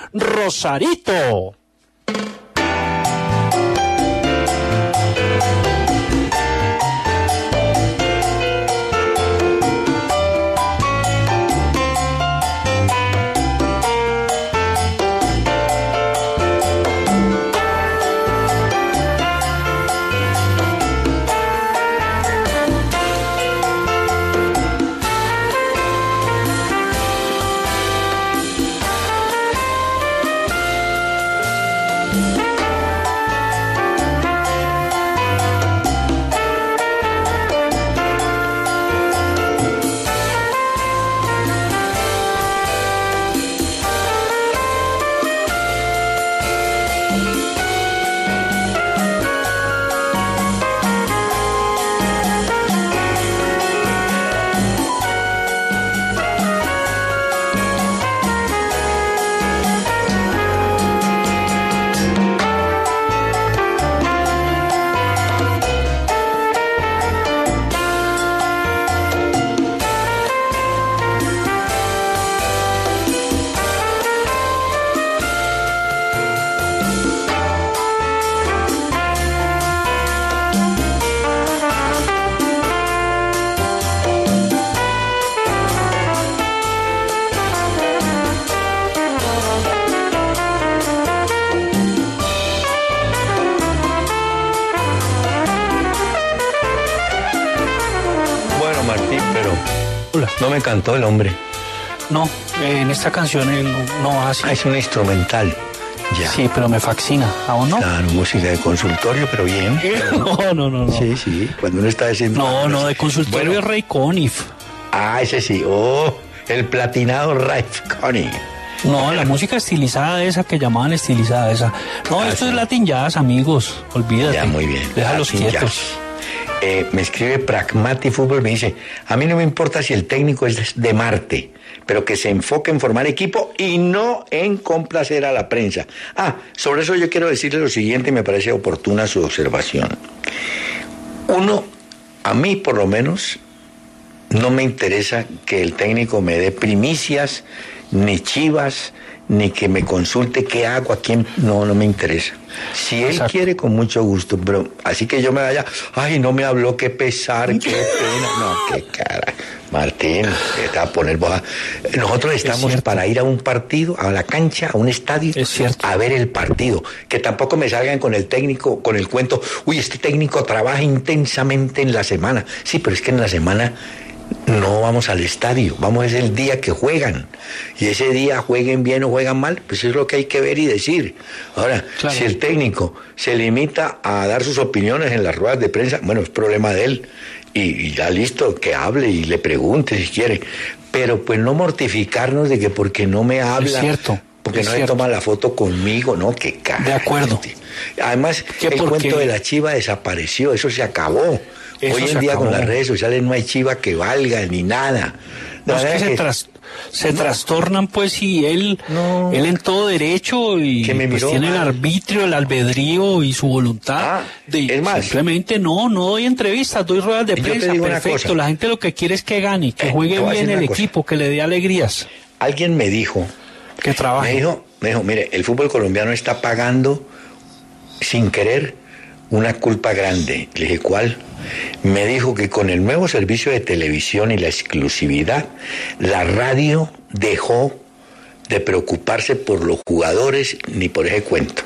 Rosarito. No me cantó el hombre. No, eh, en esta canción él no, no va así. Ah, es un instrumental. Ya. Sí, pero me fascina. ¿Aún no? Claro, música de consultorio, pero bien. No, no, no, no. Sí, sí, cuando uno está diciendo... No, no, de consultorio bueno. es Ray Conniff. Ah, ese sí. Oh, el platinado Ray Conniff. No, la música estilizada esa que llamaban estilizada esa. No, ah, esto sí. es Latin Jazz, amigos. Olvídate. Ya, muy bien. Déjalos Latin quietos. Eh, me escribe Pragmatic Fútbol, me dice, a mí no me importa si el técnico es de Marte, pero que se enfoque en formar equipo y no en complacer a la prensa. Ah, sobre eso yo quiero decirle lo siguiente, me parece oportuna su observación. Uno, a mí por lo menos, no me interesa que el técnico me dé primicias, ni chivas, ni que me consulte qué hago, a quién, no, no me interesa. Si él Exacto. quiere, con mucho gusto, pero así que yo me vaya, ay, no me habló, qué pesar, qué pena, no, qué cara. Martín, te va a poner boja. Nosotros estamos para ir a un partido, a la cancha, a un estadio, a ver el partido. Que tampoco me salgan con el técnico, con el cuento, uy, este técnico trabaja intensamente en la semana. Sí, pero es que en la semana no vamos al estadio, vamos es el día que juegan, y ese día jueguen bien o juegan mal, pues es lo que hay que ver y decir. Ahora, claro. si el técnico se limita a dar sus opiniones en las ruedas de prensa, bueno, es problema de él, y, y ya listo, que hable y le pregunte si quiere, pero pues no mortificarnos de que porque no me habla, es cierto, porque es no cierto. le toma la foto conmigo, no, que cara. De acuerdo. Además, el porque... cuento de la chiva desapareció, eso se acabó. Eso Hoy en día acabó. Con las redes sociales no hay chiva que valga ni nada. No, es que, que se, tras, se no. trastornan pues y él, no. él en todo derecho y que me pues miró, tiene mal. el arbitrio, el albedrío y su voluntad. Ah, de, es más, simplemente no, no doy entrevistas, doy ruedas de prensa, perfecto. La gente lo que quiere es que gane, que eh, juegue bien el equipo, cosa. que le dé alegrías. Alguien me dijo, que trabaje. Me dijo, me dijo, mire, el fútbol colombiano está pagando sin querer una culpa grande. Le dije, ¿cuál? Me dijo que con el nuevo servicio de televisión y la exclusividad, la radio dejó de preocuparse por los jugadores ni por ese cuento.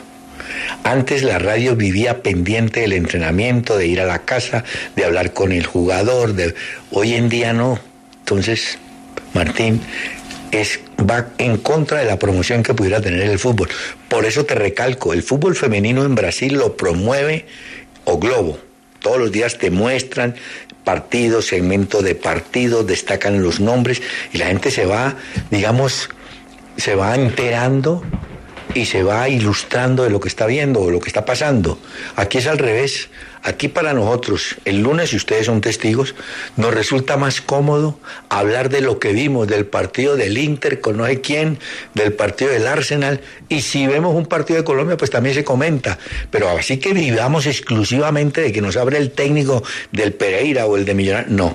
Antes la radio vivía pendiente del entrenamiento, de ir a la casa, de hablar con el jugador. De... Hoy en día no. Entonces, Martín, es, va en contra de la promoción que pudiera tener el fútbol. Por eso te recalco, el fútbol femenino en Brasil lo promueve O Globo. Todos los días te muestran partidos, segmentos de partidos, destacan los nombres y la gente se va, digamos, se va enterando y se va ilustrando de lo que está viendo o lo que está pasando. Aquí es al revés. Aquí para nosotros, el lunes, si ustedes son testigos, nos resulta más cómodo hablar de lo que vimos, del partido del Inter con no sé quién, del partido del Arsenal, y si vemos un partido de Colombia, pues también se comenta, pero así que vivamos exclusivamente de que nos abre el técnico del Pereira o el de Millonarios, no.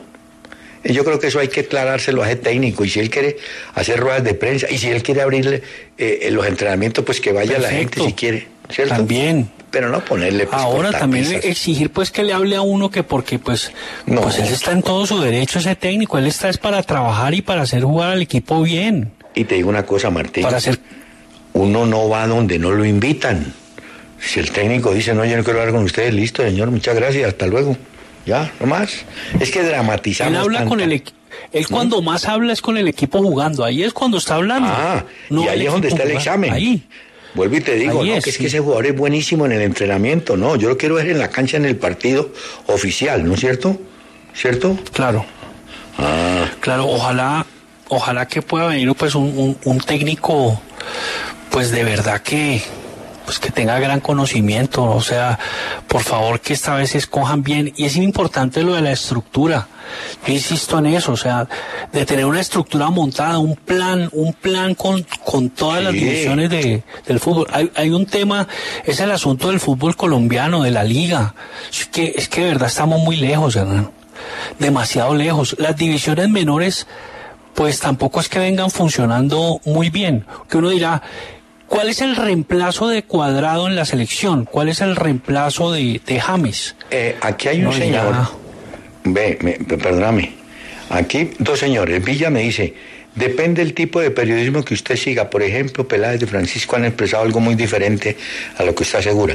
Yo creo que eso hay que aclarárselo a ese técnico, y si él quiere hacer ruedas de prensa, y si él quiere abrirle eh, los entrenamientos, pues que vaya Perfecto. La gente si quiere, ¿cierto? También. Pero no ponerle pues, ahora también pisas. Exigir pues que le hable a uno que porque pues, no. pues él está en todo su derecho, ese técnico, él está es para trabajar y para hacer jugar al equipo bien. Y te digo una cosa, Martín, para hacer... uno no va donde no lo invitan. Si el técnico dice, no, yo no quiero hablar con ustedes, listo, señor, muchas gracias, hasta luego. Ya, no más. Es que dramatizamos. Él habla tanto. con el equipo. Él ¿no? cuando más habla es con el equipo jugando, ahí es cuando está hablando. Ah, no y ahí es donde está el examen. Ahí. Vuelvo y te digo, no, es, que es sí. que ese jugador es buenísimo en el entrenamiento, no, yo lo quiero ver en la cancha, en el partido oficial, ¿no es cierto? ¿Cierto? Claro. Ah. Claro, ojalá, ojalá que pueda venir pues un, un, un técnico, pues de verdad que, pues que tenga gran conocimiento, o sea, por favor que esta vez escojan bien, y es importante lo de la estructura. Yo insisto en eso, o sea, de tener una estructura montada, un plan, un plan con, con todas sí. las divisiones de, del fútbol. Hay, hay un tema, es el asunto del fútbol colombiano, de la liga. Es que, es que de verdad estamos muy lejos, hermano. Demasiado lejos. Las divisiones menores, pues tampoco es que vengan funcionando muy bien. Que uno dirá, ¿cuál es el reemplazo de Cuadrado en la selección? ¿Cuál es el reemplazo de, de James? Eh, aquí hay un no, señor... Ya... Ve, me, perdóname. Aquí dos señores. Villa me dice, depende del tipo de periodismo que usted siga. Por ejemplo, Peláez de Francisco han expresado algo muy diferente a lo que usted asegura.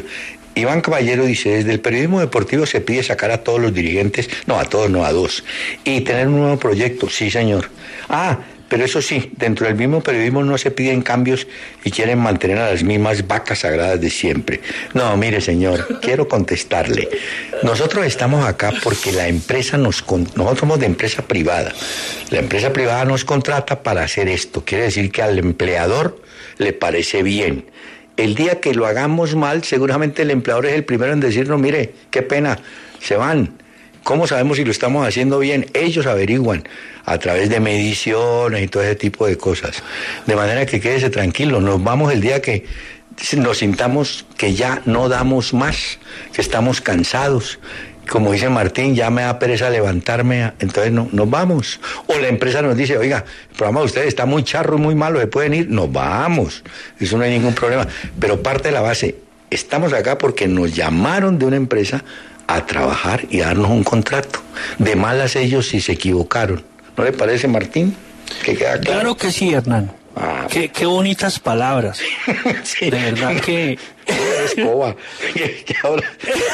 Iván Caballero dice, desde el periodismo deportivo se pide sacar a todos los dirigentes, no, a todos, no, a dos, y tener un nuevo proyecto, sí señor. Ah, pero eso sí, dentro del mismo periodismo no se piden cambios y quieren mantener a las mismas vacas sagradas de siempre. No, mire señor, quiero contestarle. Nosotros estamos acá porque la empresa nos, nosotros somos de empresa privada. La empresa privada nos contrata para hacer esto. Quiere decir que al empleador le parece bien. El día que lo hagamos mal, seguramente el empleador es el primero en decirnos, mire, qué pena, se van. ¿Cómo sabemos si lo estamos haciendo bien? Ellos averiguan a través de mediciones y todo ese tipo de cosas. De manera que quédese tranquilo, nos vamos el día que nos sintamos que ya no damos más, que estamos cansados. Como dice Martín, ya me da pereza levantarme, entonces no, nos vamos. O la empresa nos dice, oiga, el programa de ustedes está muy charro y muy malo, ¿se pueden ir? Nos vamos, eso no hay ningún problema. Pero parte de la base, estamos acá porque nos llamaron de una empresa a trabajar y a darnos un contrato. De malas ellos si se equivocaron. ¿No le parece, Martín? ¿Que queda claro? Claro que sí, Hernán. Ah, qué, qué bonitas palabras. Sí. De verdad que... Escoba. ¿Qué ahora?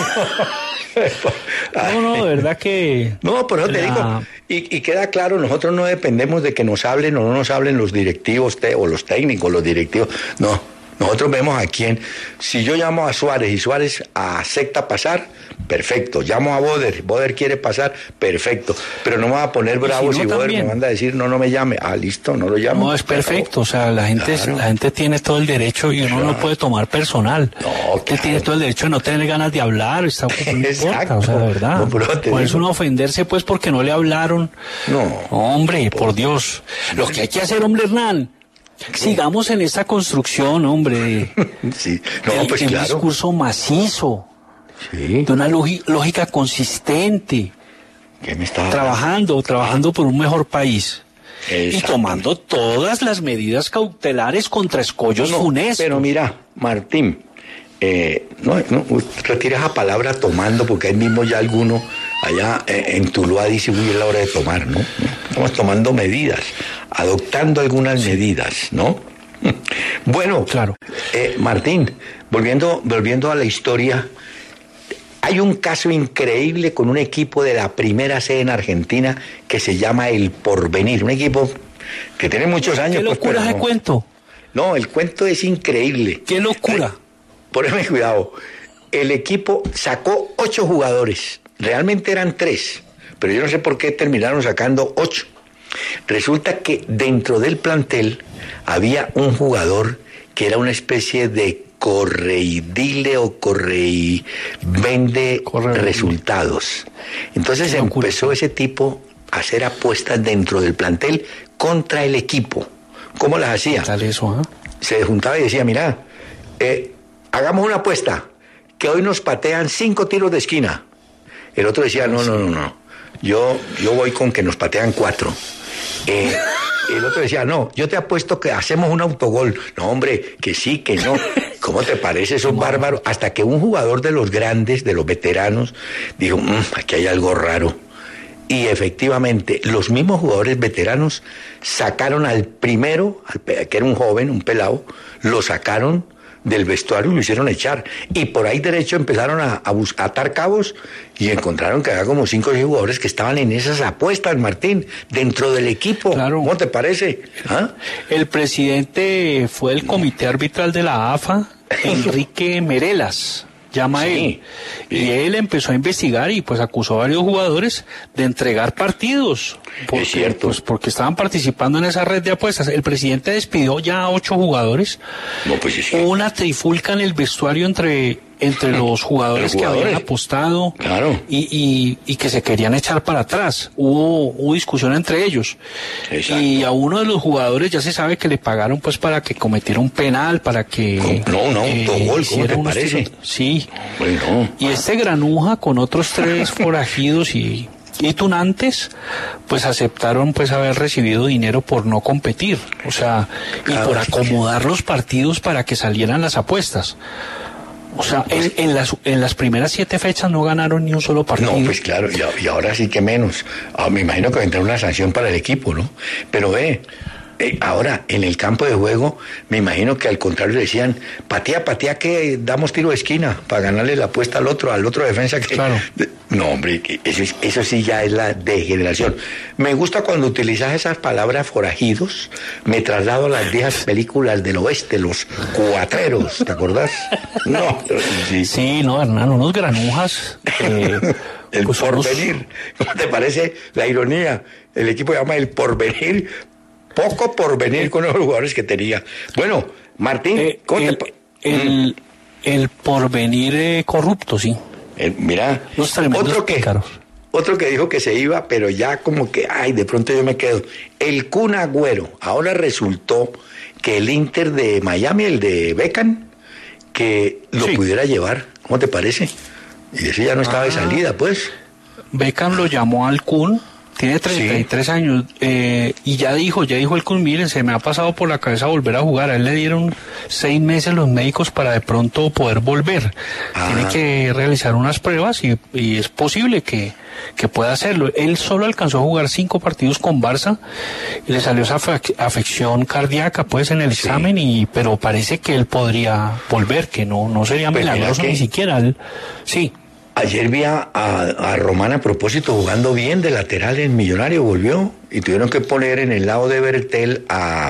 No, no, de verdad que... No, pero te la... digo, y, y queda claro, nosotros no dependemos de que nos hablen o no nos hablen los directivos te, o los técnicos, los directivos. No, nosotros vemos a quién. Si yo llamo a Suárez y Suárez acepta pasar, perfecto. Llamo a Boder, Boder quiere pasar, perfecto. Pero no me va a poner bravo si, no, si Boder me manda a decir, no, no me llame. Ah, listo, no lo llamo. No, es perfecto. O sea, la gente, claro. la gente tiene todo el derecho y uno claro. no puede tomar personal. No, claro. tiene todo el derecho de no tener ganas de hablar. Está, no importa, o sea, de verdad. No, por eso uno ofenderse, pues, porque no le hablaron. No. Hombre, por, por Dios. Lo que hay que hacer, hombre, Hernán. Sigamos en esta construcción, hombre. Sí. No, de, pues de claro. un discurso macizo. Sí. De una lógica consistente. ¿Qué me está trabajando, trabajando por un mejor país. Y tomando todas las medidas cautelares contra escollos no, funestos. Pero mira, Martín, eh, no, no, retira esa palabra tomando, porque ahí mismo ya alguno allá eh, en Tuluá dice, uy, es la hora de tomar, ¿no? Estamos tomando medidas, adoptando algunas sí. medidas, ¿no? Bueno, claro. eh, Martín, volviendo, volviendo a la historia, hay un caso increíble con un equipo de la primera C en Argentina que se llama El Porvenir, un equipo que tiene muchos años. ¿Qué locura pues, ese no, cuento? No, el cuento es increíble. ¿Qué locura? Poneme cuidado. El equipo sacó ocho jugadores. Realmente eran tres, pero yo no sé por qué terminaron sacando ocho. Resulta que dentro del plantel había un jugador que era una especie de correidile o correi vende Corre. resultados. Entonces empezó ese tipo a hacer apuestas dentro del plantel contra el equipo. ¿Cómo las hacía? ¿Qué tal eso, eh? Se juntaba y decía, mira, eh, hagamos una apuesta, que hoy nos patean cinco tiros de esquina. El otro decía, no, no, no, no, yo, yo voy con que nos patean cuatro. Eh, el otro decía, no, yo te apuesto que hacemos un autogol. No, hombre, que sí, que no. ¿Cómo te parece? Eso es bárbaro. Hasta que un jugador de los grandes, de los veteranos, dijo, mmm, aquí hay algo raro. Y efectivamente, los mismos jugadores veteranos sacaron al primero, al, que era un joven, un pelado, lo sacaron del vestuario y lo hicieron echar. Y por ahí derecho empezaron a, a, bus- a atar cabos y encontraron que había como cinco o seis jugadores que estaban en esas apuestas, Martín, dentro del equipo. Claro. ¿Cómo te parece? ¿Ah? El presidente fue el comité arbitral de la A F A, Enrique Merelas. Llama sí. él. Y él empezó a investigar y pues acusó a varios jugadores de entregar partidos. Porque, es cierto. Pues porque estaban participando en esa red de apuestas. El presidente despidió ya a ocho jugadores. No, pues es Hubo una trifulca en el vestuario entre, entre los jugadores, los jugadores que habían apostado claro. y, y, y que se querían echar para atrás. Hubo, hubo discusión entre ellos. Exacto. Y a uno de los jugadores ya se sabe que le pagaron pues para que cometiera un penal, para que... No, no, eh, un gol, ¿cómo te parece? Tiros, sí. Bueno. Y este granuja con otros tres forajidos y, y tunantes, pues aceptaron pues haber recibido dinero por no competir, o sea, y claro, por acomodar los partidos para que salieran las apuestas. O sea, en, en las en las primeras siete fechas no ganaron ni un solo partido. No, pues claro, y, y ahora sí que menos. Ah, me imagino que vendrá una sanción para el equipo, ¿no? Pero ve, eh, Eh, ahora, en el campo de juego, me imagino que al contrario le decían, patea, patea que damos tiro de esquina para ganarle la apuesta al otro, al otro defensa que... Claro. No, hombre, eso, es, eso sí ya es la degeneración. Me gusta cuando utilizas esas palabras forajidos, me traslado a las viejas películas del oeste, los cuatreros, ¿te acordás? No. Sí, sí no, Hernán, unos granujas. Eh, el pues porvenir. unos... ¿Cómo te parece la ironía? El equipo se llama el porvenir, poco porvenir con los jugadores que tenía. Bueno, Martín, eh, ¿cómo el, te... el, mm. el porvenir eh, corrupto, sí. Eh, mira, otro que, otro que dijo que se iba, pero ya como que, ay, de pronto yo me quedo. El Kun Agüero. Ahora resultó que el Inter de Miami, el de Beckham, que lo sí. pudiera llevar. ¿Cómo te parece? Y ese ya no estaba ah. de salida, pues. Beckham lo llamó al Kun. Tiene treinta y tres sí. años eh, y ya dijo, ya dijo el Kun, miren, se me ha pasado por la cabeza volver a jugar. A él le dieron seis meses los médicos para de pronto poder volver. Ah. Tiene que realizar unas pruebas y, y es posible que, que pueda hacerlo. Él solo alcanzó a jugar cinco partidos con Barça y le salió esa afección cardíaca pues en el sí. examen, y pero parece que él podría volver, que no, no sería pues milagroso ni siquiera. Él, sí. Ayer vi a, a, a Román a propósito jugando bien de lateral en Millonario, volvió y tuvieron que poner en el lado de Bertel a,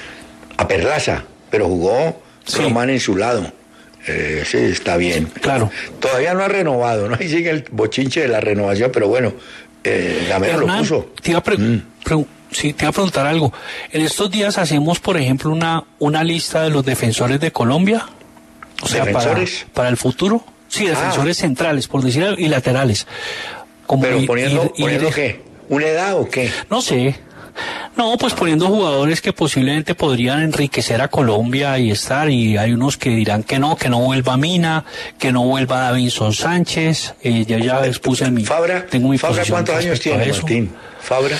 a Perlaza, pero jugó sí. Román en su lado. Eh, sí, está bien. Claro. Todavía no ha renovado, ¿no? Ahí sigue el bochinche de la renovación, pero bueno, eh, Gamero lo puso. Te iba a pre- mm. pre- sí, te iba a preguntar algo. En estos días hacemos, por ejemplo, una, una lista de los defensores de Colombia, o sea, para, para el futuro. Sí, defensores ah. centrales, por decir algo, y laterales. Como ¿Pero ir, poniendo, ir, poniendo ir, qué? ¿Una edad o qué? No sé. No, pues poniendo jugadores que posiblemente podrían enriquecer a Colombia y estar, y hay unos que dirán que no, que no vuelva Mina, que no vuelva Davinson Sánchez. Eh, ya ya expuse mi... Fabra, tengo mi Fabra ¿cuántos años tiene, Martín? Fabra.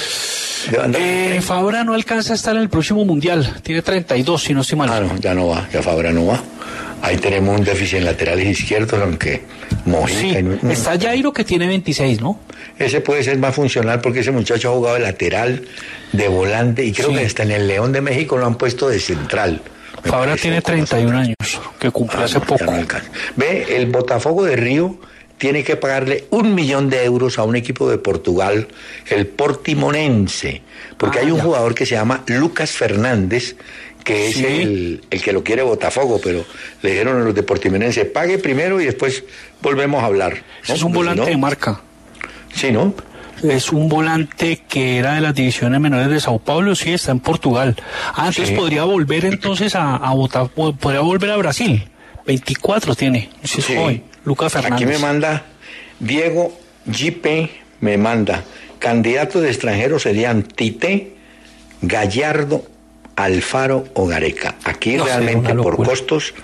Eh, Fabra no alcanza a estar en el próximo Mundial. Tiene treinta y dos, si no estoy mal. Ah, no, ya no va, ya Fabra no va. Ahí tenemos un déficit en laterales izquierdos, aunque Mojica... Sí, y no, está Jairo, que tiene veintiséis, ¿no? Ese puede ser más funcional porque ese muchacho ha jugado de lateral, de volante, y creo sí. que hasta en el León de México lo han puesto de central. Fabra tiene treinta y un años, que cumplió ah, hace no, poco. No Ve, el Botafogo de Río tiene que pagarle un millón de euros a un equipo de Portugal, el Portimonense, porque ah, hay un ya. jugador que se llama Lucas Fernández, que es sí. el, el que lo quiere Botafogo, pero le dijeron a los de Portimonense, pague primero y después volvemos a hablar. ¿No? Es un volante no. de marca. Sí, ¿no? Es un volante que era de las divisiones menores de Sao Paulo, sí, está en Portugal. Ah, entonces sí. podría volver entonces a, a Botafogo, podría volver a Brasil. veinticuatro tiene, si es sí. joven. Lucas Fernández. Aquí me manda Diego G P, me manda, candidatos de extranjeros serían Tite, Gallardo, Alfaro o Gareca. Aquí no, realmente por costos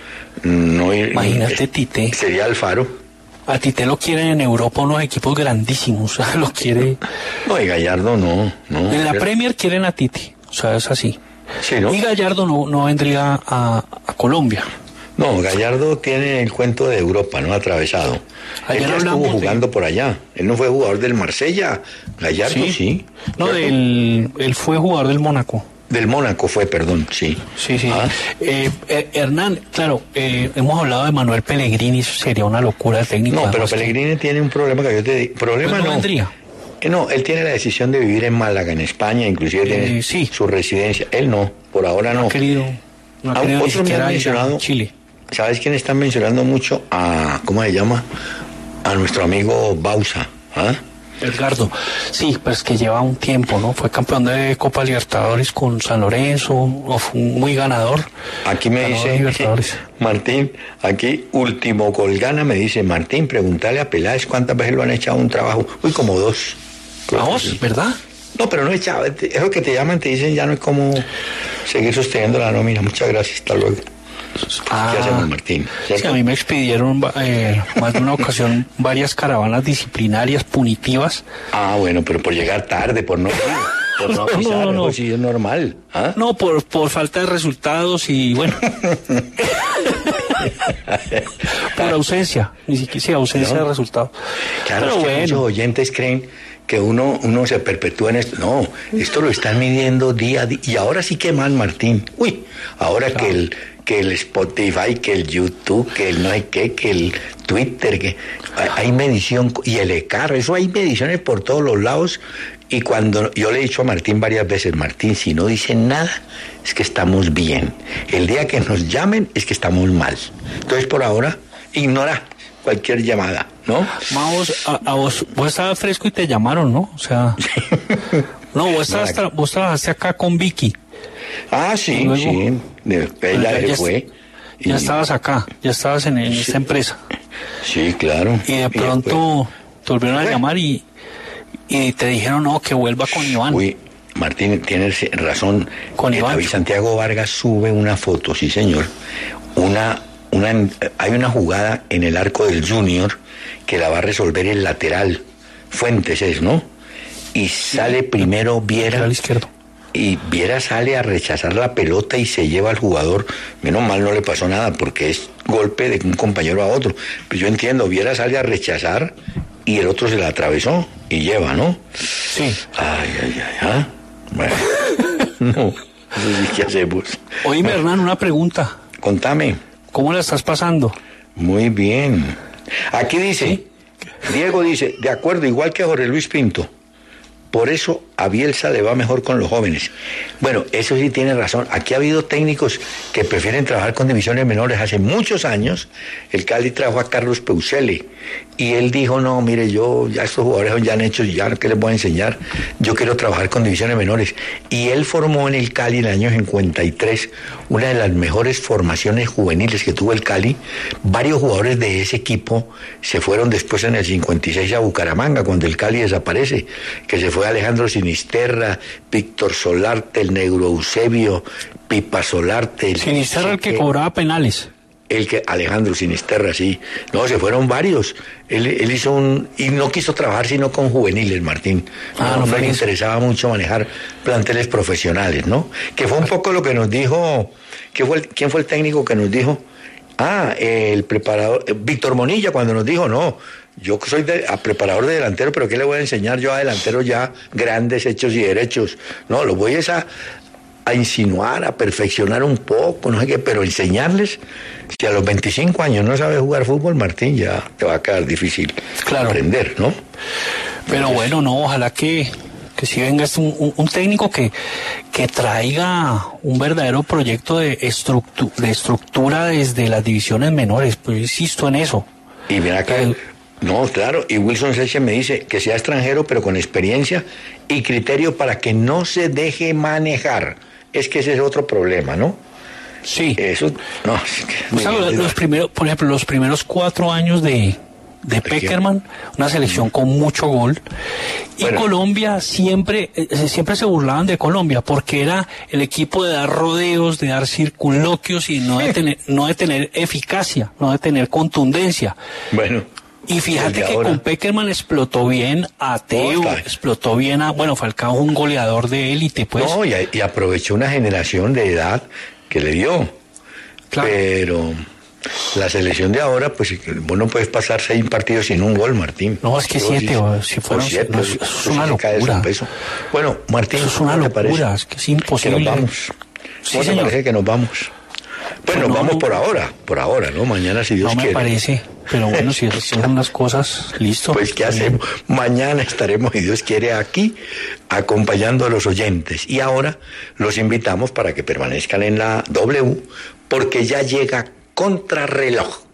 no ir. Imagínate Tite. Sería Alfaro. A Tite lo quieren en Europa unos equipos grandísimos, o sea, lo quiere. No, y Gallardo no, no. En la Premier quieren a Tite, o sea, es así. Sí, ¿no? Y Gallardo no, no vendría a, a Colombia. No, Gallardo tiene el cuento de Europa, ¿no? Atravesado. Ayer él ya estuvo jugando de... por allá. Él no fue jugador del Marsella. Gallardo sí. sí. No, del, él fue jugador del Mónaco. Del Mónaco fue, perdón, sí. Sí, sí. ¿Ah? Eh, eh, Hernán, claro, eh, hemos hablado de Manuel Pellegrini, sería una locura el técnico. No, pero Pellegrini que... tiene un problema que yo te digo. Problema pues no, no vendría. Eh, no, él tiene la decisión de vivir en Málaga, en España, inclusive eh, tiene sí. su residencia. Él no, por ahora no. No ha querido, no ha querido ni siquiera han mencionado, Chile. ¿Sabes quién están mencionando mucho? A, ¿cómo se llama? A nuestro amigo Bausa, ¿ah? Edgardo, sí, pues que lleva un tiempo, ¿no? Fue campeón de Copa Libertadores con San Lorenzo, fue muy ganador. Aquí me dice, Martín, aquí Último Colgana me dice, Martín, pregúntale a Peláez cuántas veces lo han echado un trabajo. Uy, como dos. ¿A vos, verdad? No, pero no echado, eso que te llaman, te dicen ya no es como seguir sosteniendo la nómina. Muchas gracias, hasta luego. Ah, ¿qué hacemos, Martín? Sí, a mí me expidieron eh, más de una ocasión varias caravanas disciplinarias punitivas. Ah, bueno, pero por llegar tarde, por no, por no avisar, no, no, no. Sí es normal. ¿Ah? No, por, por falta de resultados y bueno. Por ausencia, ni siquiera sí, ausencia no. de resultados. Claro, pero es que bueno. Muchos oyentes creen que uno, uno se perpetúa en esto. No, esto lo están midiendo día a día. Y ahora sí que mal, Martín. Uy, ahora claro. que el que el Spotify, que el YouTube, que el no hay qué, que el Twitter, que hay medición, y el ECAR, eso hay mediciones por todos los lados. Y cuando yo le he dicho a Martín varias veces, Martín, si no dicen nada, es que estamos bien. El día que nos llamen, es que estamos mal. Entonces, por ahora, ignora cualquier llamada, ¿no? Ma, vos, a, a vos, vos estabas fresco y te llamaron, ¿no? O sea, no, vos, estabas, tra vos trabajaste acá con Vicky. Ah, sí, luego, sí, después ya, ya se fue. Ya y... estabas acá, ya estabas en, en sí. esta empresa. Sí, claro. Y de pronto y después... te volvieron a llamar y, y te dijeron, no, que vuelva con Iván. Uy, Martín, tienes razón. Con Iván. David Santiago Vargas sube una foto, sí señor, una... Una, hay una jugada en el arco del Junior que la va a resolver el lateral Fuentes es, ¿no? Y sale primero Viera y Viera sale a rechazar la pelota y se lleva al jugador. Menos mal no le pasó nada porque es golpe de un compañero a otro. Pero yo entiendo, Viera sale a rechazar y el otro se la atravesó y lleva, ¿no? Sí. Ay, ay, ay, ¿ah? Bueno, no, ¿qué hacemos? Oíme, Hernán, una pregunta. Contame. ¿Cómo la estás pasando? Muy bien. Aquí dice, ¿sí? Diego dice, de acuerdo, igual que a Jorge Luis Pinto. Por eso a Bielsa le va mejor con los jóvenes. Bueno, eso sí tiene razón. Aquí ha habido técnicos que prefieren trabajar con divisiones menores. Hace muchos años el Cali trajo a Carlos Peusele y él dijo, no, mire, yo ya estos jugadores ya han hecho, ya que les voy a enseñar, yo quiero trabajar con divisiones menores. Y él formó en el Cali en el año cincuenta y tres una de las mejores formaciones juveniles que tuvo el Cali. Varios jugadores de ese equipo se fueron después en el cincuenta y seis a Bucaramanga, cuando el Cali desaparece, que se fue Alejandro Sinisterra, Víctor Solarte, el Negro Eusebio, Pipa Solarte. El Sinisterra, el que cobraba penales. El que, Alejandro Sinisterra, sí. No, se fueron varios. Él, él hizo un... Y no quiso trabajar sino con juveniles, Martín. Ah, no, no, no le interesaba mucho manejar planteles profesionales, ¿no? Que fue un poco lo que nos dijo... ¿Quién fue el, quién fue el técnico que nos dijo? Ah, el preparador... Víctor Monilla, cuando nos dijo, no... Yo soy de, a preparador de delantero, pero ¿qué le voy a enseñar yo a delanteros ya grandes, hechos y derechos? No, lo voy a, a insinuar, a perfeccionar un poco, no sé qué, pero enseñarles, si a los veinticinco años no sabes jugar fútbol, Martín, ya te va a quedar difícil claro. aprender, ¿no? Pero Entonces, bueno, no, ojalá que, que si venga un, un, un técnico que, que traiga un verdadero proyecto de, estructu, de estructura desde las divisiones menores, pues insisto en eso. Y mira que... El, No, claro, y Wilson Sánchez me dice que sea extranjero, pero con experiencia y criterio para que no se deje manejar. Es que ese es otro problema, ¿no? Sí. Eso, no. O sea, los, los primeros, por ejemplo, los primeros cuatro años de, de Peckerman, una selección con mucho gol, y bueno, Colombia siempre, siempre se burlaban de Colombia, porque era el equipo de dar rodeos, de dar circunloquios y no de tener, no de tener eficacia, no de tener contundencia. Bueno. Y fíjate que con Peckerman explotó bien a Teo, oh, explotó bien a, bueno, Falcao, un goleador de élite, pues. No, y, y aprovechó una generación de edad que le dio. Claro. Pero la selección de ahora, pues vos no puedes pasar seis partidos sin un gol, Martín. No, es que Yo, siete, si, o si fueron, siete, no, eso es una locura. Bueno, Martín, eso es una locura, es que es imposible. Que nos vamos. Sí, ¿Cómo te parece que nos vamos? Bueno, no, vamos no, por ahora, por ahora, ¿no? Mañana si Dios quiere. quiere. No me parece, pero bueno, si son las cosas, listo. Pues ¿qué hacemos? Mañana estaremos, si Dios quiere, aquí, acompañando a los oyentes. Y ahora los invitamos para que permanezcan en la W, porque ya llega Contrarreloj.